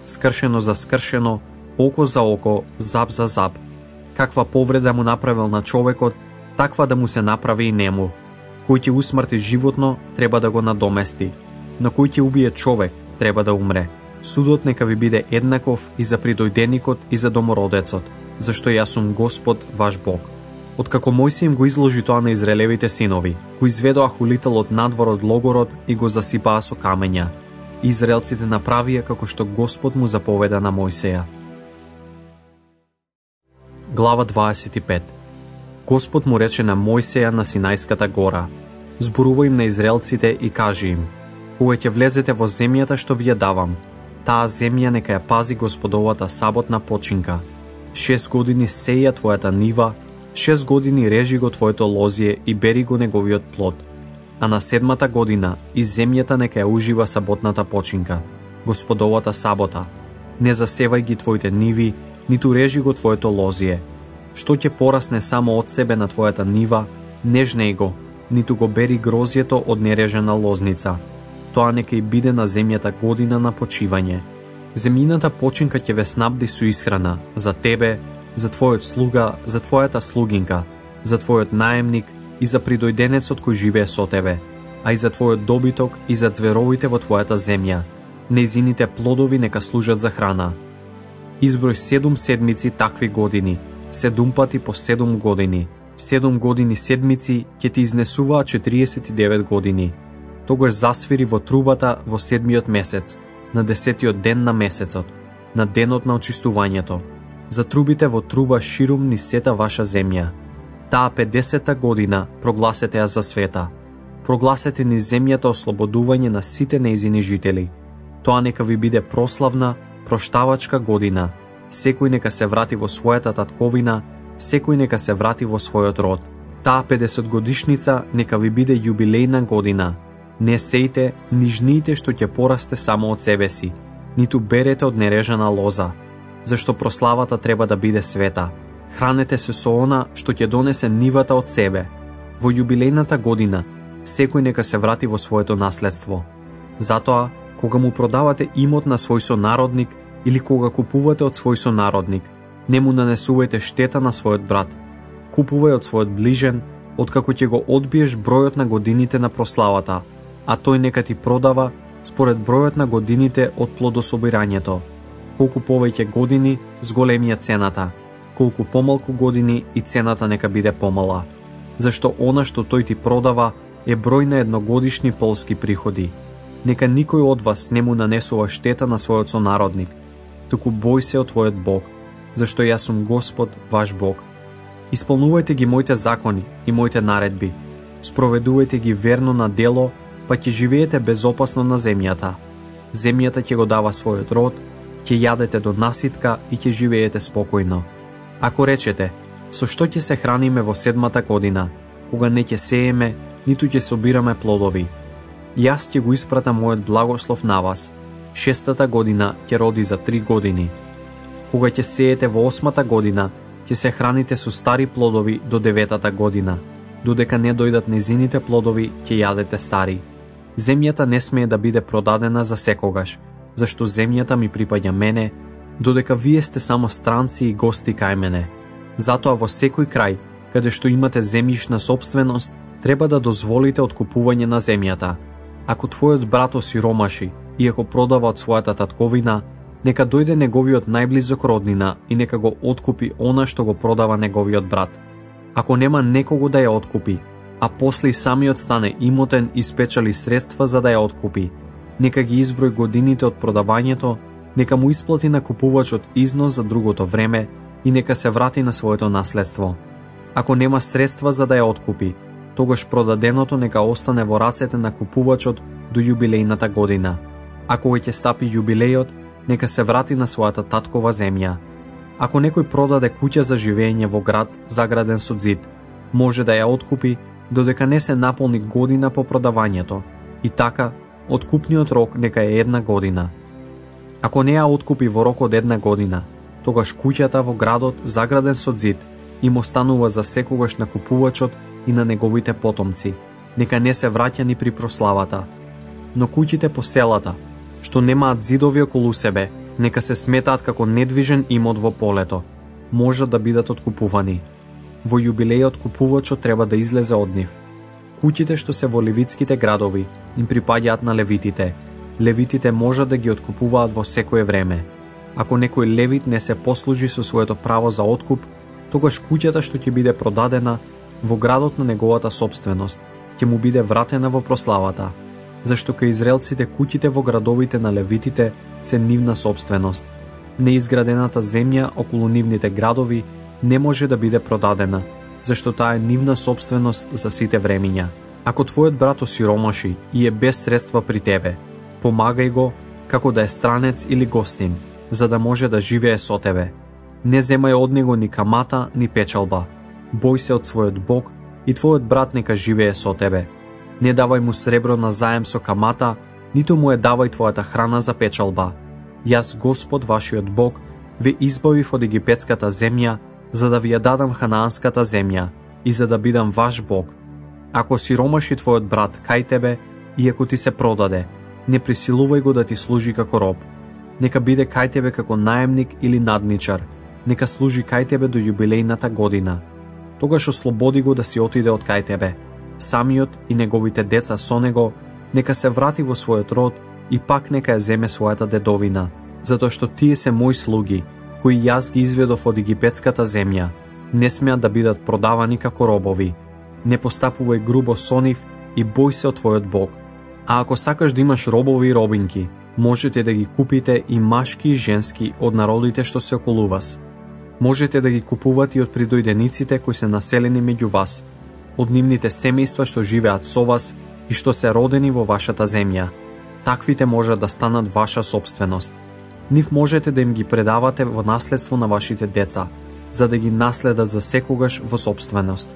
скршено за скршено, око за око, зап за зап. Каква повреда му направил на човекот, таква да му се направи и нему. Кој ќе усмрти животно, треба да го надомести. Но кој ќе убие човек, треба да умре. Судот нека ви биде еднаков и за придојденикот и за домородецот, зашто јас сум Господ, ваш Бог. Откако Мојсија им го изложи тоа на израелевите синови, го изведоа хулителот надвор од логорот и го засипаа со камења. Израелците направија како што Господ му заповеда на Мојсија. Глава дваесет и пет. Господ му рече на Мојсија на Синајската гора: зборувај им на израелците и кажи им: кога ќе влезете во земјата што ви ја давам, таа земја нека ја пази Господовата саботна починка. Шест години сеја твојата нива, шест години режи го твоето лозје и бери го неговиот плод. А на седмата година и земјата нека ја ужива саботната починка, Господовата сабота. Не засевај ги твоите ниви, ниту режи го твоето лозје. Што ќе порасне само од себе на твојата нива, не жнеј го, ниту го бери грозјето од нережена лозница. Тоа нека и биде на земјата година на почивање. Земјината починка ќе ве снабди со исхрана за тебе, за твојот слуга, за твојата слугинка, за твојот наемник и за придојденецот кој живее со тебе, а и за твојот добиток и за ѕверовите во твојата земја. Нејзините плодови нека служат за храна. Изброј седум седмици такви години, седум пати по седум години. Седум години седмици ќе ти изнесуваат четириесет и девет години. Тогаш засвири во трубата во седмиот месец, на десетиот ден на месецот, на денот на очистувањето. Затрубите во труба ширум низ сета ваша земја. Таа педесета година прогласете ја за света. Прогласете низ земјата ослободување на сите нејзини жители. Тоа нека ви биде прославна, проштавачка година. Секој нека се врати во својата татковина, секој нека се врати во својот род. Таа педесет годишница нека ви биде јубилејна година. Не сејте, ни жниите што ќе порасте само од себе си, ниту берете од нережана лоза, зашто прославата треба да биде света. Хранете се со она што ќе донесе нивата од себе. Во јубилејната година, секој нека се врати во своето наследство. Затоа, кога му продавате имот на свој сонародник или кога купувате од свој сонародник, не му нанесувајте штета на својот брат. Купувај од својот ближен, откако ќе го одбиеш бројот на годините на прославата, а тој нека ти продава според бројот на годините од плодособирањето. Колку повеќе години, зголемија цената. Колку помалку години, и цената нека биде помала. Зашто она што тој ти продава е број на едногодишни полски приходи. Нека никој од вас не му нанесува штета на својот сонародник, туку бој се од твојот Бог, зашто јас сум Господ, ваш Бог. Исполнувајте ги моите закони и моите наредби, спроведувајте ги верно на дело, па ќе живеете безопасно на земјата. Земјата ќе го дава својот род, ќе јадете до наситка и ќе живеете спокојно. Ако речете, со што ќе се храниме во седмата година, кога не ќе сееме, ниту ќе собираме плодови? Јас ќе го испратам мојот благослов на вас. Шестата година ќе роди за три години. Кога ќе сеете во осмата година, ќе се храните со стари плодови до деветата година. Додека не дојдат незините плодови, ќе јадете стари. Земјата не смее да биде продадена за секогаш, зашто земјата ми припаѓа мене, додека вие сте само странци и гости кај мене. Затоа во секој крај, каде што имате земјишна сопственост, треба да дозволите откупување на земјата. Ако твојот брат осиромаши и ако продава од својата татковина, нека дојде неговиот најблизок роднина и нека го откупи она што го продава неговиот брат. Ако нема некого да ја откупи, а после и самиот стане имотен и спечали средства за да ја откупи, нека ги изброј годините од продавањето, нека му исплати на купувачот износ за другото време и нека се врати на своето наследство. Ако нема средства за да ја откупи, тогаш продаденото нека остане во рацете на купувачот до јубилејната година. Ако ќе стапи јубилејот, нека се врати на својата таткова земја. Ако некој продаде куќа за живење во град заграден со ѕид, може да ја откупи додека не се наполни година по продавањето, и така откупниот рок нека е една година. Ако не ја откупи во рок од една година, тогаш куќата во градот заграден со ѕид им останува за секогаш на купувачот и на неговите потомци, нека не се враќа ни при прославата. Но куќите по селата, што немаат ѕидови околу себе, нека се сметаат како недвижен имот во полето, можат да бидат откупувани. Во јубилејот купувачот треба да излезе од нив. Куќите што се во левитските градови им припаѓаат на левитите. Левитите можат да ги откупуваат во секое време. Ако некој левит не се послужи со своето право за откуп, тогаш куќата што ќе биде продадена во градот на неговата собственост ќе му биде вратена во прославата, зашто кај израелците куќите во градовите на левитите се нивна собственост. Неизградената земја околу нивните градови не може да биде продадена, зашто таа е нивна собственост за сите времиња. Ако твојот брат осиромаши и е без средства при тебе, помагај го како да е странец или гостин, за да може да живее со тебе. Не земај од него ни камата, ни печалба. Бој се од својот Бог и твојот брат нека живее со тебе. Не давај му сребро на заем со камата, ниту му е давај твојата храна за печалба. Јас, Господ, вашиот Бог, ве избавив од египетската земја, за да ви ја дадам ханаанската земја и за да бидам ваш Бог. Ако сиромаши твојот брат кај тебе и ако ти се продаде, не присилувај го да ти служи како роб. Нека биде кај тебе како наемник или надничар, нека служи кај тебе до јубилејната година. Тогаш ослободи го да си отиде од кај тебе. Самиот и неговите деца со него нека се врати во својот род и пак нека ја земе својата дедовина, затоа што тие се мои слуги, кои јас ги изведов од египетската земја. Не смеат да бидат продавани како робови. Не постапувај грубо со нив и бој се од твојот Бог. А ако сакаш да имаш робови и робинки, можете да ги купите и машки и женски од народите што се околу вас. Можете да ги купувате и од придојдениците кои се населени меѓу вас, од нивните семејства што живеат со вас и што се родени во вашата земја. Таквите можат да станат ваша собственост. Нив можете да им ги предавате во наследство на вашите деца, за да ги наследат за секогаш во собственост.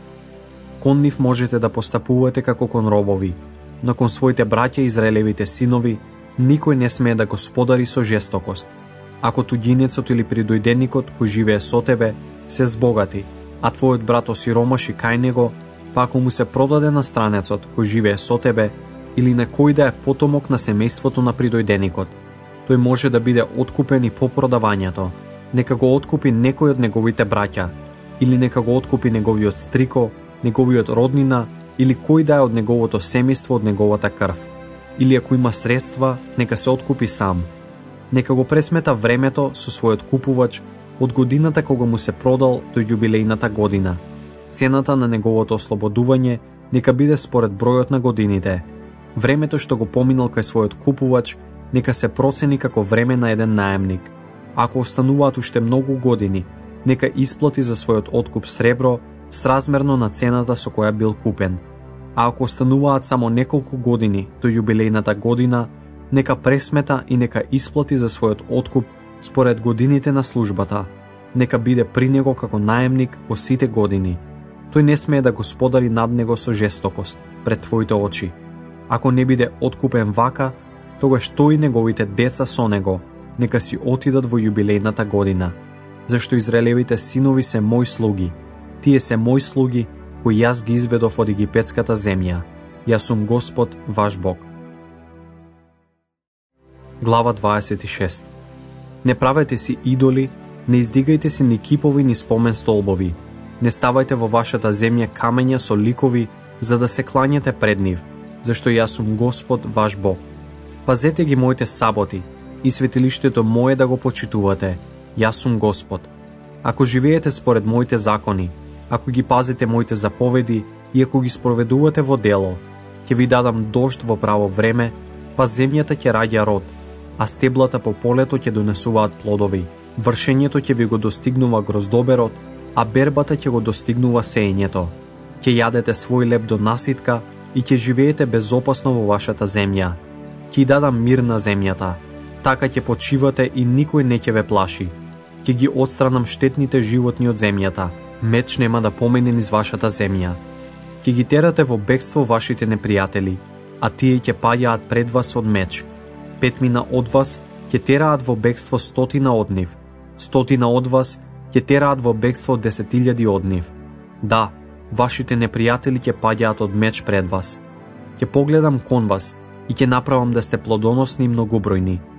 Кон нив можете да постапувате како кон робови, но кон своите браќа Израелевите синови никој не смее да господари со жестокост. Ако туѓинецот или придојденикот кој живее со тебе се збогати, а твојот брат осиромаши кај него, па ако му се продаде на странецот кој живее со тебе или на кој да е потомок на семејството на придојденикот, тој може да биде откупен и по продавањето. Нека го откупи некој од неговите браќа, или нека го откупи неговиот стрико, неговиот роднина или кој да е од неговото семејство од неговата крв. Или ако има средства, нека се откупи сам. Нека го пресмета времето со својот купувач од годината кога му се продал до јубилејната година. Цената на неговото ослободување нека биде според бројот на годините. Времето што го поминал кај својот купувач нека се процени како време на еден наемник. Ако остануваат уште многу години, нека исплати за својот откуп сребро сразмерно на цената со која бил купен. А ако остануваат само неколку години до јубилејната година, нека пресмета и нека исплати за својот откуп според годините на службата. Нека биде при него како наемник во сите години. Тој не смее да господари над него со жестокост пред твоите очи. Ако не биде откупен вака, тогаш тој и неговите деца со него нека си отидат во јубилејната година. Зашто Израелевите синови се мои слуги. Тие се мои слуги кои јас ги изведов од египетската земја. Јас сум Господ, ваш Бог. Глава дваесет и шеста. Не правете си идоли, не издигајте си ни кипови ни спомен столбови. Не ставајте во вашата земја камења со ликови, за да се клањате пред нив, зашто јас сум Господ, ваш Бог. Пазете ги моите саботи и светилиштето мое да го почитувате. Јас сум Господ. Ако живеете според моите закони, ако ги пазите моите заповеди и ако ги спроведувате во дело, ќе ви дадам дожд во право време, па земјата ќе раѓа род, а стеблата по полето ќе донесуваат плодови. Вршењето ќе ви го достигнува гроздоберот, а бербата ќе го достигнува сеењето. Ќе јадете свој леб до наситка и ќе живеете безопасно во вашата земја. Ќе дадам мир на земјата, така ќе почивате и никој не ќе ве плаши. Ќе ги отстранам штетните животни од земјата, меч нема да помине низ вашата земја. Ќе ги терате во бегство вашите непријатели, а тие ќе паѓаат пред вас од меч. Петмина од вас ќе тераат во бегство стотина од нив, стотина од вас ќе тераат во бегство десетилјади од нив. Да, вашите непријатели ќе паѓаат од меч пред вас. Ќе погледам кон вас и ќе направам да сте плодоносни и многобројни,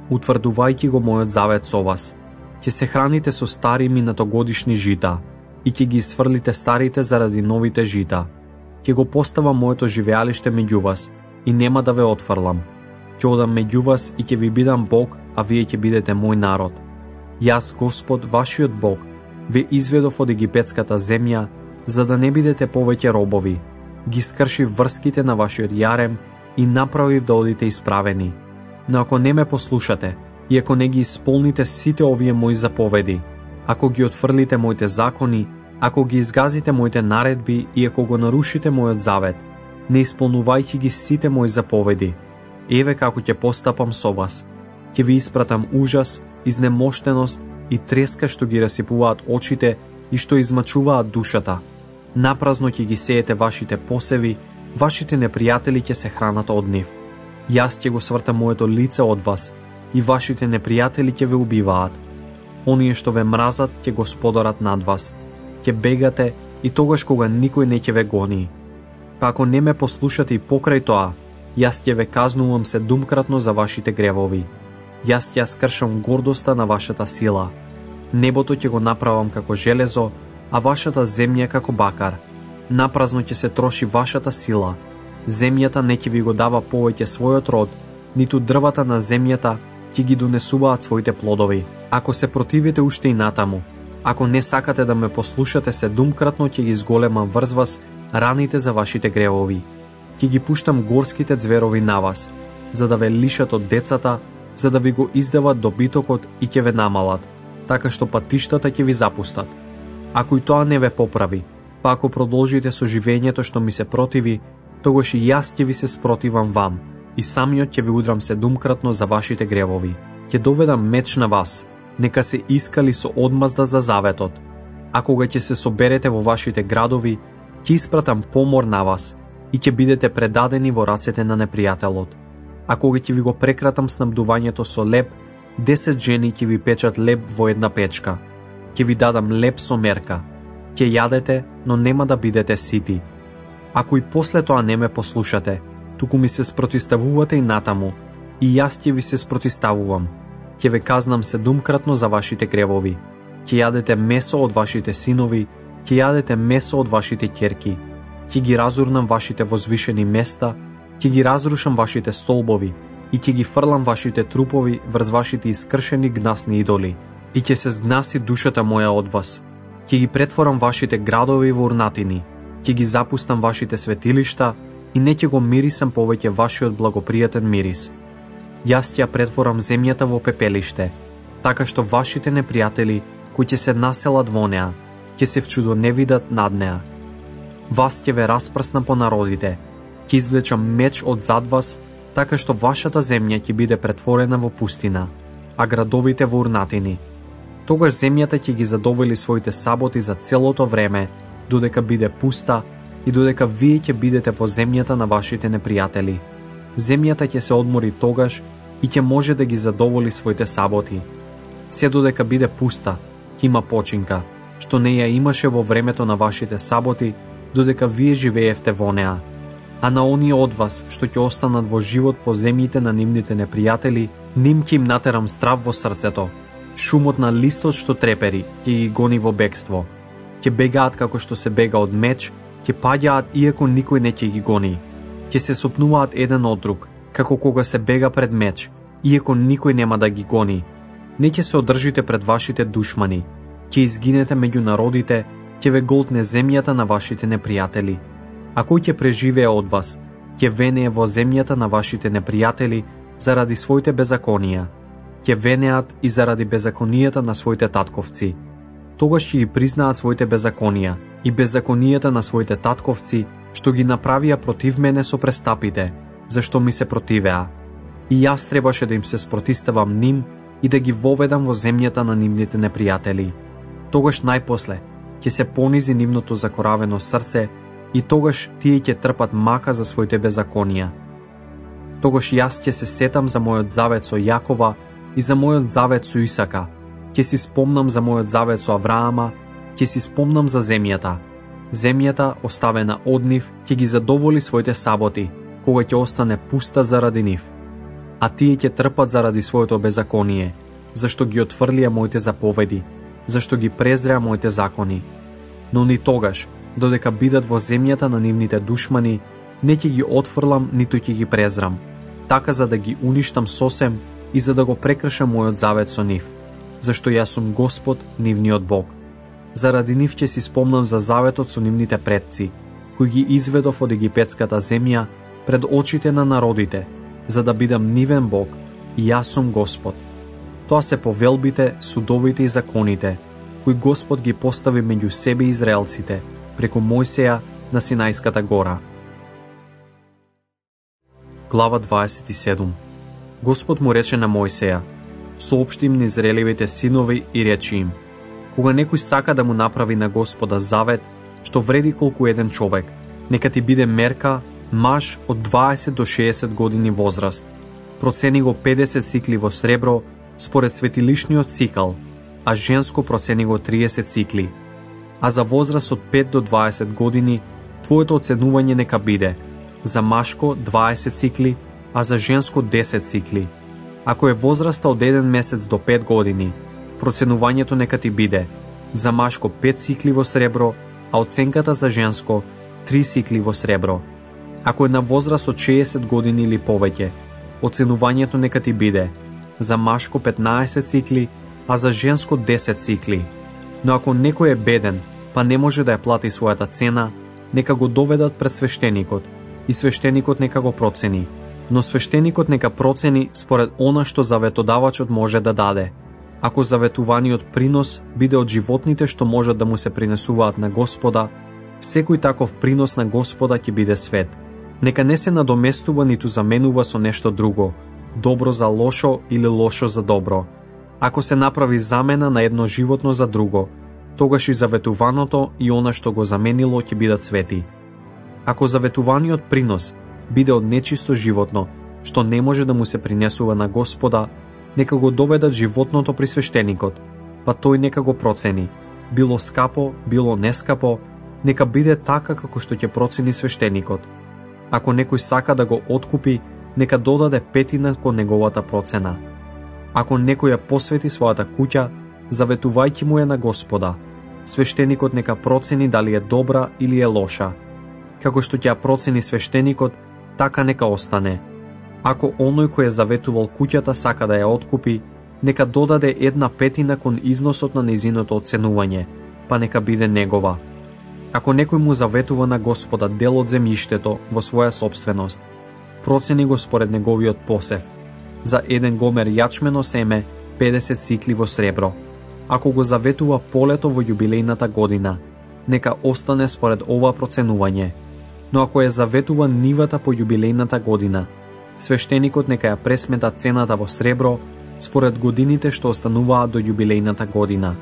утврдувајќи го мојот завет со вас. Ќе се храните со стари минатогодишни жита и ќе ги сврлите старите заради новите жита. Ќе го поставам моето живеалиште меѓу вас и нема да ве отфрлам. Ќе одам меѓу вас и ќе ви бидам Бог, а вие ќе бидете мој народ. Јас, Господ, вашиот Бог, ве изведов од египетската земја, за да не бидете повеќе робови. Ги скршив врските на вашиот јарем и направив да одите исправени. Но ако не ме послушате и ако не ги исполните сите овие мои заповеди, ако ги отфрлите моите закони, ако ги изгазите моите наредби и ако го нарушите мојот завет, не исполнувајќи ги сите мои заповеди, еве како ќе постапам со вас. Ќе ви испратам ужас, изнемоштеност и треска што ги расипуваат очите и што измачуваат душата. Напразно ќе ги сеете вашите посеви, вашите непријатели ќе се хранат од нив. Јас ќе го свртам моето лице од вас и вашите непријатели ќе ве убиваат. Оние што ве мразат ќе го сподарат над вас. Ќе бегате и тогаш кога никој не ќе ве гони. Па ако не ме послушате и покрај тоа, јас ќе ве казнувам седумкратно за вашите гревови. Јас ќе ја скршам гордоста на вашата сила. Небото ќе го направам како железо, а вашата земја како бакар. Напразно ќе се троши вашата сила. Земјата не ќе ви го дава повеќе својот род, ниту дрвата на земјата ќе ги донесуваат своите плодови. Ако се противите уште и натаму, ако не сакате да ме послушате, седумкратно ќе ги изголемам врз вас раните за вашите гревови. Ќе ги пуштам горските зверови на вас, за да ве лишат од децата, за да ви го издават добитокот и ќе ве намалат, така што патиштата ќе ви запустат. Ако и тоа не ве поправи, па ако продолжите со живењето што ми се противи, тогаш и јас ќе ви се спротивам вам и самиот ќе ви удрам седумкратно за вашите гревови. Ќе доведам меч на вас, нека се искали со одмазда за заветот. А кога ќе се соберете во вашите градови, ќе испратам помор на вас и ќе бидете предадени во рацете на непријателот. А кога ќе ви го прекратам снабдувањето со леб, десет жени ќе ви печат леб во една печка. Ќе ви дадам леб со мерка. Ќе јадете, но нема да бидете сити. Ако и после тоа не ме послушате, туку ми се спротиставувате и натаму, и јас ќе ви се спротиставувам. Ќе ве казнам седумкратно за вашите гревови. Ќе јадете месо од вашите синови, ќе јадете месо од вашите ќерки. Ќе ги разурнам вашите возвишени места, ќе ги разрушам вашите столбови и ќе ги фрлам вашите трупови врз вашите искршени гнасни идоли. И ќе се згнаси душата моја од вас. Ќе ги претворам вашите градови во урнатини, ќе ги запустам вашите светилишта и не ќе го мирисам повеќе вашиот благопријатен мирис. Јас ќе ја претворам земјата во пепелиште, така што вашите непријатели кои ќе се населат во неа, ќе се вчудоневидат над неа. Вас ќе ве распрснам по народите, ќе извлечам меч од зад вас, така што вашата земја ќе биде претворена во пустина, а градовите во урнатини. Тогаш земјата ќе ги задоволи своите саботи за целото време, додека биде пуста и додека вие ќе бидете во земјата на вашите непријатели. Земјата ќе се одмори тогаш и ќе може да ги задоволи своите саботи. Се додека биде пуста, ќе има починка, што не ја имаше во времето на вашите саботи, додека вие живеевте во неа. А на оние од вас што ќе останат во живот по земјите на нивните непријатели, ним ќе им натерам страв во срцето. Шумот на листот што трепери ќе ги гони во бегство. Ќе бегаат како што се бега од меч, ќе паѓаат иако никој не ќе ги гони. Ќе се сопнуваат еден од друг, како кога се бега пред меч, иако никој нема да ги гони. Не ќе се одржите пред вашите душмани, ќе изгинете меѓу народите, ќе ве голтне земјата на вашите непријатели. А кој ќе преживее од вас, ќе венее во земјата на вашите непријатели заради своите беззаконија. Ќе венеат и заради беззаконијата на своите татковци. Тогаш ќе ги признаат своите беззаконија и беззаконијата на своите татковци, што ги направија против мене со престапите, зашто ми се противеа. И јас требаше да им се спротиставам ним и да ги воведам во земјата на нивните непријатели. Тогаш најпосле ќе се понизи нивното закоравено срце и тогаш тие ќе трпат мака за своите беззаконија. Тогаш јас ќе се сетам за мојот завет со Јакова и за мојот завет со Исака, ќе си спомнам за мојот завет со Авраама, ќе си спомнам за земјата. Земјата, оставена од нив, ќе ги задоволи своите саботи, кога ќе остане пуста заради нив. а тие ќе трпат заради своето беззаконие, зашто ги отфрлија моите заповеди, зашто ги презреа моите закони. Но ни тогаш, додека бидат во земјата на нивните душмани, не ќе ги отфрлам, ниту ќе ги презрам, така за да ги уништам сосем и за да го прекршам мојот завет со нив, зашто јас сум Господ, нивниот Бог. Заради нив ќе си спомнам за заветот со нивните предци, кои ги изведов од египетската земја пред очите на народите, за да бидам нивен Бог, и јас сум Господ. Тоа се повелбите, судовите и законите, кои Господ ги постави меѓу себе и израелците, преку Мојсеја на Синајската гора. Глава дваесет и седум. Господ му рече на Мојсеја: соопшти им на израелевите синови и речи им: кога некој сака да му направи на Господа завет, што вреди колку еден човек, нека ти биде мерка маж од дваесет до шеесет години возраст. Процени го педесет сикли во сребро според светилишниот сикал, а женско процени го триесет сикли. А за возраст од пет до дваесет години твоето оценување нека биде: за машко дваесет сикли, а за женско десет сикли. Ако е возраста од еден месец до пет години, проценувањето нека ти биде: за машко пет сикли во сребро, а оценката за женско три сикли во сребро. Ако е на возраст од шеесет години или повеќе, оценувањето нека ти биде: за машко петнаесет сикли, а за женско десет сикли. Но ако некој е беден, па не може да ја плати својата цена, нека го доведат пред свештеникот, и свештеникот нека го процени. Но свештеникот нека процени според она што заветодавачот може да даде. Ако заветуваниот принос биде од животните што можат да му се принесуваат на Господа, секој таков принос на Господа ќе биде свет. Нека не се надоместува ниту заменува со нешто друго, добро за лошо или лошо за добро. Ако се направи замена на едно животно за друго, тогаш и заветуваното и она што го заменило ќе бидат свети. Ако заветуваниот принос биде од нечисто животно, што не може да му се принесува на Господа, нека го доведат животното при свештеникот, па тој нека го процени. Било скапо, било нескапо, нека биде така како што ќе процени свештеникот. Ако некој сака да го откупи, нека додаде петина кон неговата процена. Ако некој ја посвети својата куќа, заветувајќи му ја на Господа, свештеникот нека процени дали е добра или е лоша. Како што ќе ја процени свештеникот, така нека остане. Ако оној кој е заветувал куќата сака да ја откупи, нека додаде една петина кон износот на нејзиното оценување, па нека биде негова. Ако некој му заветува на Господа дел од земјиштето во своја собственост, процени го според неговиот посев. За еден гомер јачмено семе, педесет сикли во сребро. Ако го заветува полето во јубилејната година, нека остане според ова проценување. Но ако е заветува нивата по јубилејната година, свештеникот нека ја пресмета цената во сребро според годините што остануваат до јубилејната година.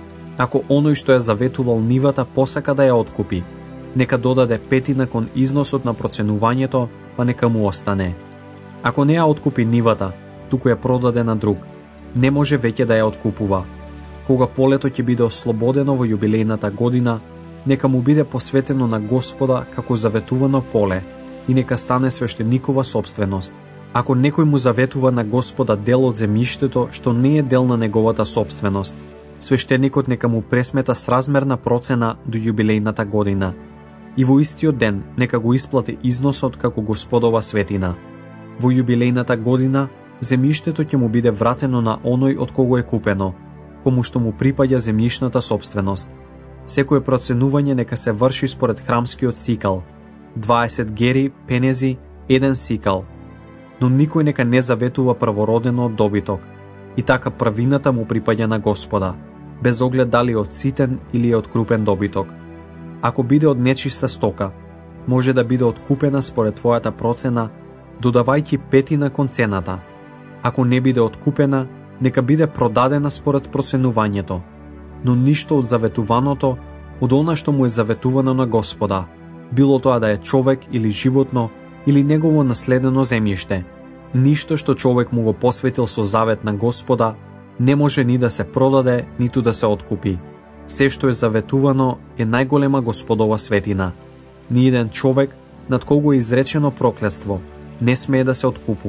Ако оној што ја заветувал нивата посака да ја откупи, нека додаде петина кон износот на проценувањето, па нека му остане. Ако не ја откупи нивата, туку ја продаде на друг, не може веќе да ја откупува. Кога полето ќе биде ослободено во јубилејната година, нека му биде посветено на Господа како заветувано поле и нека стане свештеникова собственост. Ако некој му заветува на Господа дел од земјиштето што не е дел на неговата собственост, свештеникот нека му пресмета сразмерна процена до јубилејната година и во истиот ден нека го исплати износот како Господова светина. Во јубилејната година земјиштето ќе му биде вратено на оној од кого е купено, кому што му припаѓа земјишната собственост. Секое проценување нека се врши според храмскиот сикал, дваесет гери, пенези, еден сикал. Но никој нека не заветува првородено од добиток, и така првината му припаѓа на Господа, без оглед дали од ситен или од крупен добиток. Ако биде од нечиста стока, може да биде откупена според твојата процена, додавајќи петина кон цената. Ако не биде откупена, нека биде продадена според проценувањето, но ништо од заветуваното, од она што му е заветувано на Господа, било тоа да е човек или животно, или негово наследено земјиште, ништо што човек му го посветил со завет на Господа, не може ни да се продаде, ниту да се откупи. Се што е заветувано е најголема Господова светина. Ни еден човек, над кого е изречено проклетство, не смее да се откупува,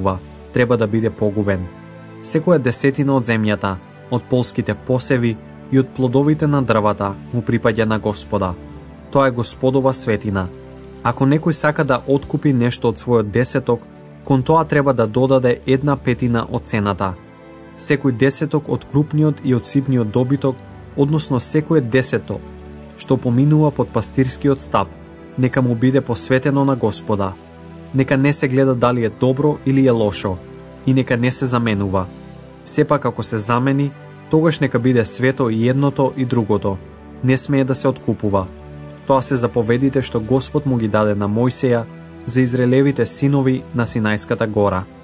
треба да биде погубен. Секоја десетина од земјата, од полските посеви и од плодовите на дрвата му припаѓа на Господа. Тоа е Господова светина. Ако некој сака да откупи нешто од својот десеток, кон тоа треба да додаде една петина од цената. Секој десеток од крупниот и од ситниот добиток, односно секој десето, што поминува под пастирскиот стап, нека му биде посветено на Господа. Нека не се гледа дали е добро или е лошо, и нека не се заменува. Сепак ако се замени, тогаш нека биде свето и едното и другото. Не смее да се откупува. Тоа се заповедите што Господ му ги даде на Мојсеја за израелевите синови на Синајската гора.